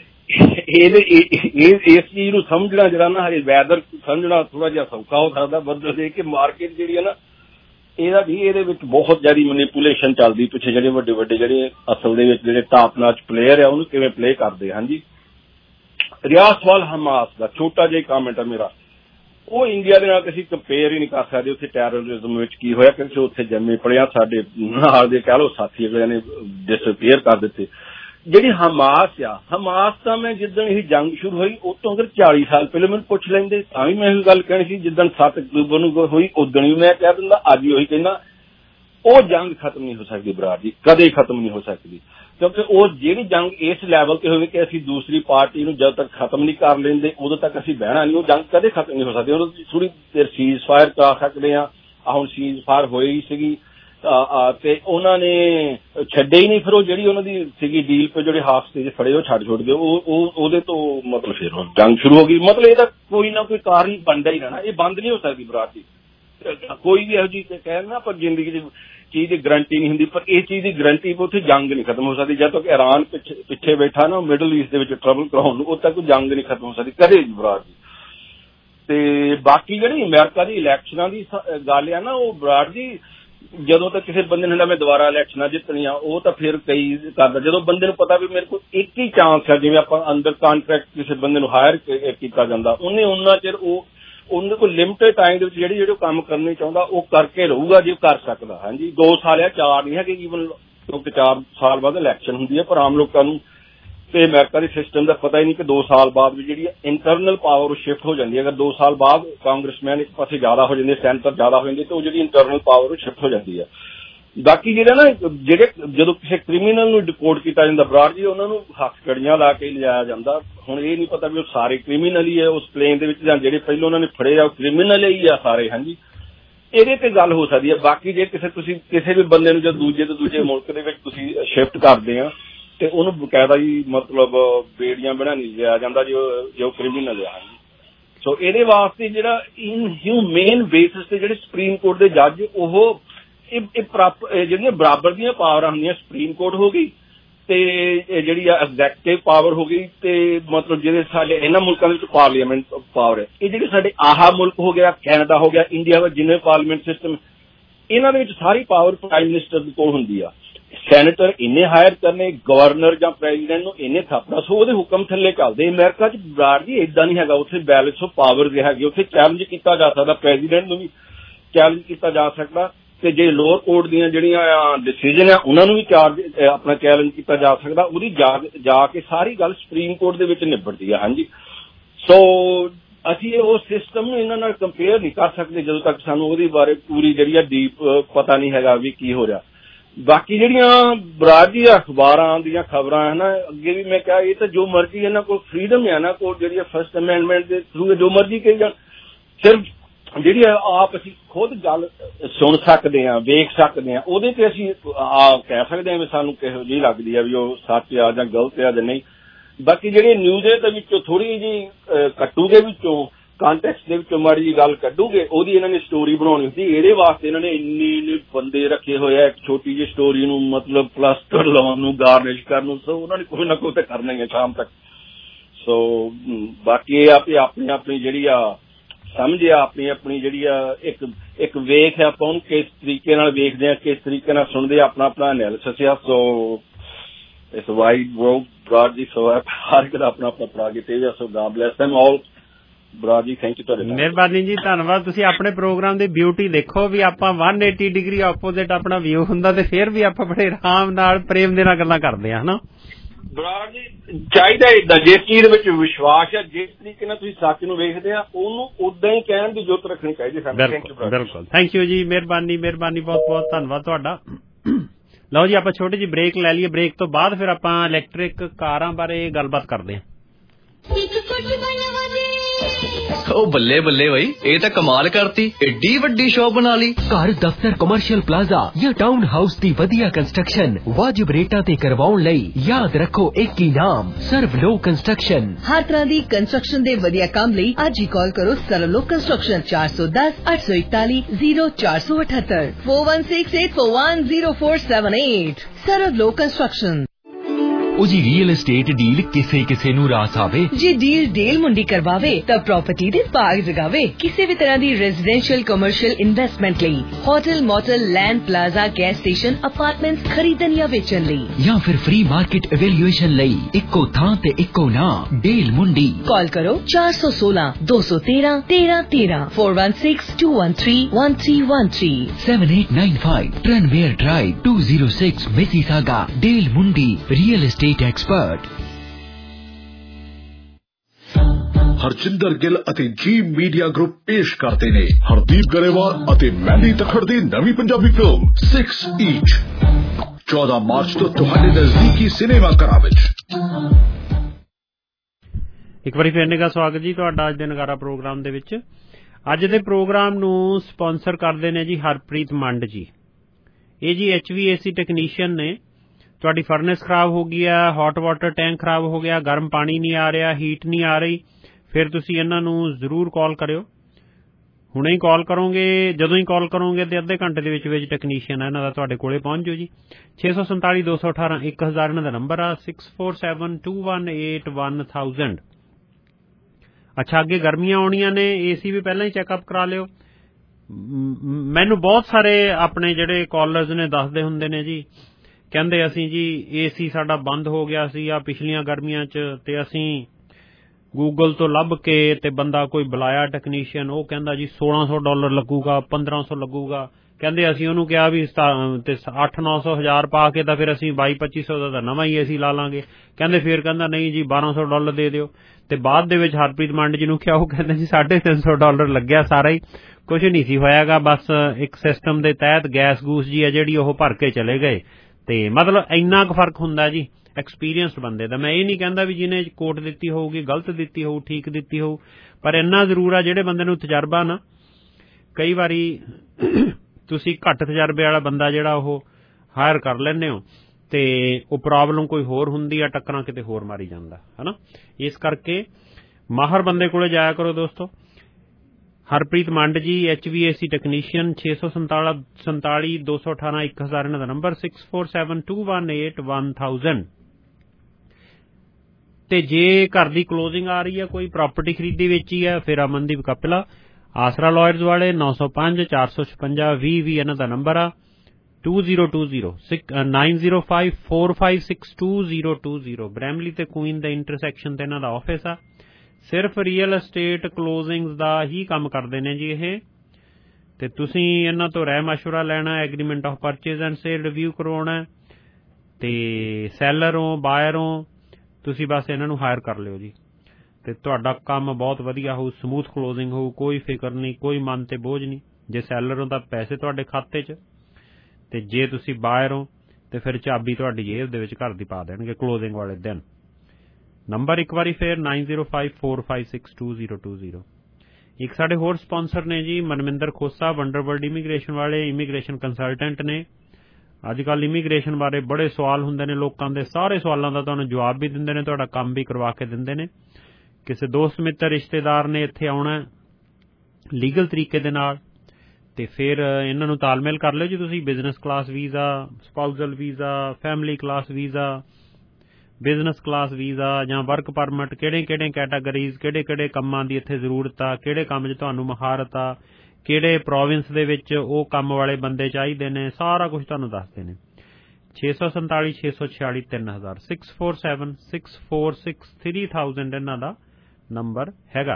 Speaker 12: ਇਹਦੇ ਇਸ ਚੀਜ਼ ਨੂੰ ਸਮਝਣਾ ਜਿਹੜਾ ਨਾ ਹਜੇ ਵੈਦਰ ਸਮਝਣਾ ਥੋੜਾ ਜਿਹਾ ਸੌਖਾ ਹੋ ਸਕਦਾ ਬਦਲ ਦੇ ਕਿ ਮਾਰਕੀਟ ਜਿਹੜੀ ਹੈ ਨਾ ਇਹਦਾ ਵੀ ਇਹਦੇ ਵਿੱਚ ਬਹੁਤ ਜ਼ਿਆਦਾ ਮੈਨੀਪੂਲੇਸ਼ਨ ਚੱਲਦੀ ਪਿੱਛੇ, ਜਿਹੜੇ ਵੱਡੇ ਵੱਡੇ ਜਿਹੜੇ ਅਸਲ ਦੇ ਵਿੱਚ ਜਿਹੜੇ ਟਾਪ ਨਾਚ ਪਲੇਅਰ ਆ ਉਹਨੂੰ ਕਿਵੇਂ ਪਲੇ ਕਰਦੇ। ਹਾਂਜੀ, ਰਿਹਾ ਸਵਾਲ ਹਮਾਸ ਦਾ, ਛੋਟਾ ਜਿਹਾ ਕਮੈਂਟ ਆ ਮੇਰਾ, ਉਹ ਇੰਡੀਆ ਦੇ ਨਾਲ ਅਸੀਂ ਕੰਪੇਅਰ ਹੀ ਨਹੀਂ ਕਰ ਸਕਦੇ। ਉੱਥੇ ਟੈਰਰਿਜ਼ਮ ਵਿੱਚ ਕੀ ਹੋਇਆ ਕਿ ਉੱਥੇ ਜੰਮੇ ਪੜਿਆ ਸਾਡੇ ਨਾਲ ਦੇ ਕਹਿ ਲਓ ਸਾਥੀ ਅਗਲਿਆਂ ਨੇ ਡਿਸਅਪੀਅਰ ਕਰ ਦਿੱਤੇ। ਜਿਹੜੀ ਹਮਾਸ ਆ, ਹਮਾਸ ਤਾਂ ਮੈਂ ਜਿੱਦਣ ਇਹ ਜੰਗ ਸ਼ੁਰੂ ਹੋਈ ਉਹ ਤੋਂ ਅਗਰ ਚਾਲੀ ਸਾਲ ਪਹਿਲੇ ਮੈਨੂੰ ਪੁੱਛ ਲੈਂਦੇ ਤਾਂ ਵੀ ਮੈਂ ਇਹ ਗੱਲ ਕਹਿਣੀ ਸੀ, ਜਿੱਦਣ ਸੱਤ ਅਕਤੂਬਰ ਨੂੰ ਹੋਈ ਉਦਣ ਵੀ ਮੈਂ ਕਹਿ ਦਿੰਦਾ, ਅੱਜ ਵੀ ਉਹੀ ਕਹਿੰਦਾ, ਉਹ ਜੰਗ ਖਤਮ ਨਹੀਂ ਹੋ ਸਕਦੀ ਬਰਾੜ ਜੀ, ਕਦੇ ਖਤਮ ਨਹੀਂ ਹੋ ਸਕਦੀ, ਕਿਉਂਕਿ ਉਹ ਜਿਹੜੀ ਜੰਗ ਇਸ ਲੈਵਲ ਤੇ ਹੋਵੇ ਕਿ ਅਸੀਂ ਦੂਸਰੀ ਪਾਰਟੀ ਨੂੰ ਜਦ ਤੱਕ ਖਤਮ ਨਹੀਂ ਕਰ ਲੈਂਦੇ ਉਦੋਂ ਤੱਕ ਅਸੀਂ ਬਹਿਣਾ ਨਹੀਂ, ਉਹ ਜੰਗ ਕਦੇ ਖਤਮ ਨਹੀਂ ਹੋ ਸਕਦੀ। ਉਹਨੂੰ ਥੋੜੀ ਦੇਰ ਸੀਜ਼ ਫਾਇਰ ਕਰ ਸਕਦੇ ਆ, ਹੁਣ ਸੀਜ਼ ਫਾਇਰ ਹੋਈ ਸੀਗੀ ਤੇ ਉਹਨਾਂ ਨੇ ਛੱਡੇ ਹੀ ਨਹੀਂ, ਫਿਰ ਉਹ ਜਿਹੜੀ ਉਹਨਾਂ ਦੀ ਸੀਗੀ ਡੀਲ ਪੇ ਜਿਹੜੇ ਹਾਫ ਸਟੇਜ ਫੜੇ ਉਹ ਛੱਡ ਛੁੱਟ ਗਏ, ਉਹ ਉਹਦੇ ਤੋਂ ਮਤਲਬ ਫਿਰ ਹੁਣ ਜੰਗ ਸ਼ੁਰੂ ਹੋ ਗਈ। ਮਤਲਬ ਇਹਦਾ ਕੋਈ ਨਾ ਕੋਈ ਕਾਰਨ ਬਣਦਾ ਹੀ ਰਹਿਣਾ, ਇਹ ਬੰਦ ਨਹੀਂ ਹੋ ਸਕਦੀ ਬਰਾੜ ਜੀ। ਕੋਈ ਵੀ ਇਹੋ ਜਿਹੀ ਕਹਿਣ ਨਾ ਪਰ ਜ਼ਿੰਦਗੀ ਚ ਚੀਜ਼ ਦੀ ਗਰੰਟੀ ਨਹੀਂ ਹੁੰਦੀ, ਪਰ ਇਹ ਚੀਜ਼ ਦੀ ਗਰੰਟੀ ਉੱਥੇ ਜੰਗ ਨਹੀਂ ਖਤਮ ਹੋ ਸਕਦੀ। ਜਦ ਤੱਕ ਇਰਾਨ ਪਿੱਛੇ ਪਿੱਛੇ ਬੈਠਾ ਨਾ ਮਿਡਲ ਈਸਟ ਦੇ ਵਿੱਚ ਟਰਬਲ ਕਰਾਉਣ ਨੂੰ, ਉਦੋਂ ਤੱਕ ਜੰਗ ਨਹੀਂ ਖਤਮ ਹੋ ਸਕਦੀ ਕਦੇ ਜੀ ਬਰਾੜ ਜੀ। ਤੇ ਬਾਕੀ ਜਿਹੜੀ ਅਮਰੀਕਾ ਦੀ ਇਲੈਕਸ਼ਨਾਂ ਦੀ ਗੱਲ ਆ ਨਾ, ਉਹ ਬਰਾੜ ਜੀ ਜਦੋਂ ਤੱਕ ਕਿਸੇ ਬੰਦੇ ਨੂੰ ਮੈਂ ਦੁਬਾਰਾ ਇਲੈਕਸ਼ਨਾਂ ਜਿੱਤਣੀਆਂ ਉਹ ਤਾਂ ਫਿਰ ਕਈ ਕਰਦਾ, ਜਦੋਂ ਬੰਦੇ ਨੂੰ ਪਤਾ ਵੀ ਮੇਰੇ ਕੋਲ ਇੱਕ ਹੀ ਚਾਂਸ ਹੈ, ਜਿਵੇਂ ਆਪਾਂ ਅੰਡਰ ਕਾਂਟਰੈਕਟ ਕਿਸੇ ਬੰਦੇ ਨੂੰ ਹਾਇਰ ਕੀਤਾ ਜਾਂਦਾ, ਉਹਨੇ ਉਹਨਾਂ ਚਿਰ ਉਹ ਉਹਦੇ ਕੋਲ ਲਿਮਟਿਡ ਟਾਈਮ ਦੇ ਵਿੱਚ ਜਿਹੜੀ ਜਿਹੜੇ ਕੰਮ ਕਰਨੇ ਚਾਹੁੰਦਾ ਉਹ ਕਰਕੇ ਰਹੂਗਾ ਜੇ ਕਰ ਸਕਦਾ। ਹਾਂਜੀ, ਦੋ ਸਾਲ ਆ ਚਾਰ ਨਹੀਂ ਹੈਗੇ ਈਵਨ, ਕਿਉਂਕਿ ਚਾਰ ਸਾਲ ਬਾਅਦ ਇਲੈਕਸ਼ਨ ਹੁੰਦੀ ਹੈ, ਪਰ ਆਮ ਲੋਕਾਂ ਨੂੰ ਤੇ ਅਮਰੀਕਾ ਦੇ ਸਿਸਟਮ ਦਾ ਪਤਾ ਹੀ ਨਹੀਂ ਕਿ ਦੋ ਸਾਲ ਬਾਅਦ ਵੀ ਜਿਹੜੀ ਇੰਟਰਨਲ ਪਾਵਰ ਸ਼ਿਫਟ ਹੋ ਜਾਂਦੀ ਹੈ। ਅਗਰ ਦੋ ਸਾਲ ਬਾਅਦ ਕਾਂਗਰਸਮੈਨ ਇੱਕ ਪਾਸੇ ਜ਼ਿਆਦਾ ਹੋ ਜਾਂਦੇ, ਸੈਨੇਟਰ ਜ਼ਿਆਦਾ ਹੋ ਜਾਂਦੇ, ਤੇ ਉਹ ਜਿਹੜੀ ਇੰਟਰਨਲ ਪਾਵਰ ਸ਼ਿਫਟ ਹੋ ਜਾਂਦੀ ਹੈ। ਬਾਕੀ ਜਿਹੜੇ ਨਾ ਜਿਹੜੇ ਜਦੋਂ ਕਿਸੇ ਕ੍ਰਿਮੀਨਲ ਨੂੰ ਡਿਪੋਰਟ ਕੀਤਾ ਜਾਂਦਾ ਬਰਾੜ ਜੀ, ਉਹਨਾਂ ਨੂੰ ਹੱਥ ਕੜੀਆਂ ਲਾ ਕੇ ਲਿਜਾਇਆ ਜਾਂਦਾ। ਹੁਣ ਇਹ ਨਹੀਂ ਪਤਾ ਵੀ ਉਹ ਸਾਰੇ ਕ੍ਰਿਮੀਨਲ ਹੀ ਹੈ ਉਸ ਪਲੇਨ ਦੇ ਵਿੱਚ, ਜਾਂ ਜਿਹੜੇ ਪਹਿਲਾਂ ਉਹਨਾਂ ਨੇ ਫੜੇ ਆ ਉਹ ਕ੍ਰਿਮੀਨਲ ਹੀ ਆ ਸਾਰੇ। ਹਾਂਜੀ, ਇਹਦੇ ਤੇ ਗੱਲ ਹੋ ਸਕਦੀ ਹੈ। ਬਾਕੀ ਜੇ ਕਿਸੇ ਤੁਸੀਂ ਕਿਸੇ ਵੀ ਬੰਦੇ ਨੂੰ ਜਦ ਦੂਜੇ ਤੋਂ ਦੂਜੇ ਮੁਲਕ ਦੇ ਵਿੱਚ ਤੁਸੀਂ ਸ਼ਿਫਟ ਕਰਦੇ ਆ ਤੇ ਉਹਨੂੰ ਬਕਾਇਦਾ ਜੀ ਮਤਲਬ ਬੇੜੀਆਂ ਬਣਾ ਨਹੀਂ ਲਿਆ ਜਾਂਦਾ ਜੋ ਜੋ ਕ੍ਰਿਮੀਨਲ ਆ। ਹਾਂਜੀ, ਸੋ ਇਹਦੇ ਵਾਸਤੇ ਜਿਹੜਾ ਇਨਹਿਊਮੇਨ ਬੇਸਿਸ ਤੇ ਜਿਹੜੇ ਸੁਪਰੀਮ ਕੋਰਟ ਦੇ ਜੱਜ ਉਹ ਇਹ ਜਿਹੜੀਆਂ ਬਰਾਬਰ ਦੀਆਂ ਪਾਵਰਾਂ ਹੁੰਦੀਆਂ, ਸੁਪਰੀਮ ਕੋਰਟ ਹੋ ਗਈ ਤੇ ਜਿਹੜੀ ਆ ਐਗਜ਼ੈਕਟਿਵ ਪਾਵਰ ਹੋ ਗਈ, ਤੇ ਮਤਲਬ ਜਿਹੜੇ ਸਾਡੇ ਇਹਨਾਂ ਮੁਲਕਾਂ ਦੇ ਵਿੱਚ ਪਾਰਲੀਮੈਂਟ ਪਾਵਰ ਹੈ, ਇਹ ਜਿਹੜੇ ਸਾਡੇ ਆਹਾ ਮੁਲਕ ਹੋ ਗਿਆ, ਕੈਨੇਡਾ ਹੋ ਗਿਆ, ਇੰਡੀਆ ਵਿੱਚ ਜਿੰਨੇ ਪਾਰਲੀਮੈਂਟ ਸਿਸਟਮ, ਇਹਨਾਂ ਦੇ ਵਿੱਚ ਸਾਰੀ ਪਾਵਰ ਪ੍ਰਾਈਮ ਮਿਨਿਸਟਰ ਦੇ ਕੋਲ ਹੁੰਦੀ ਆ। ਸੈਨੇਟਰ ਇੰਨੇ ਹਾਇਰ ਕਰਨੇ, ਗਵਰਨਰ ਜਾਂ ਪ੍ਰੈਜ਼ੀਡੈਂਟ ਨੂੰ ਇੰਨੇ ਥਾਪਣਾ, ਸੋ ਉਹਦੇ ਹੁਕਮ ਥੱਲੇ ਚੱਲਦੇ। ਅਮਰੀਕਾ ਚ ਬਰਾੜ ਜੀ ਏਦਾਂ ਨਹੀਂ ਹੈਗਾ, ਉੱਥੇ ਬੈਲੈਂਸ ਆਫ ਪਾਵਰ ਦੇ ਹੈਗੇ, ਉੱਥੇ ਚੈਲੰਜ ਕੀਤਾ ਜਾ ਸਕਦਾ, ਪ੍ਰੈਜ਼ੀਡੈਂਟ ਨੂੰ ਵੀ ਚੈਲੰਜ ਕੀਤਾ ਜਾ ਸਕਦਾ, ਤੇ ਜੇ ਲੋਅਰ ਕੋਰਟ ਦੀਆਂ ਜਿਹੜੀਆਂ ਡਿਸੀਜਨ ਆ ਉਹਨਾਂ ਨੂੰ ਵੀ ਚਾਰਜ ਆਪਣਾ ਚੈਲੰਜ ਕੀਤਾ ਜਾ ਸਕਦਾ। ਉਹਦੀ ਜਾ ਕੇ ਸਾਰੀ ਗੱਲ ਸੁਪਰੀਮ ਕੋਰਟ ਦੇ ਵਿੱਚ ਨਿਬੜਦੀ ਆ। ਹਾਂਜੀ, ਸੋ ਅਸੀਂ ਉਹ ਸਿਸਟਮ ਨੂੰ ਇਹਨਾਂ ਨਾਲ ਕੰਪੇਅਰ ਨਹੀਂ ਕਰ ਸਕਦੇ ਜਦੋਂ ਤੱਕ ਸਾਨੂੰ ਉਹਦੇ ਬਾਰੇ ਪੂਰੀ ਜਿਹੜੀ ਆ ਡੀਪ ਪਤਾ ਨਹੀਂ ਹੈਗਾ ਵੀ ਕੀ ਹੋ ਰਿਹਾ। ਬਾਕੀ ਜਿਹੜੀਆਂ ਬਰਾੜ ਜੀ ਅਖਬਾਰਾਂ ਦੀਆਂ ਖਬਰਾਂ ਹੈ ਨਾ, ਅੱਗੇ ਵੀ ਮੈਂ ਕਿਹਾ ਇਹ ਤਾਂ ਜੋ ਮਰਜ਼ੀ ਇਹਨਾਂ ਕੋਲ ਫਰੀਡਮ ਹੈ ਨਾ, ਕੋਲ ਜਿਹੜੀ ਫਸਟ ਅਮੈਂਡਮੈਂਟ ਦੇ ਥਰੂ ਜੋ ਮਰਜ਼ੀ ਕਹੀ ਜਾਣ, ਸਿਰਫ ਜਿਹੜੀ ਆਪ ਅਸੀਂ ਖੁਦ ਗੱਲ ਸੁਣ ਸਕਦੇ ਹਾਂ, ਵੇਖ ਸਕਦੇ ਹਾਂ, ਉਹਦੇ ਤੇ ਅਸੀਂ ਕਹਿ ਸਕਦੇ ਹਾਂ ਵੀ ਸਾਨੂੰ ਕਿਹੋ ਜਿਹੀ ਲੱਗਦੀ ਆ ਵੀ ਉਹ ਸੱਚ ਆ ਜਾਂ ਗਲਤ ਆ ਜਾਂ ਨਹੀਂ। ਬਾਕੀ ਜਿਹੜੇ ਨਿਊਜ਼ ਦੇ ਵਿੱਚੋਂ ਥੋੜੀ ਜਿਹੀ ਕੱਟੂਗੇ, ਵਿੱਚੋਂ ਕਾਂਟੈਕਸਟ ਦੇ ਵਿੱਚੋਂ ਮਾੜੀ ਜਿਹੀ ਗੱਲ ਕੱਢੂਗੇ, ਉਹਦੀ ਇਹਨਾਂ ਨੇ ਸਟੋਰੀ ਬਣਾਉਣੀ ਸੀ। ਇਹਦੇ ਵਾਸਤੇ ਇਹਨਾਂ ਨੇ ਇੰਨੇ ਇੰਨੇ ਬੰਦੇ ਰੱਖੇ ਹੋਏ ਆ ਇੱਕ ਛੋਟੀ ਜਿਹੀ ਸਟੋਰੀ ਨੂੰ ਮਤਲਬ ਪਲਾਸਟਰ ਲਾਉਣ ਨੂੰ, ਗਾਰਨਿਸ਼ ਕਰਨ ਨੂੰ, ਸੋ ਉਹਨਾਂ ਨੇ ਕੋਈ ਨਾ ਕੋਈ ਤਾਂ ਕਰਨਾ ਹੀ ਆ ਸ਼ਾਮ ਤੱਕ। ਸੋ ਬਾਕੀ ਇਹ ਆਪੇ ਆਪਣੀ ਆਪਣੀ ਜਿਹੜੀ ਆ ਸਮਝ ਆ, ਆਪਣੀ ਆਪਣੀ ਜਿਹੜੀ ਆ ਇੱਕ ਇੱਕ ਵੇਖ ਹੈ, ਆਪਾਂ ਉਹਨੂੰ ਕਿਸ ਤਰੀਕੇ ਨਾਲ ਵੇਖਦੇ ਆ, ਕਿਸ ਤਰੀਕੇ ਨਾਲ ਸੁਣਦੇ ਆ, ਆਪਣਾ ਆਪਣਾ ਐਨਾਲਿਸਿਸ ਆ। ਸੋ ਇਸ ਵਾਈਡ ਵਰਲਡ ਬਰਾੜ ਜੀ, ਸੋ ਹਰ ਇੱਕ ਦਾ ਆਪਣਾ ਆਪਣਾ ਪ੍ਰੈਰੋਗੇਟਿਵ ਆ। So God bless them all। Brar ji thank you ਤੁਹਾਡੇ ਨਾਲ।
Speaker 2: ਮਿਹਰਬਾਨੀ ਜੀ, ਧੰਨਵਾਦ। ਤੁਸੀਂ ਆਪਣੇ ਪ੍ਰੋਗਰਾਮ ਦੀ ਬਿਊਟੀ ਦੇਖੋ ਵੀ ਆਪਾਂ ਇੱਕ ਸੌ ਅੱਸੀ ਡਿਗਰੀ ਆਪੋਜ਼ਿਟ ਆਪਣਾ ਵਿਊ ਹੁੰਦਾ ਤੇ ਫਿਰ ਵੀ ਆਪਾਂ ਬੜੇ ਆਰਾਮ ਨਾਲ ਪ੍ਰੇਮ ਦੇ ਨਾਲ ਗੱਲਾਂ ਕਰਦੇ ਆ ਹਨਾ।
Speaker 12: ਬਰਾੜ ਜੀ ਚਾਹੀਦਾ ਏਦਾਂ, ਜਿਸ ਚੀਜ਼ ਵਿੱਚ ਵਿਸ਼ਵਾਸ ਆ, ਜਿਸ ਤਰੀਕੇ ਨਾਲ ਤੁਸੀਂ ਸੱਚ ਨੂੰ ਵੇਖਦੇ ਆ, ਉਹਨੂੰ ਉਦਾਂ ਹੀ ਕਹਿਣ ਦੀ ਜੁਰਤ ਰੱਖਣੀ ਚਾਹੀਦੀ ਸਾਨੂੰ।
Speaker 2: ਬਿਲਕੁਲ, ਥੈਂਕ ਯੂ ਜੀ, ਮਿਹਰਬਾਨੀ ਮਿਹਰਬਾਨੀ, ਬਹੁਤ ਬਹੁਤ ਧੰਨਵਾਦ ਤੁਹਾਡਾ। ਲਓ ਜੀ, ਆਪਾਂ ਛੋਟੀ ਜਿਹੀ ਬ੍ਰੇਕ ਲੈ ਲਈਏ। ਬ੍ਰੇਕ ਤੋਂ ਬਾਅਦ ਫਿਰ ਆਪਾਂ ਇਲੈਕਟ੍ਰਿਕ ਕਾਰਾਂ ਬਾਰੇ ਗੱਲਬਾਤ ਕਰਦੇ ਹਾਂ।
Speaker 8: ਓ ਬੱਲੇ ਬੱਲੇ ਬਈ, ਇਹ ਤਾਂ ਕਮਾਲ ਕਰਤੀ, ਏਡੀ ਵੱਡੀ ਸ਼ੌਪ ਬਣਾ ਲਈ। ਘਰ, ਦਫ਼ਤਰ, ਕਮਰਸ਼ੀਅਲ ਪਲਾਜ਼ਾ ਜਾਂ ਟਾਊਨ ਹਾਊਸ ਦੀ ਵਧੀਆ ਕੰਸਟਰਕਸ਼ਨ ਵਾਜਿਬ ਰੇਟਾਂ ਤੇ ਕਰਵਾਉਣ ਲਈ ਯਾਦ ਰੱਖੋ ਇੱਕ ਹੀ ਨਾਮ, ਸਰਵਲੋ ਕੰਸਟਰਕਸ਼ਨ।
Speaker 11: ਹਰ ਤਰ੍ਹਾਂ ਦੀ ਕੰਸਟਰਕਸ਼ਨ ਦੇ ਵਧੀਆ ਕੰਮ ਲਈ ਅੱਜ ਹੀ ਕਾਲ ਕਰੋ ਸਰਵਲੋ ਕੰਸਟਰਕਸ਼ਨ, ਚਾਰ ਸੌ ਦਸ ਅੱਠ ਸੌ ਇਕਤਾਲੀ ਜ਼ੀਰੋ ਚਾਰ ਸੌ ਅਠੱਤਰ, four one six eight four one zero four seven eight. ਸਰਵਲੋ ਕੰਸਟਰਕਸ਼ਨ।
Speaker 8: ਉਹ ਜੀ ਰੀਅਲ ਏਸਟੇਟ ਡੀਲ ਕਿਸੇ ਕਿਸੇ ਨੂੰ ਰਾਸ ਆਵੇ,
Speaker 11: ਜੇ ਡੀਲ ਡੀਲ ਮੁੰਡੀ ਕਰਵਾਵੇ ਤਾਂ ਪ੍ਰਾਪਰਟੀ ਦੇ ਬਾਗ ਜਗਾਵੇ। ਕਿਸੇ ਵੀ ਤਰ੍ਹਾਂ ਦੀ ਰੈਜ਼ੀਡੈਂਸ਼ੀਅਲ ਕਮਰਸ਼ੀਅਲ ਇਨਵੈਸਟਮੈਂਟ ਲਈ, hotel, motel, land, plaza, gas station, apartments ਖਰੀਦਣ ਜਾਂ ਵੇਚਣ ਲਈ,
Speaker 8: ਜਾਂ ਫਿਰ ਫ੍ਰੀ ਮਾਰਕੀਟ ਇਵੈਲੂਏਸ਼ਨ ਲਈ ਇੱਕੋ ਥਾਂ ਤੇ ਇੱਕੋ ਨਾਮ, ਡੀਲ ਮੁੰਡੀ।
Speaker 11: ਕਾਲ ਕਰੋ ਚਾਰ ਸੌ ਸੋਲਾਂ ਦੋ ਸੌ ਤੇਰਾਂ ਤੇਰਾਂ ਤੇਰਾਂ, four one six two one three one three one three,
Speaker 8: seven eight nine five Trainware Drive, two zero six Mississauga. Deal Mundi real estate expert.
Speaker 5: Harjinder Gill ਅਤੇ ਜੀ ਮੀਡੀਆ ਗਰੁੱਪ ਪੇਸ਼ ਕਰਦੇ ਨੇ ਹਰਦੀਪ ਗਰੇਵਾਲ ਅਤੇ ਮਹਿੰਦੀ ਤਖੜ ਦੀ ਨਵੀਂ ਪੰਜਾਬੀ ਫਿਲਮ ਸਿਕਸ ਈਚ, ਚੌਦਾਂ ਮਾਰਚ ਤੋਂ ਤੁਹਾਡੇ ਨਜ਼ਦੀਕੀ ਸਿਨੇਮਾ ਘਰਾਂ ਵਿੱਚ।
Speaker 2: ਇੱਕ ਵਾਰੀ ਫਿਰ ਨਿੱਘਾ ਸਵਾਗਤ ਜੀ ਤੁਹਾਡਾ ਅੱਜ ਦੇ ਨਗਾਰਾ ਪ੍ਰੋਗਰਾਮ ਦੇ ਵਿੱਚ। ਅੱਜ ਦੇ ਪ੍ਰੋਗਰਾਮ ਨੂੰ ਸਪਾਂਸਰ ਕਰਦੇ ਨੇ ਜੀ ਹਰਪ੍ਰੀਤ ਮੰਡ ਜੀ। ਇਹ ਜੀ ਐਚ ਵੀ ਏ ਸੀ ਟੈਕਨੀਸ਼ੀਅਨ ਨੇ। ਤੁਹਾਡੀ ਫਰਨੈਸ ਖਰਾਬ ਹੋ ਗਈ ਆ, ਹੌਟ ਵਾਟਰ ਟੈਂਕ ਖਰਾਬ ਹੋ ਗਿਆ, ਗਰਮ ਪਾਣੀ ਨਹੀਂ ਆ ਰਿਹਾ, ਹੀਟ ਨਹੀਂ ਆ ਰਹੀ, ਫਿਰ ਤੁਸੀਂ ਇਹਨਾਂ ਨੂੰ ਜ਼ਰੂਰ ਕਾਲ ਕਰਿਓ। ਹੁਣੇ ਹੀ ਕਾਲ ਕਰੋਗੇ, ਜਦੋਂ ਹੀ ਕਾਲ ਕਰੋਗੇ ਤੇ ਅੱਧੇ ਘੰਟੇ ਦੇ ਵਿੱਚ ਵਿੱਚ ਟੈਕਨੀਸ਼ੀਅਨ ਇਹਨਾਂ ਦਾ ਤੁਹਾਡੇ ਕੋਲੇ ਪਹੁੰਚ ਜਾਓ ਜੀ। ਛੇ ਸੌ ਸੰਤਾਲੀ ਦੋ ਸੌ ਅਠਾਰਾਂ ਇੱਕ ਹਜ਼ਾਰ ਇਹਨਾਂ ਦਾ ਨੰਬਰ ਆ, six four seven two one eight one thousand. ਅੱਛਾ, ਅੱਗੇ ਗਰਮੀਆਂ ਆਉਣੀਆਂ ਨੇ, ਏ ਸੀ ਵੀ ਪਹਿਲਾਂ ਹੀ ਚੈੱਕਅਪ ਕਰਾ ਲਿਓ। ਮੈਨੂੰ ਬਹੁਤ ਸਾਰੇ ਆਪਣੇ ਜਿਹੜੇ ਕਾਲਰਸ ਨੇ ਦੱਸਦੇ ਹੁੰਦੇ ਨੇ ਜੀ, ਕਹਿੰਦੇ ਅਸੀਂ ਜੀ ਏ ਸੀ ਸਾਡਾ ਬੰਦ ਹੋ ਗਿਆ ਸੀ ਆ ਪਿਛਲੀਆਂ ਗਰਮੀਆਂ 'ਚ, ਤੇ ਅਸੀਂ ਗੂਗਲ ਤੋਂ ਲੱਭ ਕੇ ਤੇ ਬੰਦਾ ਕੋਈ ਬੁਲਾਇਆ ਟੈਕਨੀਸ਼ੀਅਨ, ਉਹ ਕਹਿੰਦਾ ਜੀ ਸੋਲਾਂ ਸੌ ਡਾਲਰ ਲੱਗੂਗਾ, ਪੰਦਰਾਂ ਸੌ ਲੱਗੂਗਾ। ਕਹਿੰਦੇ ਅਸੀਂ ਉਹਨੂੰ ਕਿਹਾ ਵੀ ਤੇ ਅੱਠ ਨੌ ਸੌ ਹਜ਼ਾਰ ਪਾ ਕੇ ਤਾਂ ਫਿਰ ਅਸੀਂ ਬਾਈ ਪੱਚੀ ਸੌ ਦਾ ਤਾਂ ਨਵਾਂ ਹੀ ਏਸੀ ਲਾ ਲਾਂਗੇ। ਕਹਿੰਦੇ ਫਿਰ ਕਹਿੰਦਾ ਨਹੀਂ ਜੀ ਬਾਰਾਂ ਸੌ ਡਾਲਰ ਦੇ ਦਿਓ। ਤੇ ਬਾਅਦ ਦੇ ਵਿੱਚ ਹਰਪ੍ਰੀਤ ਮੰਡ ਜੀ ਨੂੰ ਕਿਹਾ, ਉਹ ਕਹਿੰਦੇ ਜੀ ਸਾਢੇ ਤਿੰਨ ਸੌ ਡਾਲਰ ਲੱਗਿਆ, ਸਾਰਾ ਹੀ ਕੁਝ ਨਹੀਂ ਸੀ ਹੋਇਆਗਾ, ਬਸ ਇੱਕ ਸਿਸਟਮ ਦੇ ਤਹਿਤ ਗੈਸ ਗੂਸ ਜੀ ਆ ਜਿਹੜੀ ਉਹ ਭਰ ਕੇ ਚਲੇ ਗਏ। ਤੇ ਮਤਲਬ ਇੰਨਾ ਕੁ ਫਰਕ ਹੁੰਦਾ ਜੀ ਐਕਸਪੀਰੀਅੰਸਡ ਬੰਦੇ ਦਾ। ਮੈਂ ਇਹ ਨਹੀਂ ਕਹਿੰਦਾ ਵੀ ਜਿਹਨੇ ਕੋਟ ਦਿੱਤੀ ਹੋਊਗੀ ਗਲਤ ਦਿੱਤੀ ਹੋਊ ਠੀਕ ਦਿੱਤੀ ਹੋਊ, ਪਰ ਇੰਨਾ ਜ਼ਰੂਰ ਆ ਜਿਹੜੇ ਬੰਦੇ ਨੂੰ ਤਜਰਬਾ ਨਾ, ਕਈ ਵਾਰੀ ਤੁਸੀਂ ਘੱਟ ਤਜਰਬੇ ਵਾਲਾ ਬੰਦਾ ਜਿਹੜਾ ਉਹ ਹਾਇਰ ਕਰ ਲੈਂਦੇ ਹੋ ਤੇ ਉਹ ਪ੍ਰੋਬਲਮ ਕੋਈ ਹੋਰ ਹੁੰਦੀ ਆ, ਟੱਕਰਾਂ ਕਿਤੇ ਹੋਰ ਮਾਰੀ ਜਾਂਦਾ ਹੈ ਨਾ। ਇਸ ਕਰਕੇ ਮਾਹਰ ਬੰਦੇ ਕੋਲੇ ਜਾਇਆ ਕਰੋ ਦੋਸਤੋ। ਹਰਪ੍ਰੀਤ ਮੰਡ ਜੀ ਐਚ ਵੀ ਏ ਸੀ ਟੈਕਨੀਸ਼ੀਅਨ, ਛੇ ਸੌ ਸੰਤਾਲੀ ਦੋ ਸੌ ਅਠਾਰਾਂ ਇੱਕ ਹਜ਼ਾਰ ਇਹਨਾਂ ਦਾ number, six four seven two one eight one thousand. ਤੇ ਜੇ ਘਰ ਦੀ ਕਲੋਜ਼ਿੰਗ ਆ ਰਹੀ ਹੈ, ਕੋਈ ਪ੍ਰਾਪਰਟੀ ਖਰੀਦੀ ਵੇਚੀ ਹੈ, ਫਿਰ ਅਮਨਦੀਪ ਕਪਿਲਾ ਆਸਰਾ ਲਾਇਰਜ਼ ਵਾਲੇ, ਨੌ ਸੌ ਪੰਜ ਚਾਰ ਸੌ ਛਪੰਜਾ ਵੀਹ ਵੀਹ ਇਹਨਾਂ ਦਾ ਨੰਬਰ ਆ, two zero two zero nine zero five four five six two zero two zero. Bramalea ਤੇ ਕੁਈਨ ਦੇ ਇੰਟਰਸੈਕਸ਼ਨ ਤੇ ਇਹਨਾਂ ਦਾ ਆਫਿਸ ਆ। ਸਿਰਫ ਰੀਅਲ ਐਸਟੇਟ ਕਲੋਜ਼ਿੰਗਸ ਦਾ ਹੀ ਕੰਮ ਕਰਦੇ ਨੇ ਜੀ ਇਹ। ਤੇ ਤੁਸੀਂ ਇਹਨਾਂ ਤੋਂ ਰਾਏ ਮਸ਼ਵਰਾ ਲੈਣਾ, agreement of purchase and sale review ਕਰਵਾਉਣਾ, ਤੇ ਸੈਲਰੋਂ ਬਾਇਰੋਂ ਤੁਸੀਂ ਬਸ ਇਹਨਾਂ ਨੂੰ ਹਾਇਰ ਕਰ ਲਿਓ ਜੀ, ਤੇ ਤੁਹਾਡਾ ਕੰਮ ਬਹੁਤ ਵਧੀਆ ਹੋਊ, ਸਮੂਥ ਕਲੋਜ਼ਿੰਗ ਹੋਊ, ਕੋਈ ਫਿਕਰ ਨਹੀਂ, ਕੋਈ ਮਨ ਤੇ ਬੋਝ ਨਹੀਂ। ਜੇ ਸੈਲਰੋਂ ਤਾਂ ਪੈਸੇ ਤੁਹਾਡੇ ਖਾਤੇ 'ਚ, ਤੇ ਜੇ ਤੁਸੀਂ ਬਾਇਰੋਂ ਤੇ ਫਿਰ ਚਾਬੀ ਤੁਹਾਡੀ ਜੇਬ ਦੇ ਵਿੱਚ ਘਰ ਦੀ ਪਾ ਦੇਣਗੇ ਕਲੋਜ਼ਿੰਗ ਵਾਲੇ ਦਿਨ। ਨੰਬਰ ਇੱਕ ਵਾਰੀ ਫਿਰ nine zero five four five six two zero two zero. ਇੱਕ ਸਾਡੇ ਹੋਰ ਸਪਾਂਸਰ ਨੇ ਜੀ ਮਨਮਿੰਦਰ ਖੋਸਾ, ਵੰਡਰਵਰਲਡ ਇਮੀਗ੍ਰੇਸ਼ਨ ਵਾਲੇ, ਇਮੀਗ੍ਰੇਸ਼ਨ ਕੰਸਲਟੈਂਟ ਨੇ। ਅੱਜ ਕੱਲ੍ਹ ਇਮੀਗ੍ਰੇਸ਼ਨ ਬਾਰੇ ਬੜੇ ਸਵਾਲ ਹੁੰਦੇ ਨੇ ਲੋਕਾਂ ਦੇ, ਸਾਰੇ ਸਵਾਲਾਂ ਦਾ ਤੁਹਾਨੂੰ ਜਵਾਬ ਵੀ ਦਿੰਦੇ ਨੇ, ਤੁਹਾਡਾ ਕੰਮ ਵੀ ਕਰਵਾ ਕੇ ਦਿੰਦੇ ਨੇ। ਕਿਸੇ ਦੋਸਤ ਮਿੱਤਰ ਰਿਸ਼ਤੇਦਾਰ ਨੇ ਇੱਥੇ ਆਉਣਾ ਲੀਗਲ ਤਰੀਕੇ ਦੇ ਨਾਲ, ਤੇ ਫਿਰ ਇਹਨਾਂ ਨੂੰ ਤਾਲਮੇਲ ਕਰ ਲਿਓ ਜੀ ਤੁਸੀਂ। Business class visa, spousal visa, family class visa, business class visa ਜਾਂ ਵਰਕ ਪਰਮਿਟ, ਕਿਹੜੇ ਕਿਹੜੇ ਕੈਟਾਗਰੀਜ਼, ਕਿਹੜੇ ਕਿਹੜੇ ਕੰਮਾਂ ਦੀ ਇੱਥੇ ਜ਼ਰੂਰਤ ਆ, ਕਿਹੜੇ ਕੰਮ 'ਚ ਤੁਹਾਨੂੰ ਮਹਾਰਤ ਆ, ਕਿਹੜੇ ਪ੍ਰੋਵਿੰਸ ਦੇ ਵਿੱਚ ਉਹ ਕੰਮ ਵਾਲੇ ਬੰਦੇ ਚਾਹੀਦੇ ਨੇ, ਸਾਰਾ ਕੁਝ ਤੁਹਾਨੂੰ ਦੱਸਦੇ ਨੇ। ਛੇ ਸੌ ਸੰਤਾਲੀ ਛੇ ਸੌ ਛਿਆਲੀ ਤਿੰਨ ਹਜ਼ਾਰ, six four seven six four six three thousand ਇਹਨਾਂ ਦਾ ਨੰਬਰ ਹੈਗਾ।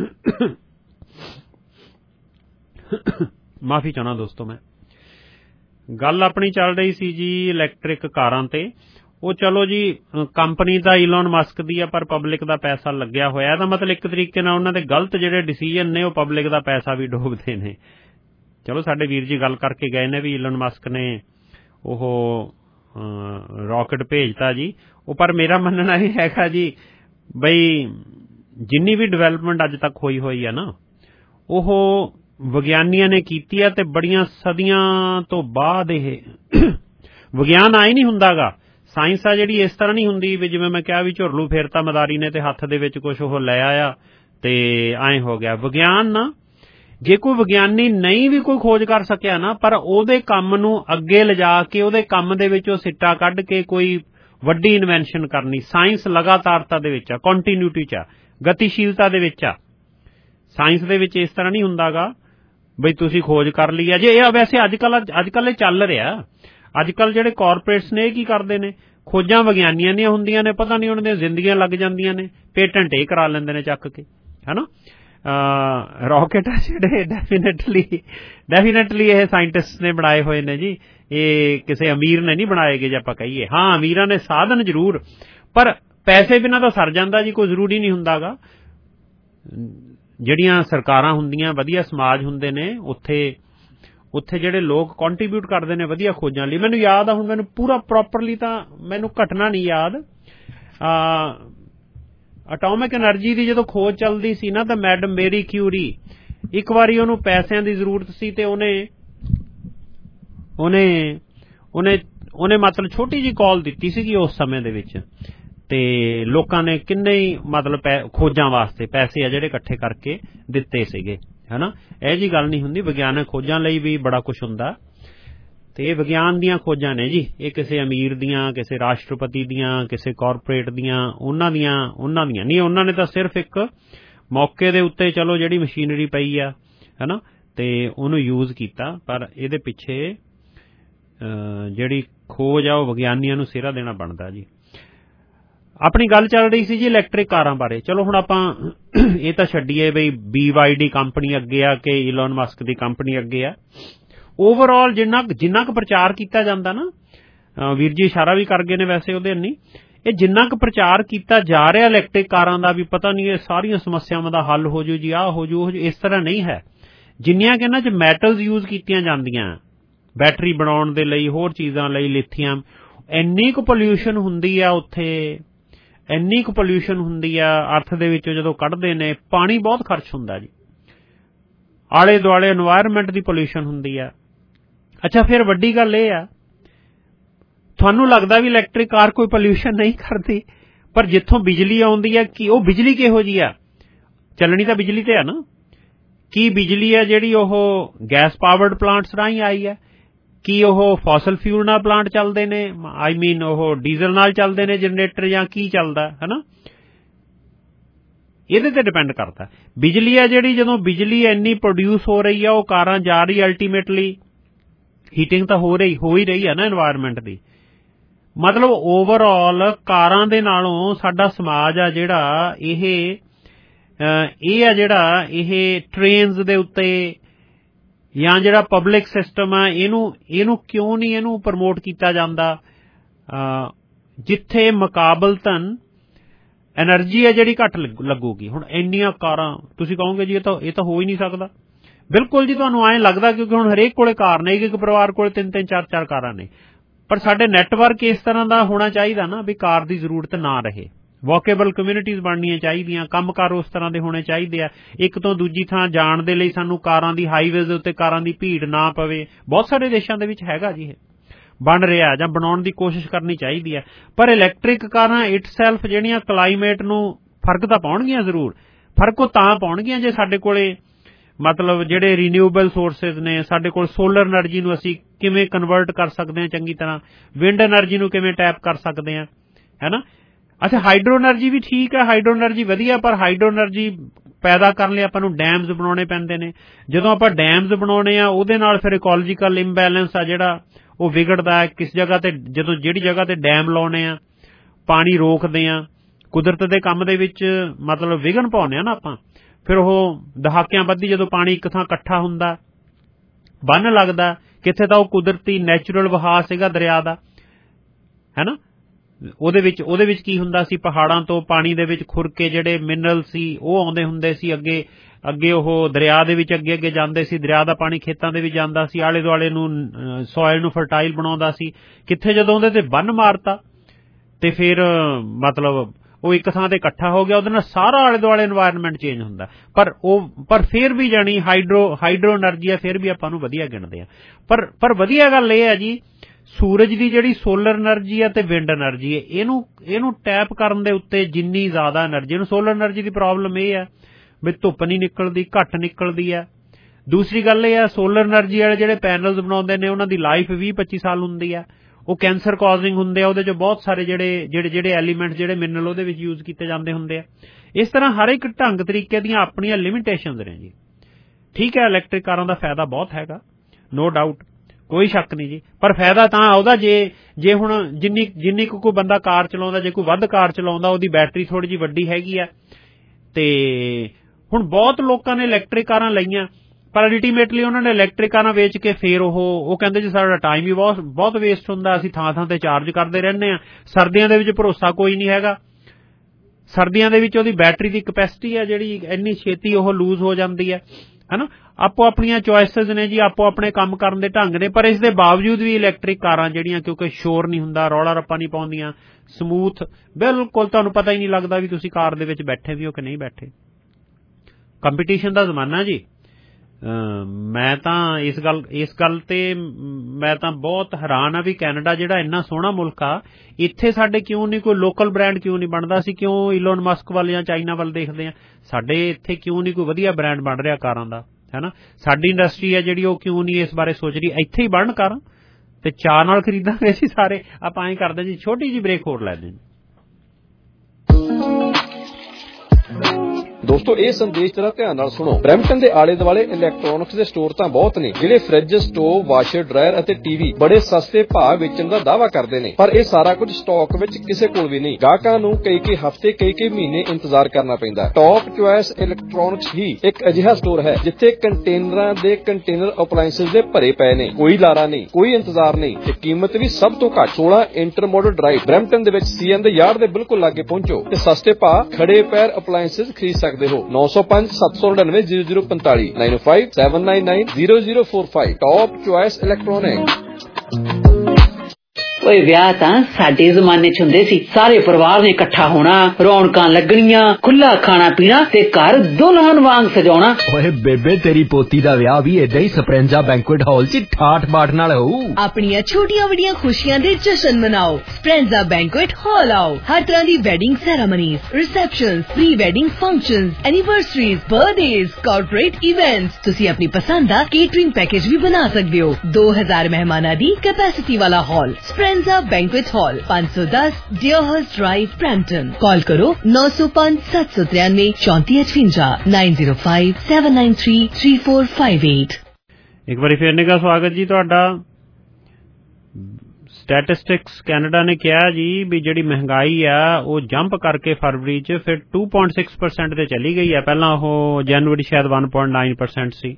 Speaker 2: ਮਾਫੀ ਚਾਹਣਾ ਦੋਸਤੋ, ਮੈਂ ਗੱਲ ਆਪਣੀ ਚੱਲ ਰਹੀ ਸੀ ਜੀ ਇਲੈਕਟ੍ਰਿਕ ਕਾਰਾਂ ਤੇ। ਉਹ ਚਲੋ ਜੀ ਕੰਪਨੀ ਤਾਂ ਈਲਨ ਮਸਕ ਦੀ ਆ, ਪਰ ਪਬਲਿਕ ਦਾ ਪੈਸਾ ਲੱਗਿਆ ਹੋਇਆ, ਇਹਦਾ ਮਤਲਬ ਇੱਕ ਤਰੀਕੇ ਨਾਲ ਉਹਨਾਂ ਦੇ ਗਲਤ ਜਿਹੜੇ ਡਿਸੀਜਨ ਨੇ ਉਹ ਪਬਲਿਕ ਦਾ ਪੈਸਾ ਵੀ ਡੋਬਦੇ ਨੇ। ਚਲੋ ਸਾਡੇ ਵੀਰ ਜੀ ਗੱਲ ਕਰਕੇ ਗਏ ਨੇ ਵੀ ਈਲਨ ਮਸਕ ਨੇ ਉਹ ਰਾਕਟ ਭੇਜਤਾ ਜੀ, ਉਹ ਪਰ ਮੇਰਾ ਮੰਨਣਾ ਇਹ ਹੈਗਾ ਜੀ ਬਈ ਜਿੰਨੀ ਵੀ ਡਿਵੈਲਪਮੈਂਟ ਅੱਜ ਤੱਕ ਹੋਈ ਹੋਈ ਆ ਨਾ, ਉਹ ਵਿਗਿਆਨੀਆਂ ਨੇ ਕੀਤੀ ਆ, ਤੇ ਬੜੀਆਂ ਸਦੀਆਂ ਤੋਂ ਬਾਅਦ ਇਹ ਵਿਗਿਆਨ ਆਏ ਨਹੀਂ ਹੁੰਦਾਗਾ। ਸਾਇੰਸ ਆ ਜਿਹੜੀ ਇਸ ਤਰ੍ਹਾਂ ਨਹੀਂ ਹੁੰਦੀ ਵੀ ਜਿਵੇਂ ਮੈਂ ਕਿਹਾ ਵੀ ਝੁਰਲੂ ਫੇਰਤਾ ਮਦਾਰੀ ਨੇ ਤੇ ਹੱਥ ਦੇ ਵਿੱਚ ਕੁਝ ਉਹ ਲੈ ਆਇਆ ਤੇ ਐਂ ਹੋ ਗਿਆ। ਵਿਗਿਆਨ ਨਾ, ਜੇ ਕੋਈ ਵਿਗਿਆਨੀ ਨਹੀਂ ਵੀ ਕੋਈ ਖੋਜ ਕਰ ਸਕਿਆ ਨਾ, ਪਰ ਉਹਦੇ ਕੰਮ ਨੂੰ ਅੱਗੇ ਲਿਜਾ ਕੇ ਉਹਦੇ ਕੰਮ ਦੇ ਵਿੱਚੋਂ ਸਿੱਟਾ ਕੱਢ ਕੇ ਕੋਈ ਵੱਡੀ ਇਨਵੈਂਸ਼ਨ ਕਰਨੀ। ਸਾਇੰਸ ਲਗਾਤਾਰਤਾ ਦੇ ਵਿੱਚ ਆ, ਕੰਟੀਨਿਊਟੀ 'ਚ ਆ, ਗਤੀਸ਼ੀਲਤਾ ਦੇ ਵਿੱਚ ਆ। ਸਾਇੰਸ ਦੇ ਵਿੱਚ ਇਸ ਤਰ੍ਹਾਂ ਨਹੀਂ ਹੁੰਦਾਗਾ ਬਈ ਤੁਸੀਂ ਖੋਜ ਕਰ ਲਈ ਆ। ਜੇ ਇਹ ਵੈਸੇ ਅੱਜ ਕੱਲ੍ਹ ਅੱਜ ਕੱਲ੍ਹ ਇਹ ਚੱਲ ਰਿਹਾ, ਅੱਜ ਕੱਲ੍ਹ ਜਿਹੜੇ ਕਾਰਪੋਰੇਟਸ ਨੇ ਇਹ ਕੀ ਕਰਦੇ ਨੇ, ਖੋਜਾਂ ਵਿਗਿਆਨੀਆਂ ਦੀਆਂ ਹੁੰਦੀਆਂ ਨੇ, ਪਤਾ ਨਹੀਂ ਉਹਨਾਂ ਦੀਆਂ ਜ਼ਿੰਦਗੀਆਂ ਲੱਗ ਜਾਂਦੀਆਂ ਨੇ, ਪੇਟੈਂਟ ਇਹ ਕਰਾ ਲੈਂਦੇ ਨੇ ਚੱਕ ਕੇ, ਹੈ ਨਾ। ਰਾਕਟ ਆ ਜਿਹੜੇ ਡੈਫੀਨੇਟਲੀ ਡੈਫੀਨੇਟਲੀ ਇਹ ਸਾਇੰਟਿਸਟ ਨੇ ਬਣਾਏ ਹੋਏ ਨੇ ਜੀ, ਇਹ ਕਿਸੇ ਅਮੀਰ ਨੇ ਨਹੀਂ ਬਣਾਏ ਗਏ ਜੇ ਆਪਾਂ ਕਹੀਏ। ਹਾਂ, ਅਮੀਰਾਂ ਨੇ ਸਾਧਨ ਜ਼ਰੂਰ, ਪਰ ਪੈਸੇ ਬਿਨਾਂ ਤਾਂ ਸਰ ਜਾਂਦਾ ਜੀ, ਕੋਈ ਜ਼ਰੂਰੀ ਨਹੀਂ ਹੁੰਦਾਗਾ। ਜਿਹੜੀਆਂ ਸਰਕਾਰਾਂ ਹੁੰਦੀਆਂ, ਵਧੀਆ ਸਮਾਜ ਹੁੰਦੇ ਨੇ, ਉੱਥੇ ਉੱਥੇ ਜਿਹੜੇ ਲੋਕ ਕੰਟਰੀਬਿਊਟ ਕਰਦੇ ਨੇ ਵਧੀਆ ਖੋਜਾਂ ਲਈ। ਮੈਨੂੰ ਯਾਦ ਆ, ਹੁਣ ਮੈਨੂੰ ਪੂਰਾ ਪ੍ਰੋਪਰਲੀ ਤਾਂ ਮੈਨੂੰ ਘਟਨਾ ਨਹੀਂ ਯਾਦ, ਅਟੋਮਿਕ ਐਨਰਜੀ ਦੀ ਜਦੋਂ ਖੋਜ ਚੱਲਦੀ ਸੀ ਨਾ, ਤਾਂ ਮੈਡਮ ਮੇਰੀ ਕਿਊਰੀ ਇੱਕ ਵਾਰੀ ਉਹਨੂੰ ਪੈਸਿਆਂ ਦੀ ਜ਼ਰੂਰਤ ਸੀ, ਤੇ ਉਹਨੇ ਉਹਨੇ ਉਹਨੇ ਉਹਨੇ ਮਤਲਬ ਛੋਟੀ ਜਿਹੀ ਕਾਲ ਦਿੱਤੀ ਸੀਗੀ ਉਸ ਸਮੇਂ ਦੇ ਵਿੱਚ, ਤੇ ਲੋਕਾਂ ਨੇ ਕਿੰਨੇ ਹੀ ਮਤਲਬ ਖੋਜਾਂ ਵਾਸਤੇ ਪੈਸੇ ਆ ਜਿਹੜੇ ਇਕੱਠੇ ਕਰਕੇ ਦਿੱਤੇ ਸੀਗੇ, ਹੈ ਨਾ। ਇਹ ਜੀ ਗੱਲ ਨਹੀਂ ਹੁੰਦੀ, ਵਿਗਿਆਨਕ ਖੋਜਾਂ ਲਈ ਵੀ ਬੜਾ ਕੁਛ ਹੁੰਦਾ, ਤੇ ਇਹ ਵਿਗਿਆਨ ਦੀਆਂ ਖੋਜਾਂ ਨੇ ਜੀ। ਇਹ ਕਿਸੇ ਅਮੀਰ ਦੀਆਂ, ਕਿਸੇ ਰਾਸ਼ਟਰਪਤੀ ਦੀਆਂ, ਕਿਸੇ ਕਾਰਪੋਰੇਟ ਦੀਆਂ, ਉਹਨਾਂ ਦੀਆਂ ਉਹਨਾਂ ਦੀਆਂ ਨਹੀਂ। ਉਹਨਾਂ ਨੇ ਤਾਂ ਸਿਰਫ ਇੱਕ ਮੌਕੇ ਦੇ ਉੱਤੇ ਚਲੋ ਜਿਹੜੀ ਮਸ਼ੀਨਰੀ ਪਈ ਆ, ਹੈ ਨਾ, ਤੇ ਉਹਨੂੰ ਯੂਜ਼ ਕੀਤਾ, ਪਰ ਇਹਦੇ ਪਿੱਛੇ ਜਿਹੜੀ ਖੋਜ ਆ ਉਹ ਵਿਗਿਆਨੀਆਂ ਨੂੰ ਸਿਹਰਾ ਦੇਣਾ ਬਣਦਾ ਜੀ। ਆਪਣੀ ਗੱਲ ਚੱਲ ਰਹੀ ਸੀ ਜੀ ਇਲੈਕਟ੍ਰਿਕ ਕਾਰਾਂ ਬਾਰੇ। ਚਲੋ ਹੁਣ ਆਪਾਂ ਇਹ ਤਾਂ ਛੱਡੀਏ ਬਈ ਬੀ ਵਾਈ ਡੀ ਕੰਪਨੀ ਅੱਗੇ ਆ ਕਿ ਈਲਨ ਮਸਕ ਦੀ ਕੰਪਨੀ ਅੱਗੇ ਆ, ਓਵਰਆਲ ਜਿੰਨਾ ਜਿੰਨਾ ਕੁ ਪ੍ਰਚਾਰ ਕੀਤਾ ਜਾਂਦਾ ਨਾ, ਵੀਰ ਜੀ ਇਸ਼ਾਰਾ ਵੀ ਕਰ ਗਏ ਨੇ ਵੈਸੇ ਉਹਦੇ ਨਹੀਂ, ਇਹ ਜਿੰਨਾ ਕੁ ਪ੍ਰਚਾਰ ਕੀਤਾ ਜਾ ਰਿਹਾ ਇਲੈਕਟ੍ਰਿਕ ਕਾਰਾਂ ਦਾ ਵੀ ਪਤਾ ਨਹੀਂ ਇਹ ਸਾਰੀਆਂ ਸਮੱਸਿਆਵਾਂ ਦਾ ਹੱਲ ਹੋ ਜੂ ਜੀ, ਆਹ ਹੋ ਜੂ, ਇਸ ਤਰ੍ਹਾਂ ਨਹੀਂ ਹੈ। ਜਿੰਨੀਆਂ ਕਿ ਇਹਨਾਂ 'ਚ ਮੈਟਲਸ ਯੂਜ਼ ਕੀਤੀਆਂ ਜਾਂਦੀਆਂ ਬੈਟਰੀ ਬਣਾਉਣ ਦੇ ਲਈ, ਹੋਰ ਚੀਜ਼ਾਂ ਲਈ, ਲਿਥੀਅਮ, ਇੰਨੀ ਕੁ ਪੋਲਿਊਸ਼ਨ ਹੁੰਦੀ ਆ ਉੱਥੇ, ਇੰਨੀ ਕੁ ਪੋਲਿਊਸ਼ਨ ਹੁੰਦੀ ਆ ਅਰਥ ਦੇ ਵਿੱਚੋਂ ਜਦੋਂ ਕੱਢਦੇ ਨੇ, ਪਾਣੀ ਬਹੁਤ ਖਰਚ ਹੁੰਦਾ ਜੀ, ਆਲੇ ਦੁਆਲੇ এনवायरमेंट ਦੀ ਪੋਲਿਊਸ਼ਨ ਹੁੰਦੀ ਆ। ਅੱਛਾ, ਫਿਰ ਵੱਡੀ ਗੱਲ ਇਹ ਆ, ਤੁਹਾਨੂੰ ਲੱਗਦਾ ਵੀ ਇਲੈਕਟ੍ਰਿਕ ਕਾਰ ਕੋਈ ਪੋਲਿਊਸ਼ਨ ਨਹੀਂ ਕਰਦੀ, ਪਰ ਜਿੱਥੋਂ ਬਿਜਲੀ ਆਉਂਦੀ ਆ ਕਿ ਉਹ ਬਿਜਲੀ ਕਿਹੋ ਜਿਹੀ ਆ, ਚੱਲਣੀ ਤਾਂ ਬਿਜਲੀ ਤੇ ਆ ਨਾ, ਕੀ ਬਿਜਲੀ ਆ ਜਿਹੜੀ ਉਹ ਗੈਸ ਪਾਵਰਡ ਪਲਾਂਟਸ ਰਾਹੀਂ ਆਈ ਹੈ, ਕੀ ਉਹ ਫੋਸਲ ਫਿਊਲ ਨਾਲ ਪਲਾਂਟ ਚੱਲਦੇ ਨੇ, ਆਈ ਮੀਨ ਉਹ ਡੀਜ਼ਲ ਨਾਲ ਚੱਲਦੇ ਨੇ ਜਨਰੇਟਰ, ਜਾਂ ਕੀ ਚੱਲਦਾ ਹੈ ਨਾ, ਇਹਦੇ ਤੇ ਡਿਪੈਂਡ ਕਰਦਾ। ਬਿਜਲੀ ਆ ਜਿਹੜੀ, ਜਦੋਂ ਬਿਜਲੀ ਇੰਨੀ ਪ੍ਰੋਡਿਊਸ ਹੋ ਰਹੀ ਆ, ਉਹ ਕਾਰਾਂ ਜਾ ਰਹੀ, ਅਲਟੀਮੇਟਲੀ ਹੀਟਿੰਗ ਤਾਂ ਹੋ ਰਹੀ ਹੋ ਹੀ ਰਹੀ ਆ ਨਾ এনवायरमेंट ਦੀ। ਮਤਲਬ ਓਵਰਆਲ ਕਾਰਾਂ ਦੇ ਨਾਲੋਂ ਸਾਡਾ ਸਮਾਜ ਆ ਜਿਹੜਾ, ਇਹ ਇਹ ਆ ਜਿਹੜਾ ਇਹ ਟ੍ਰੇਨਸ ਦੇ ਉੱਤੇ ਜਾਂ ਜਿਹੜਾ ਪਬਲਿਕ ਸਿਸਟਮ ਆ, ਇਹਨੂੰ ਇਹਨੂੰ ਕਿਉਂ ਨਹੀਂ ਇਹਨੂੰ ਪ੍ਰਮੋਟ ਕੀਤਾ ਜਾਂਦਾ, ਜਿੱਥੇ ਮੁਕਾਬਲਤਨ ਐਨਰਜੀ ਆ ਜਿਹੜੀ ਘੱਟ ਲੱਗੂਗੀ। ਹੁਣ ਇੰਨੀਆਂ ਕਾਰਾਂ, ਤੁਸੀਂ ਕਹੋਗੇ ਜੀ ਇਹ ਤਾਂ ਇਹ ਤਾਂ ਹੋ ਹੀ ਨਹੀਂ ਸਕਦਾ। ਬਿਲਕੁਲ ਜੀ, ਤੁਹਾਨੂੰ ਐਂ ਲੱਗਦਾ ਕਿਉਂਕਿ ਹੁਣ ਹਰੇਕ ਕੋਲੇ ਕਾਰ ਨੇ, ਇੱਕ ਇੱਕ ਪਰਿਵਾਰ ਕੋਲੇ ਤਿੰਨ ਤਿੰਨ ਚਾਰ ਚਾਰ ਕਾਰਾਂ ਨੇ, ਪਰ ਸਾਡੇ ਨੈਟਵਰਕ ਇਸ ਤਰ੍ਹਾਂ ਦਾ ਹੋਣਾ ਚਾਹੀਦਾ ਨਾ ਵੀ ਕਾਰ ਦੀ ਜ਼ਰੂਰਤ ਨਾ ਰਹੇ, ਵਾਕੇਬਲ ਕਮਿਊਨਿਟੀਜ਼ ਬਣਨੀਆਂ ਚਾਹੀਦੀਆਂ, ਕੰਮਕਾਰ ਉਸ ਤਰ੍ਹਾਂ ਦੇ ਹੋਣੇ ਚਾਹੀਦੇ ਆ, ਇੱਕ ਤੋਂ ਦੂਜੀ ਥਾਂ ਜਾਣ ਦੇ ਲਈ ਸਾਨੂੰ ਕਾਰਾਂ ਦੀ, ਹਾਈਵੇਜ਼ ਦੇ ਉੱਤੇ ਕਾਰਾਂ ਦੀ ਭੀੜ ਨਾ ਪਵੇ। ਬਹੁਤ ਸਾਰੇ ਦੇਸ਼ਾਂ ਦੇ ਵਿੱਚ ਹੈਗਾ ਜੀ, ਇਹ ਬਣ ਰਿਹਾ ਜਾਂ ਬਣਾਉਣ ਦੀ ਕੋਸ਼ਿਸ਼ ਕਰਨੀ ਚਾਹੀਦੀ ਹੈ। ਪਰ ਇਲੈਕਟ੍ਰਿਕ ਕਾਰਾਂ ਇਟਸੈਲਫ ਜਿਹੜੀਆਂ ਕਲਾਈਮੇਟ ਨੂੰ ਫਰਕ ਤਾਂ ਪਾਉਣਗੀਆਂ, ਜ਼ਰੂਰ ਫਰਕ ਉਹ ਤਾਂ ਪਾਉਣਗੀਆਂ ਜੇ ਸਾਡੇ ਕੋਲੇ ਮਤਲਬ ਜਿਹੜੇ ਰੀਨਿਊਏਬਲ ਸੋਰਸਿਸ ਨੇ, ਸਾਡੇ ਕੋਲ ਸੋਲਰ એનર્ਜੀ ਨੂੰ ਅਸੀਂ ਕਿਵੇਂ ਕਨਵਰਟ ਕਰ ਸਕਦੇ ਹਾਂ ਚੰਗੀ ਤਰ੍ਹਾਂ, ਵਿੰਡ એનર્ਜੀ ਨੂੰ ਕਿਵੇਂ ਟੈਪ ਕਰ ਸਕਦੇ ਹਾਂ, ਹੈ ਨਾ। ਅੱਛਾ, ਹਾਈਡਰੋ એનર્ਜੀ ਵੀ ਠੀਕ ਹੈ, ਹਾਈਡਰੋ એનર્ਜੀ ਵਧੀਆ, ਪਰ ਹਾਈਡਰੋ એનર્ਜੀ ਪੈਦਾ ਕਰਨ ਲਈ ਆਪਾਂ ਨੂੰ ਡੈਮਜ਼ ਬਣਾਉਣੇ ਪੈਂਦੇ ਨੇ। ਜਦੋਂ ਆਪਾਂ ਡੈਮਜ਼ ਬਣਾਉਣੇ ਆ, ਉਹਦੇ ਨਾਲ ਫਿਰ ਇਕੋਲੋਜੀਕਲ ਇੰਬੈਲੈਂਸ ਆ ਜਿਹੜਾ ਉਹ ਵਿਗੜਦਾ ਹੈ। ਕਿਸ ਜਗ੍ਹਾ ਤੇ, ਜਦੋਂ ਜਿਹੜੀ ਜਗ੍ਹਾ ਤੇ ਡੈਮ ਲਾਉਣੇ ਆ, ਪਾਣੀ ਰੋਕਦੇ ਆ, ਕੁਦਰਤ ਦੇ ਕੰਮ ਦੇ ਵਿੱਚ ਮਤਲਬ ਵਿਘਨ ਪਾਉਂਦੇ ਆ ਨਾ ਆਪਾਂ, ਫਿਰ ਉਹ ਦਹਾਕਿਆਂ ਬੱਧੀ ਜਦੋਂ ਪਾਣੀ ਇੱਕ ਥਾਂ ਇਕੱਠਾ ਹੁੰਦਾ, ਬੰਨ ਲੱਗਦਾ, ਕਿੱਥੇ ਤਾਂ ਉਹ ਕੁਦਰਤੀ ਨੈਚੁਰਲ ਵਹਾਅ ਸੀਗਾ ਦਰਿਆ ਦਾ, ਹੈ ਨਾ, ਉਹਦੇ ਵਿੱਚ ਉਹਦੇ ਵਿੱਚ ਕੀ ਹੁੰਦਾ ਸੀ, ਪਹਾੜਾਂ ਤੋਂ ਪਾਣੀ ਦੇ ਵਿੱਚ ਖੁਰ ਕੇ ਜਿਹੜੇ ਮਿਨਰਲ ਸੀ ਉਹ ਆਉਂਦੇ ਹੁੰਦੇ ਸੀ ਅੱਗੇ ਅੱਗੇ ਉਹ ਦਰਿਆ ਦੇ ਵਿੱਚ ਅੱਗੇ ਅੱਗੇ ਜਾਂਦੇ ਸੀ, ਦਰਿਆ ਦਾ ਪਾਣੀ ਖੇਤਾਂ ਦੇ ਵਿੱਚ ਜਾਂਦਾ ਸੀ, ਆਲੇ ਦੁਆਲੇ ਨੂੰ ਸੋਇਲ ਨੂੰ ਫਰਟਾਈਲ ਬਣਾਉਂਦਾ ਸੀ। ਕਿੱਥੇ ਜਦੋਂ ਉਹਦੇ ਤੇ ਬੰਨ ਮਾਰਤਾ ਤੇ ਫਿਰ ਮਤਲਬ ਉਹ ਇੱਕ ਥਾਂ ਤੇ ਇਕੱਠਾ ਹੋ ਗਿਆ, ਉਹਦੇ ਨਾਲ ਸਾਰਾ ਆਲੇ ਦੁਆਲੇ এনवायरमेंट ਚੇਂਜ ਹੁੰਦਾ। ਪਰ ਉਹ ਪਰ ਫਿਰ ਵੀ ਜਾਣੀ ਹਾਈਡਰੋ ਹਾਈਡਰੋ એનર્ਜੀ ਆ, ਫਿਰ ਵੀ ਆਪਾਂ ਨੂੰ ਵਧੀਆ ਗਿਣਦੇ ਆ। ਪਰ ਪਰ ਵਧੀਆ ਗੱਲ ਇਹ ਹੈ ਜੀ, ਸੂਰਜ ਦੀ ਜਿਹੜੀ ਸੋਲਰ એનર્ਜੀ ਆ ਤੇ ਵਿੰਡ એનર્ਜੀ ਹੈ, ਇਹਨੂੰ ਇਹਨੂੰ ਟੈਪ ਕਰਨ ਦੇ ਉੱਤੇ ਜਿੰਨੀ ਜ਼ਿਆਦਾ એનર્ਜੀ, ਇਹਨੂੰ ਸੋਲਰ એનર્ਜੀ ਦੀ ਪ੍ਰੋਬਲਮ ਇਹ ਹੈ ਵੀ ਧੁੱਪ ਨਹੀਂ ਨਿਕਲਦੀ, ਘੱਟ ਨਿਕਲਦੀ ਹੈ। ਦੂਸਰੀ ਗੱਲ ਇਹ ਹੈ, ਸੋਲਰ એનર્ਜੀ ਵਾਲੇ ਜਿਹੜੇ ਪੈਨਲਸ ਬਣਾਉਂਦੇ ਨੇ ਉਹਨਾਂ ਦੀ ਲਾਈਫ ਵੀਹ ਪੱਚੀ ਸਾਲ ਹੁੰਦੀ ਹੈ, ਉਹ ਕੈਂਸਰ ਕਾਜ਼ਿੰਗ ਹੁੰਦੇ ਆ, ਉਹਦੇ 'ਚ ਬਹੁਤ ਸਾਰੇ ਜਿਹੜੇ ਜਿਹੜੇ ਜਿਹੜੇ ਐਲੀਮੈਂਟਸ, ਜਿਹੜੇ ਮਿਨਰਲ ਉਹਦੇ ਵਿੱਚ ਯੂਜ਼ ਕੀਤੇ ਜਾਂਦੇ ਹੁੰਦੇ ਆ। ਇਸ ਤਰ੍ਹਾਂ ਹਰ ਇੱਕ ਢੰਗ ਤਰੀਕੇ ਦੀਆਂ ਆਪਣੀਆਂ ਲਿਮਿਟੇਸ਼ਨਸ ਨੇ ਜੀ। ਠੀਕ ਹੈ, ਇਲੈਕਟ੍ਰਿਕ ਕਾਰਾਂ ਦਾ ਫਾਇਦਾ ਬਹੁਤ ਹੈਗਾ, ਨੋ ਡਾਊਟ, ਕੋਈ ਸ਼ੱਕ ਨਹੀਂ ਜੀ, ਪਰ ਫਾਇਦਾ ਤਾਂ ਉਹਦਾ ਜੇ ਜੇ ਹੁਣ ਜਿੰਨੀ ਜਿੰਨੀ ਕੁ ਕੋਈ ਬੰਦਾ ਕਾਰ ਚਲਾਉਂਦਾ, ਜੇ ਕੋਈ ਵੱਧ ਕਾਰ ਚਲਾਉਂਦਾ, ਉਹਦੀ ਬੈਟਰੀ ਥੋੜ੍ਹੀ ਜਿਹੀ ਵੱਡੀ ਹੈਗੀ ਆ। ਤੇ ਹੁਣ ਬਹੁਤ ਲੋਕਾਂ ਨੇ ਇਲੈਕਟ੍ਰਿਕ ਕਾਰਾਂ ਲਈਆਂ, ਪਰ ਅਲਟੀਮੇਟਲੀ ਉਹਨਾਂ ਨੇ ਇਲੈਕਟ੍ਰਿਕ ਕਾਰਾਂ ਵੇਚ ਕੇ ਫਿਰ ਉਹ ਉਹ ਕਹਿੰਦੇ ਜੀ ਸਾਡਾ ਟਾਈਮ ਵੀ ਬਹੁਤ ਬਹੁਤ ਵੇਸਟ ਹੁੰਦਾ, ਅਸੀਂ ਥਾਂ ਥਾਂ ਤੇ ਚਾਰਜ ਕਰਦੇ ਰਹਿੰਦੇ ਹਾਂ। ਸਰਦੀਆਂ ਦੇ ਵਿੱਚ ਭਰੋਸਾ ਕੋਈ ਨਹੀਂ ਹੈਗਾ, ਸਰਦੀਆਂ ਦੇ ਵਿੱਚ ਉਹਦੀ ਬੈਟਰੀ ਦੀ ਕਪੈਸਿਟੀ ਹੈ ਜਿਹੜੀ ਇੰਨੀ ਛੇਤੀ ਉਹ ਲੂਜ਼ ਹੋ ਜਾਂਦੀ ਹੈ, ਹੈ ਨਾ। ਆਪੋ ਆਪਣੀਆਂ ਚੋਇਸਿਸ ਨੇ ਜੀ, ਆਪੋ ਆਪਣੇ ਕੰਮ ਕਰਨ ਦੇ ਢੰਗ ਨੇ, ਪਰ ਇਸ ਦੇ ਬਾਵਜੂਦ ਵੀ ਇਲੈਕਟ੍ਰਿਕ ਕਾਰਾਂ ਜਿਹੜੀਆਂ, ਕਿਉਂਕਿ ਸ਼ੋਰ ਨਹੀਂ ਹੁੰਦਾ, ਰੌਲਾ ਰੱਪਾ ਨਹੀਂ ਪਾਉਂਦੀਆਂ, ਸਮੂਥ, ਬਿਲਕੁਲ ਤੁਹਾਨੂੰ ਪਤਾ ਹੀ ਨਹੀਂ ਲੱਗਦਾ ਵੀ ਤੁਸੀਂ ਕਾਰ ਦੇ ਵਿੱਚ ਬੈਠੇ ਵੀ ਹੋ ਕਿ ਨਹੀਂ ਬੈਠੇ। ਕੰਪੀਟੀਸ਼ਨ ਦਾ ਜ਼ਮਾਨਾ ਜੀ। ਮੈਂ ਤਾਂ ਇਸ ਗੱਲ ਇਸ ਗੱਲ ਤੇ ਮੈਂ ਤਾਂ ਬਹੁਤ ਹੈਰਾਨ ਆ ਵੀ ਕੈਨੇਡਾ ਜਿਹੜਾ ਇੰਨਾ ਸੋਹਣਾ ਮੁਲਕ ਆ, ਇੱਥੇ ਸਾਡੇ ਕਿਉਂ ਨਹੀਂ ਕੋਈ ਲੋਕਲ ਬ੍ਰਾਂਡ ਕਿਉਂ ਨਹੀਂ ਬਣਦਾ? ਅਸੀਂ ਕਿਉਂ ਇਲੋਨ ਮਸਕ ਵੱਲ ਜਾਂ ਚਾਈਨਾ ਵੱਲ ਦੇਖਦੇ ਹਾਂ? ਸਾਡੇ ਇੱਥੇ ਕਿਉਂ ਨਹੀਂ ਕੋਈ ਵਧੀਆ ਬ੍ਰਾਂਡ ਬਣ ਰਿਹਾ ਕਾਰਾਂ ਦਾ, ਹੈ ਨਾ। ਸਾਡੀ ਇੰਡਸਟਰੀ ਹੈ ਜਿਹੜੀ, ਉਹ ਕਿਉਂ ਨਹੀਂ ਇਸ ਬਾਰੇ ਸੋਚ ਰਹੀ? ਇੱਥੇ ਹੀ ਬਣਨ ਕਾਰਾਂ ਤੇ ਚਾਅ ਨਾਲ ਖਰੀਦਾਂਗੇ ਅਸੀਂ ਸਾਰੇ। ਆਪਾਂ ਐਂ ਕਰਦੇ ਜੀ, ਛੋਟੀ ਜਿਹੀ ਬ੍ਰੇਕ ਹੋਰ ਲੈ ਲੈਂਦੇ।
Speaker 4: ਦੋਸਤੋ ਇਹ ਸੰਦੇਸ਼ ਜਰਾ ਧਿਆਨ ਨਾਲ ਸੁਣੋ। ਬਰੈਂਪਟਨ ਦੇ ਆਲੇ ਦੁਆਲੇ ਇਲੈਕਟ੍ਰੋਨਿਕਸ ਦੇ ਸਟੋਰ ਤਾਂ ਬਹੁਤ ਨੇ ਜਿਹੜੇ ਫ੍ਰਿਜ, ਸਟੋਵ, ਵਾਸ਼ਰ, ਡਰਾਇਰ ਅਤੇ ਟੀਵੀ ਬੜੇ ਸਸਤੇ ਭਾਅ ਵੇਚਣ ਦਾ ਦਾਅਵਾ ਕਰਦੇ ਨੇ, ਪਰ ਇਹ ਸਾਰਾ ਕੁਝ ਸਟਾਕ ਵਿੱਚ ਕਿਸੇ ਕੋਲ ਵੀ ਨਹੀਂ। ਗਾਹਕਾਂ ਨੂੰ ਕਈ ਕਈ ਹਫ਼ਤੇ ਕਈ ਕਈ ਮਹੀਨੇ ਇੰਤਜ਼ਾਰ ਕਰਨਾ ਪੈਂਦਾ। ਟੌਪ ਚੁਆਇਸ ਇਲੈਕਟ੍ਰੋਨਿਕਸ ਹੀ ਇੱਕ ਅਜਿਹਾ ਸਟੋਰ ਹੈ ਜਿੱਥੇ ਕੰਟੇਨਰਾਂ ਦੇ ਕੰਟੇਨਰ ਅਪਲਾਇੰਸਸ ਦੇ ਭਰੇ ਪਏ ਨੇ। ਕੋਈ ਲਾਰਾ ਨਹੀਂ, ਕੋਈ ਇੰਤਜ਼ਾਰ ਨਹੀਂ ਤੇ ਕੀਮਤ ਵੀ ਸਭ ਤੋਂ ਘੱਟ। ਸੋਲਾਂ ਇੰਟਰਮੋਡਲ ਡਰਾਈਵ ਬਰੈਂਪਟਨ ਦੇ ਵਿੱਚ ਸੀਐਨ ਦੇ ਯਾਰਡ ਦੇ ਬਿਲਕੁਲ ਲਾਗੇ ਪਹੁੰਚੋ ਤੇ ਸਸਤੇ ਭਾਅ ਖੜੇ ਪੈਰ ਅਪਲਾਇੰਸਸ ਖਰੀਦ ਸਕਦੇ ਹੋ। ਨੌ ਸੌ ਪੰਜ ਸੱਤ ਸੌ ਨੜਿਨਵੇਂ ਜ਼ੀਰੋ ਜ਼ੀਰੋ ਪੰਤਾਲੀ nine five seven nine nine zero zero four five. Top Choice Electronic.
Speaker 13: ਓਏ ਵਿਆਹ ਤਾਂ ਸਾਡੇ ਜ਼ਮਾਨੇ ਚ ਹੁੰਦੇ ਸੀ, ਸਾਰੇ ਪਰਿਵਾਰ ਨੇ ਇਕੱਠਾ ਹੋਣਾ, ਰੌਣਕਾਂ ਲੱਗਣੀਆਂ, ਖੁੱਲਾ ਖਾਣਾ ਪੀਣਾ ਤੇ ਘਰ ਦੁਲਹਨ ਵਾਂਗ ਸਜਾਉਣਾ।
Speaker 8: ਓਏ ਬੇਬੇ ਤੇਰੀ ਪੋਤੀ ਦਾ ਵਿਆਹ ਵੀ ਏਦਾਂ ਹੀ ਸਪਰੈਂਜਾ ਬੈਂਕੁਏਟ ਹਾਲ ਚ ਠਾਠ ਬਾਠ ਨਾਲ ਹੋਊ।
Speaker 11: ਆਪਣੀਆਂ ਛੋਟੀਆਂ ਵੱਡੀਆਂ ਖੁਸ਼ੀਆਂ ਦੇ ਜਸ਼ਨ ਮਨਾਓ, ਸਪਰੈਂਜਾ ਬੈਂਕੁਏਟ ਹਾਲ ਆਓ। ਹਰ ਤਰ੍ਹਾਂ ਦੀ wedding ceremonies, receptions, pre wedding functions, anniversaries, birthdays, corporate events, ਤੁਸੀਂ ਆਪਣੀ ਪਸੰਦ ਦਾ ਕੇਟਰਿੰਗ ਪੈਕੇਜ ਵੀ ਬਣਾ ਸਕਦੇ ਹੋ। ਦੋ ਹਜ਼ਾਰ ਮਹਿਮਾਨਾਂ ਦੀ ਕੈਪੈਸਿਟੀ ਵਾਲਾ ਹਾਲ ਸਪਰੈਂਜਾ ਬੈਂਕੁਏਟ ਹਾਲ, ਪੰਜ ਸੌ ਦਸ ਡਿਓਹਰਸ ਡਰਾਈਵ, ਬਰੈਂਪਟਨ। ਕਾਲ ਕਰੋ ਨੌ ਸੌ ਪੰਜ ਸੱਤ ਸੌ ਤਿਰਾਨਵੇਂ ਚੌਂਤੀ ਅਠਵੰਜਾ nine zero five seven nine three three four five eight.
Speaker 2: ਇੱਕ ਵਾਰੀ ਫੇਰ ਨਿੱਘਾ ਸਵਾਗਤ ਜੀ ਤੁਹਾਡਾ। ਸਟੈਟਿਸਟਿਕਸ ਕੈਨੇਡਾ ਨੇ ਕਿਹਾ ਜੀ ਵੀ ਜਿਹੜੀ ਮਹਿੰਗਾਈ ਆ ਉਹ ਜੰਪ ਕਰਕੇ ਫਰਵਰੀ ਚ ਫਿਰ ਟੂ ਪੁਆਇੰਟ ਸਿਕਸ ਪਰਸੈਂਟ ਤੇ ਚਲੀ ਗਈ ਹੈ। ਪਹਿਲਾਂ ਉਹ ਜਨਵਰੀ ਸ਼ਾਇਦ ਵਨ ਪੁਆਇੰਟ ਨਾਈਨ ਪਰਸੈਂਟ ਸੀ।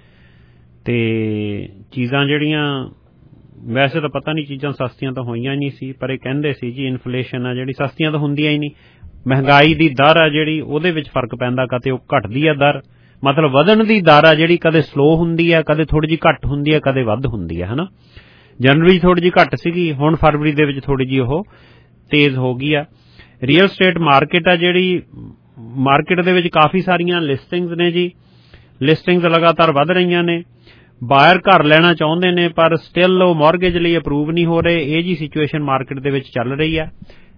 Speaker 2: ਤੇ ਚੀਜ਼ਾਂ ਜਿਹੜੀਆਂ ਵੈਸੇ ਤਾਂ ਪਤਾ ਨਹੀਂ, ਚੀਜ਼ਾਂ ਸਸਤੀਆਂ ਤਾਂ ਹੋਈਆਂ ਨਹੀਂ ਸੀ, ਪਰ ਇਹ ਕਹਿੰਦੇ ਸੀ ਜੀ ਇਨਫਲੇਸ਼ਨ ਆ ਜਿਹੜੀ, ਸਸਤੀਆਂ ਤਾਂ ਹੁੰਦੀਆਂ ਹੀ ਨਹੀਂ। ਮਹਿੰਗਾਈ ਦੀ ਦਰ ਆ ਜਿਹੜੀ ਉਹਦੇ ਵਿੱਚ ਫਰਕ ਪੈਂਦਾ, ਕਦੇ ਉਹ ਘਟਦੀ ਆ ਦਰ, ਮਤਲਬ ਵਧਣ ਦੀ ਦਰ ਆ ਜਿਹੜੀ ਕਦੇ ਸਲੋ ਹੁੰਦੀ ਆ, ਕਦੇ ਥੋੜੀ ਜਿਹੀ ਘੱਟ ਹੁੰਦੀ ਆ, ਕਦੇ ਵੱਧ ਹੁੰਦੀ ਆ, ਹਨਾ। ਜਨਵਰੀ ਥੋੜੀ ਜਿਹੀ ਘੱਟ ਸੀਗੀ, ਹੁਣ ਫਰਵਰੀ ਦੇ ਵਿੱਚ ਥੋੜੀ ਜਿਹੀ ਉਹ ਤੇਜ਼ ਹੋ ਗਈ ਆ। ਰੀਅਲ ਸਟੇਟ ਮਾਰਕੀਟ ਆ ਜਿਹੜੀ, ਮਾਰਕੀਟ ਦੇ ਵਿੱਚ ਕਾਫੀ ਸਾਰੀਆਂ ਲਿਸਟਿੰਗਸ ਨੇ ਜੀ, ਲਿਸਟਿੰਗਸ ਲਗਾਤਾਰ ਵੱਧ ਰਹੀਆਂ ਨੇ। ਬਾਇਰ ਘਰ ਲੈਣਾ ਚਾਹੁੰਦੇ ਨੇ ਪਰ ਸਟਿਲ ਉਹ ਮੌਰਗੇਜ ਲਈ ਅਪਰੂਵ ਨਹੀਂ ਹੋ ਰਹੇ। ਇਹ ਜੀ ਸਿਚੁਏਸ਼ਨ ਮਾਰਕੀਟ ਦੇ ਵਿੱਚ ਚੱਲ ਰਹੀ ਆ।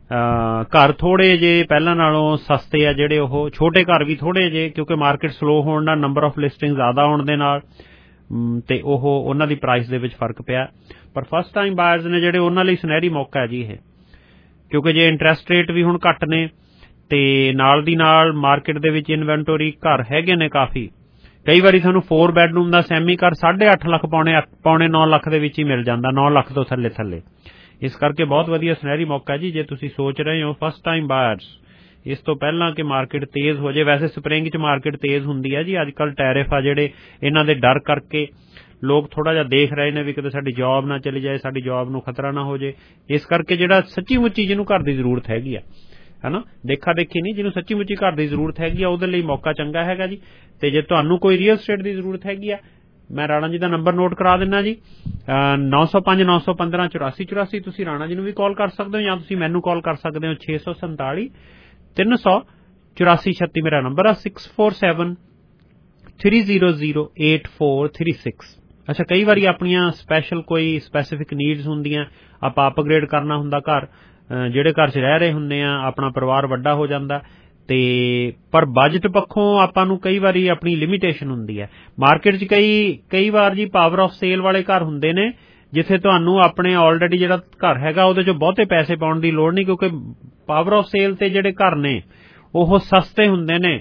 Speaker 2: ਘਰ ਥੋੜੇ ਜੇ ਪਹਿਲਾਂ ਨਾਲੋਂ ਸਸਤੇ ਆ ਜਿਹੜੇ, ਉਹ ਛੋਟੇ ਘਰ ਵੀ ਥੋੜੇ ਜੇ, ਕਿਉਂਕਿ ਮਾਰਕੀਟ ਸਲੋ ਹੋਣ ਨਾਲ, ਨੰਬਰ ਆਫ ਲਿਸਟਿੰਗ ਜ਼ਿਆਦਾ ਹੋਣ ਦੇ ਨਾਲ ਤੇ ਉਹ ਉਹਨਾਂ ਦੀ ਪ੍ਰਾਈਸ ਦੇ ਵਿੱਚ ਫਰਕ ਪਿਆ। ਪਰ ਫਸਟ ਟਾਈਮ ਬਾਇਰਸ ਨੇ ਜਿਹੜੇ, ਉਹਨਾਂ ਲਈ ਸੁਨਹਿਰੀ ਮੌਕਾ ਹੈ ਜੀ ਇਹ, ਕਿਉਂਕਿ ਜੇ ਇੰਟਰਸਟ ਰੇਟ ਵੀ ਹੁਣ ਘੱਟ ਨੇ ਤੇ ਨਾਲ ਦੀ ਨਾਲ ਮਾਰਕੀਟ ਦੇ ਵਿੱਚ ਇਨਵੈਂਟਰੀ ਘਰ ਹੈਗੇ ਨੇ ਕਾਫੀ। ਕਈ ਵਾਰੀ ਤੁਹਾਨੂੰ ਫੋਰ ਬੈਡਰੂਮ ਦਾ ਸੈਮੀ ਘਰ ਸਾਢੇ ਅੱਠ ਲੱਖ ਪੌਣੇ ਪੌਣੇ ਨੌ ਲੱਖ ਦੇ ਵਿੱਚ ਹੀ ਮਿਲ ਜਾਂਦਾ, ਨੌ ਲੱਖ ਤੋਂ ਥੱਲੇ ਥੱਲੇ। ਇਸ ਕਰਕੇ ਬਹੁਤ ਵਧੀਆ ਸੁਨਹਿਰੀ ਮੌਕਾ ਜੀ ਜੇ ਤੁਸੀਂ ਸੋਚ ਰਹੇ ਹੋ ਫਸਟ ਟਾਈਮ ਬਾਇਰਸ, ਇਸ ਤੋਂ ਪਹਿਲਾਂ ਕਿ ਮਾਰਕੀਟ ਤੇਜ਼ ਹੋ ਜਾਏ। ਵੈਸੇ ਸਪਰਿੰਗ ਚ ਮਾਰਕੀਟ ਤੇਜ਼ ਹੁੰਦੀ ਹੈ ਜੀ, ਅੱਜ ਕੱਲ੍ਹ ਟੈਰਿਫ ਆ ਜਿਹੜੇ, ਇਹਨਾਂ ਦੇ ਡਰ ਕਰਕੇ ਲੋਕ ਥੋੜਾ ਜਿਹਾ ਦੇਖ ਰਹੇ ਨੇ ਵੀ ਕਿਤੇ ਸਾਡੀ ਜੌਬ ਨਾ ਚਲੀ ਜਾਏ, ਸਾਡੀ ਜੌਬ ਨੂੰ ਖਤਰਾ ਨਾ ਹੋ ਜਾਏ। ਇਸ ਕਰਕੇ ਜਿਹੜਾ ਸੱਚੀ ਮੁੱਚੀ ਜਿਹਨੂੰ ਘਰ ਦੀ ਜ਼ਰੂਰਤ ਹੈਗੀ ਆ, ਹਨਾ, ਦੇਖਾ ਦੇਖੀ ਨਹੀਂ, ਜਿਹਨੂੰ ਸੱਚੀ ਮੁੱਚੀ ਘਰ ਦੀ ਜ਼ਰੂਰਤ ਹੈਗੀ ਆ, ਉਹਦੇ ਲਈ ਮੌਕਾ ਚੰਗਾ ਹੈਗਾ ਜੀ। ਤੇ ਜੇ ਤੁਹਾਨੂੰ ਕੋਈ ਰੀਅਲ ਸਟੇਟ ਦੀ ਜ਼ਰੂਰਤ ਹੈਗੀ ਆ, ਮੈਂ ਰਾਣਾ ਜੀ ਦਾ ਨੰਬਰ ਨੋਟ ਕਰਾ ਦਿੰਦਾ ਜੀ, ਨੌ ਸੌ ਪੰਜ ਨੌ ਸੌ ਪੰਦਰਾਂ ਚੁਰਾਸੀ ਚੁਰਾਸੀ। ਤੁਸੀਂ ਰਾਣਾ ਜੀ ਨੂੰ ਵੀ ਕਾਲ ਕਰ ਸਕਦੇ ਹੋ ਜਾਂ ਤੁਸੀਂ ਮੈਨੂੰ ਕਾਲ ਕਰ ਸਕਦੇ ਹੋ ਛੇ ਸੌ ਸੰਤਾਲੀ ਤਿੰਨ ਸੌ ਚੁਰਾਸੀ ਛੱਤੀ ਮੇਰਾ ਨੰਬਰ ਆ, six four seven three zero zero eight four three six. ਅੱਛਾ, ਕਈ ਵਾਰੀ ਆਪਣੀਆਂ ਸਪੈਸ਼ਲ ਕੋਈ ਸਪੈਸੀਫਿਕ ਨੀਡਸ ਹੁੰਦੀਆਂ, ਆਪਾਂ ਅਪਗ੍ਰੇਡ ਕਰਨਾ ਹੁੰਦਾ ਘਰ, ਜਿਹੜੇ ਘਰ 'ਚ ਰਹਿ ਰਹੇ ਹੁੰਦੇ ਆ, ਆਪਣਾ ਪਰਿਵਾਰ ਵੱਡਾ ਹੋ ਜਾਂਦਾ ਤੇ ਪਰ ਬਜਟ ਪੱਖੋਂ ਆਪਾਂ ਨੂੰ ਕਈ ਵਾਰੀ ਆਪਣੀ ਲਿਮੀਟੇਸ਼ਨ ਹੁੰਦੀ ਹੈ। ਮਾਰਕੀਟ 'ਚ ਕਈ ਕਈ ਵਾਰ ਜੀ ਪਾਵਰ ਆਫ ਸੇਲ ਵਾਲੇ ਘਰ ਹੁੰਦੇ ਨੇ ਜਿੱਥੇ ਤੁਹਾਨੂੰ ਆਪਣੇ ਆਲਰੇਡੀ ਜਿਹੜਾ ਘਰ ਹੈਗਾ ਉਹਦੇ 'ਚੋਂ ਬਹੁਤੇ ਪੈਸੇ ਪਾਉਣ ਦੀ ਲੋੜ ਨਹੀਂ, ਕਿਉਂਕਿ ਪਾਵਰ ਆਫ ਸੇਲ ਤੇ ਜਿਹੜੇ ਘਰ ਨੇ ਉਹ ਸਸਤੇ ਹੁੰਦੇ ਨੇ,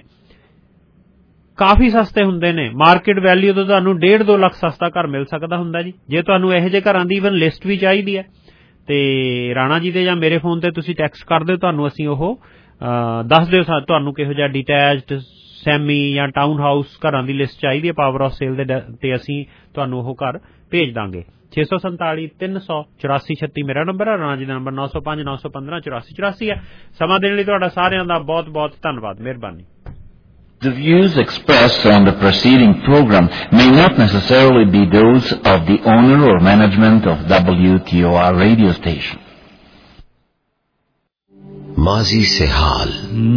Speaker 2: ਕਾਫੀ ਸਸਤੇ ਹੁੰਦੇ ਨੇ। ਮਾਰਕੀਟ ਵੈਲਿਊ ਤੋਂ ਤੁਹਾਨੂੰ ਡੇਢ ਦੋ ਲੱਖ ਸਸਤਾ ਘਰ ਮਿਲ ਸਕਦਾ ਹੁੰਦਾ ਜੀ। ਜੇ ਤੁਹਾਨੂੰ ਇਹੋ ਜਿਹੇ ਘਰਾਂ ਦੀ ਈਵਨ ਲਿਸਟ ਵੀ ਚਾਹੀਦੀ ਹੈ ਤੇ ਰਾਣਾ ਜੀ ਦੇ ਜਾਂ ਮੇਰੇ ਫੋਨ ਤੇ ਤੁਸੀਂ ਟੈਕਸਟ ਕਰ ਦਿਓ, ਤੁਹਾਨੂੰ ਅਸੀਂ ਉਹ ਦੱਸ ਦਿਓ ਤੁਹਾਨੂੰ ਕਿਹੋ ਜਿਹਾ ਡਿਟੈਚਡ, ਸੈਮੀ ਜਾਂ ਟਾਊਨ ਹਾਊਸ ਘਰਾਂ ਦੀ ਲਿਸਟ ਚਾਹੀਦੀ ਹੈ ਪਾਵਰ ਆਫ ਸੇਲ ਦੇ, ਤੇ ਅਸੀਂ ਤੁਹਾਨੂੰ ਉਹ ਘਰ ਭੇਜ ਦਾਂਗੇ। ਛੇ ਸੌ ਸੰਤਾਲੀ ਤਿੰਨ ਸੌ ਚੁਰਾਸੀ ਛੱਤੀ ਮੇਰਾ ਨੰਬਰ ਹੈ, ਰਾਣਾ ਜੀ ਦਾ ਨੰਬਰ ਨੌ ਸੌ ਪੰਜ ਨੌ ਸੌ ਪੰਦਰਾਂ ਚੁਰਾਸੀ ਚੁਰਾਸੀ ਹੈ। ਸਮਾਂ ਦੇਣ ਲਈ ਤੁਹਾਡਾ ਸਾਰਿਆਂ ਦਾ ਬਹੁਤ ਬਹੁਤ ਧੰਨਵਾਦ, ਮਿਹਰਬਾਨੀ।
Speaker 14: The views expressed on the preceding program may not necessarily be those of the owner or management of W T O R radio station.
Speaker 15: माजी से हाल,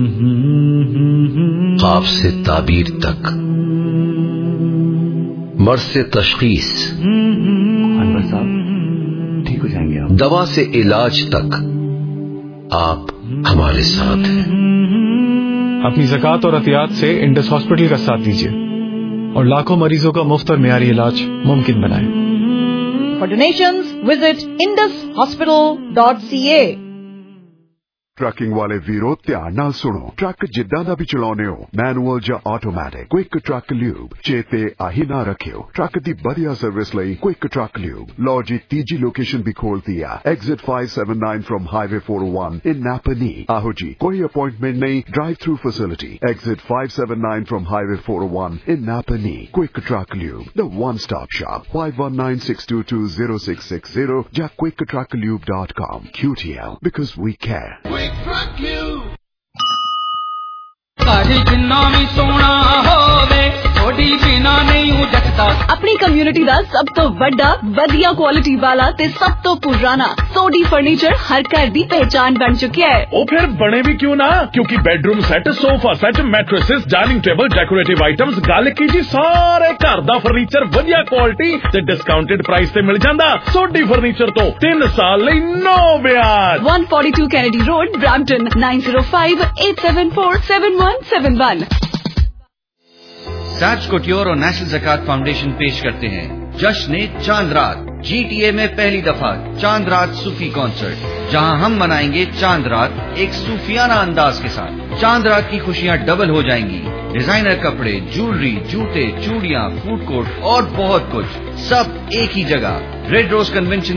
Speaker 15: ख्वाब से ताबीर तक, मर्ज से तशखीस, अनवर साहब ठीक हो जाएंगे आप, दवा से इलाज तक आप हमारे साथ हैं।
Speaker 16: अपनी ज़कात और अतियात से इंडस हॉस्पिटल का साथ दीजिए और लाखों मरीजों का मुफ्त और मियारी इलाज मुमकिन बनाएं।
Speaker 17: For donations, visit indus hospital dot c a.
Speaker 1: Trucking वाले वीरो ध्यान नाल सुनो। ट्रक जिद्दां दा भी चलाउने हो, मैनुअल या ऑटोमैटिक, क्विक ट्रक ल्यूब चेते आही ना रखियो। ट्रक दी बढ़िया सर्विस लई क्विक ट्रक ल्यूब। लो जी तीजी लोकेशन भी खोल दिया, exit five seven nine from highway four O one in Napanee. आहो जी, कोई अपॉइंटमेंट नहीं, drive through facility, exit five seven nine from highway four O one in Napanee. Quick Truck Lube, the one stop shop, five one nine six two two zero six six zero या Quick Truck Lube dot com. Q T L, because we care.
Speaker 17: अपनी community ਦਾ ਸਭ ਤੋਂ ਵੱਡਾ ਵਧੀਆ quality ਵਾਲਾ ਤੇ ਸਭ ਤੋਂ ਪੁਰਾਣਾ ਸੋਡੀ ਫਰਨੀਚਰ ਹਰ ਘਰ ਦੀ ਪਹਿਚਾਨ ਬਣ ਚੁੱਕਿਆ ਹੈ।
Speaker 18: ਉਹ ਫਿਰ ਬਣੇ ਵੀ ਕਿਉਂ ਨਾ, ਕਿਉਂਕਿ bedroom set, sofa set, mattresses, dining table, decorative items, ਗੱਲ ਕੀ ਜੀ ਸਾਰੇ ਘਰ ਦਾ ਫਰਨੀਚਰ ਵਧੀਆ ਕੁਆਲਿਟੀ ਤੇ ਡਿਸਕਾਊਂਟਡ ਪ੍ਰਾਈਸ ਤੇ ਮਿਲ ਜਾਂਦਾ। ਸੋਡੀ ਫਰਨੀਚਰ ਤੋਂ ਤਿੰਨ ਸਾਲ ਲਈ ਨੋ ਵਿਆਜ।
Speaker 17: one forty-two Kennedy Road, Brampton, nine zero five eight seven four seven one seven one।
Speaker 19: ताज कोट्योर और नेशनल ज़कात फाउंडेशन पेश करते हैं जश्न चांद रात। जीटीए में पहली दफा चांद रात सूफी कॉन्सर्ट, जहां हम मनाएंगे चांद रात एक सूफियाना अंदाज के साथ। चांद रात की खुशियां डबल हो जाएंगी। डिजाइनर कपड़े, ज्वेलरी, जूते, चूड़ियां, फूड कोर्ट और बहुत कुछ, सब एक ही जगह। Red rose convention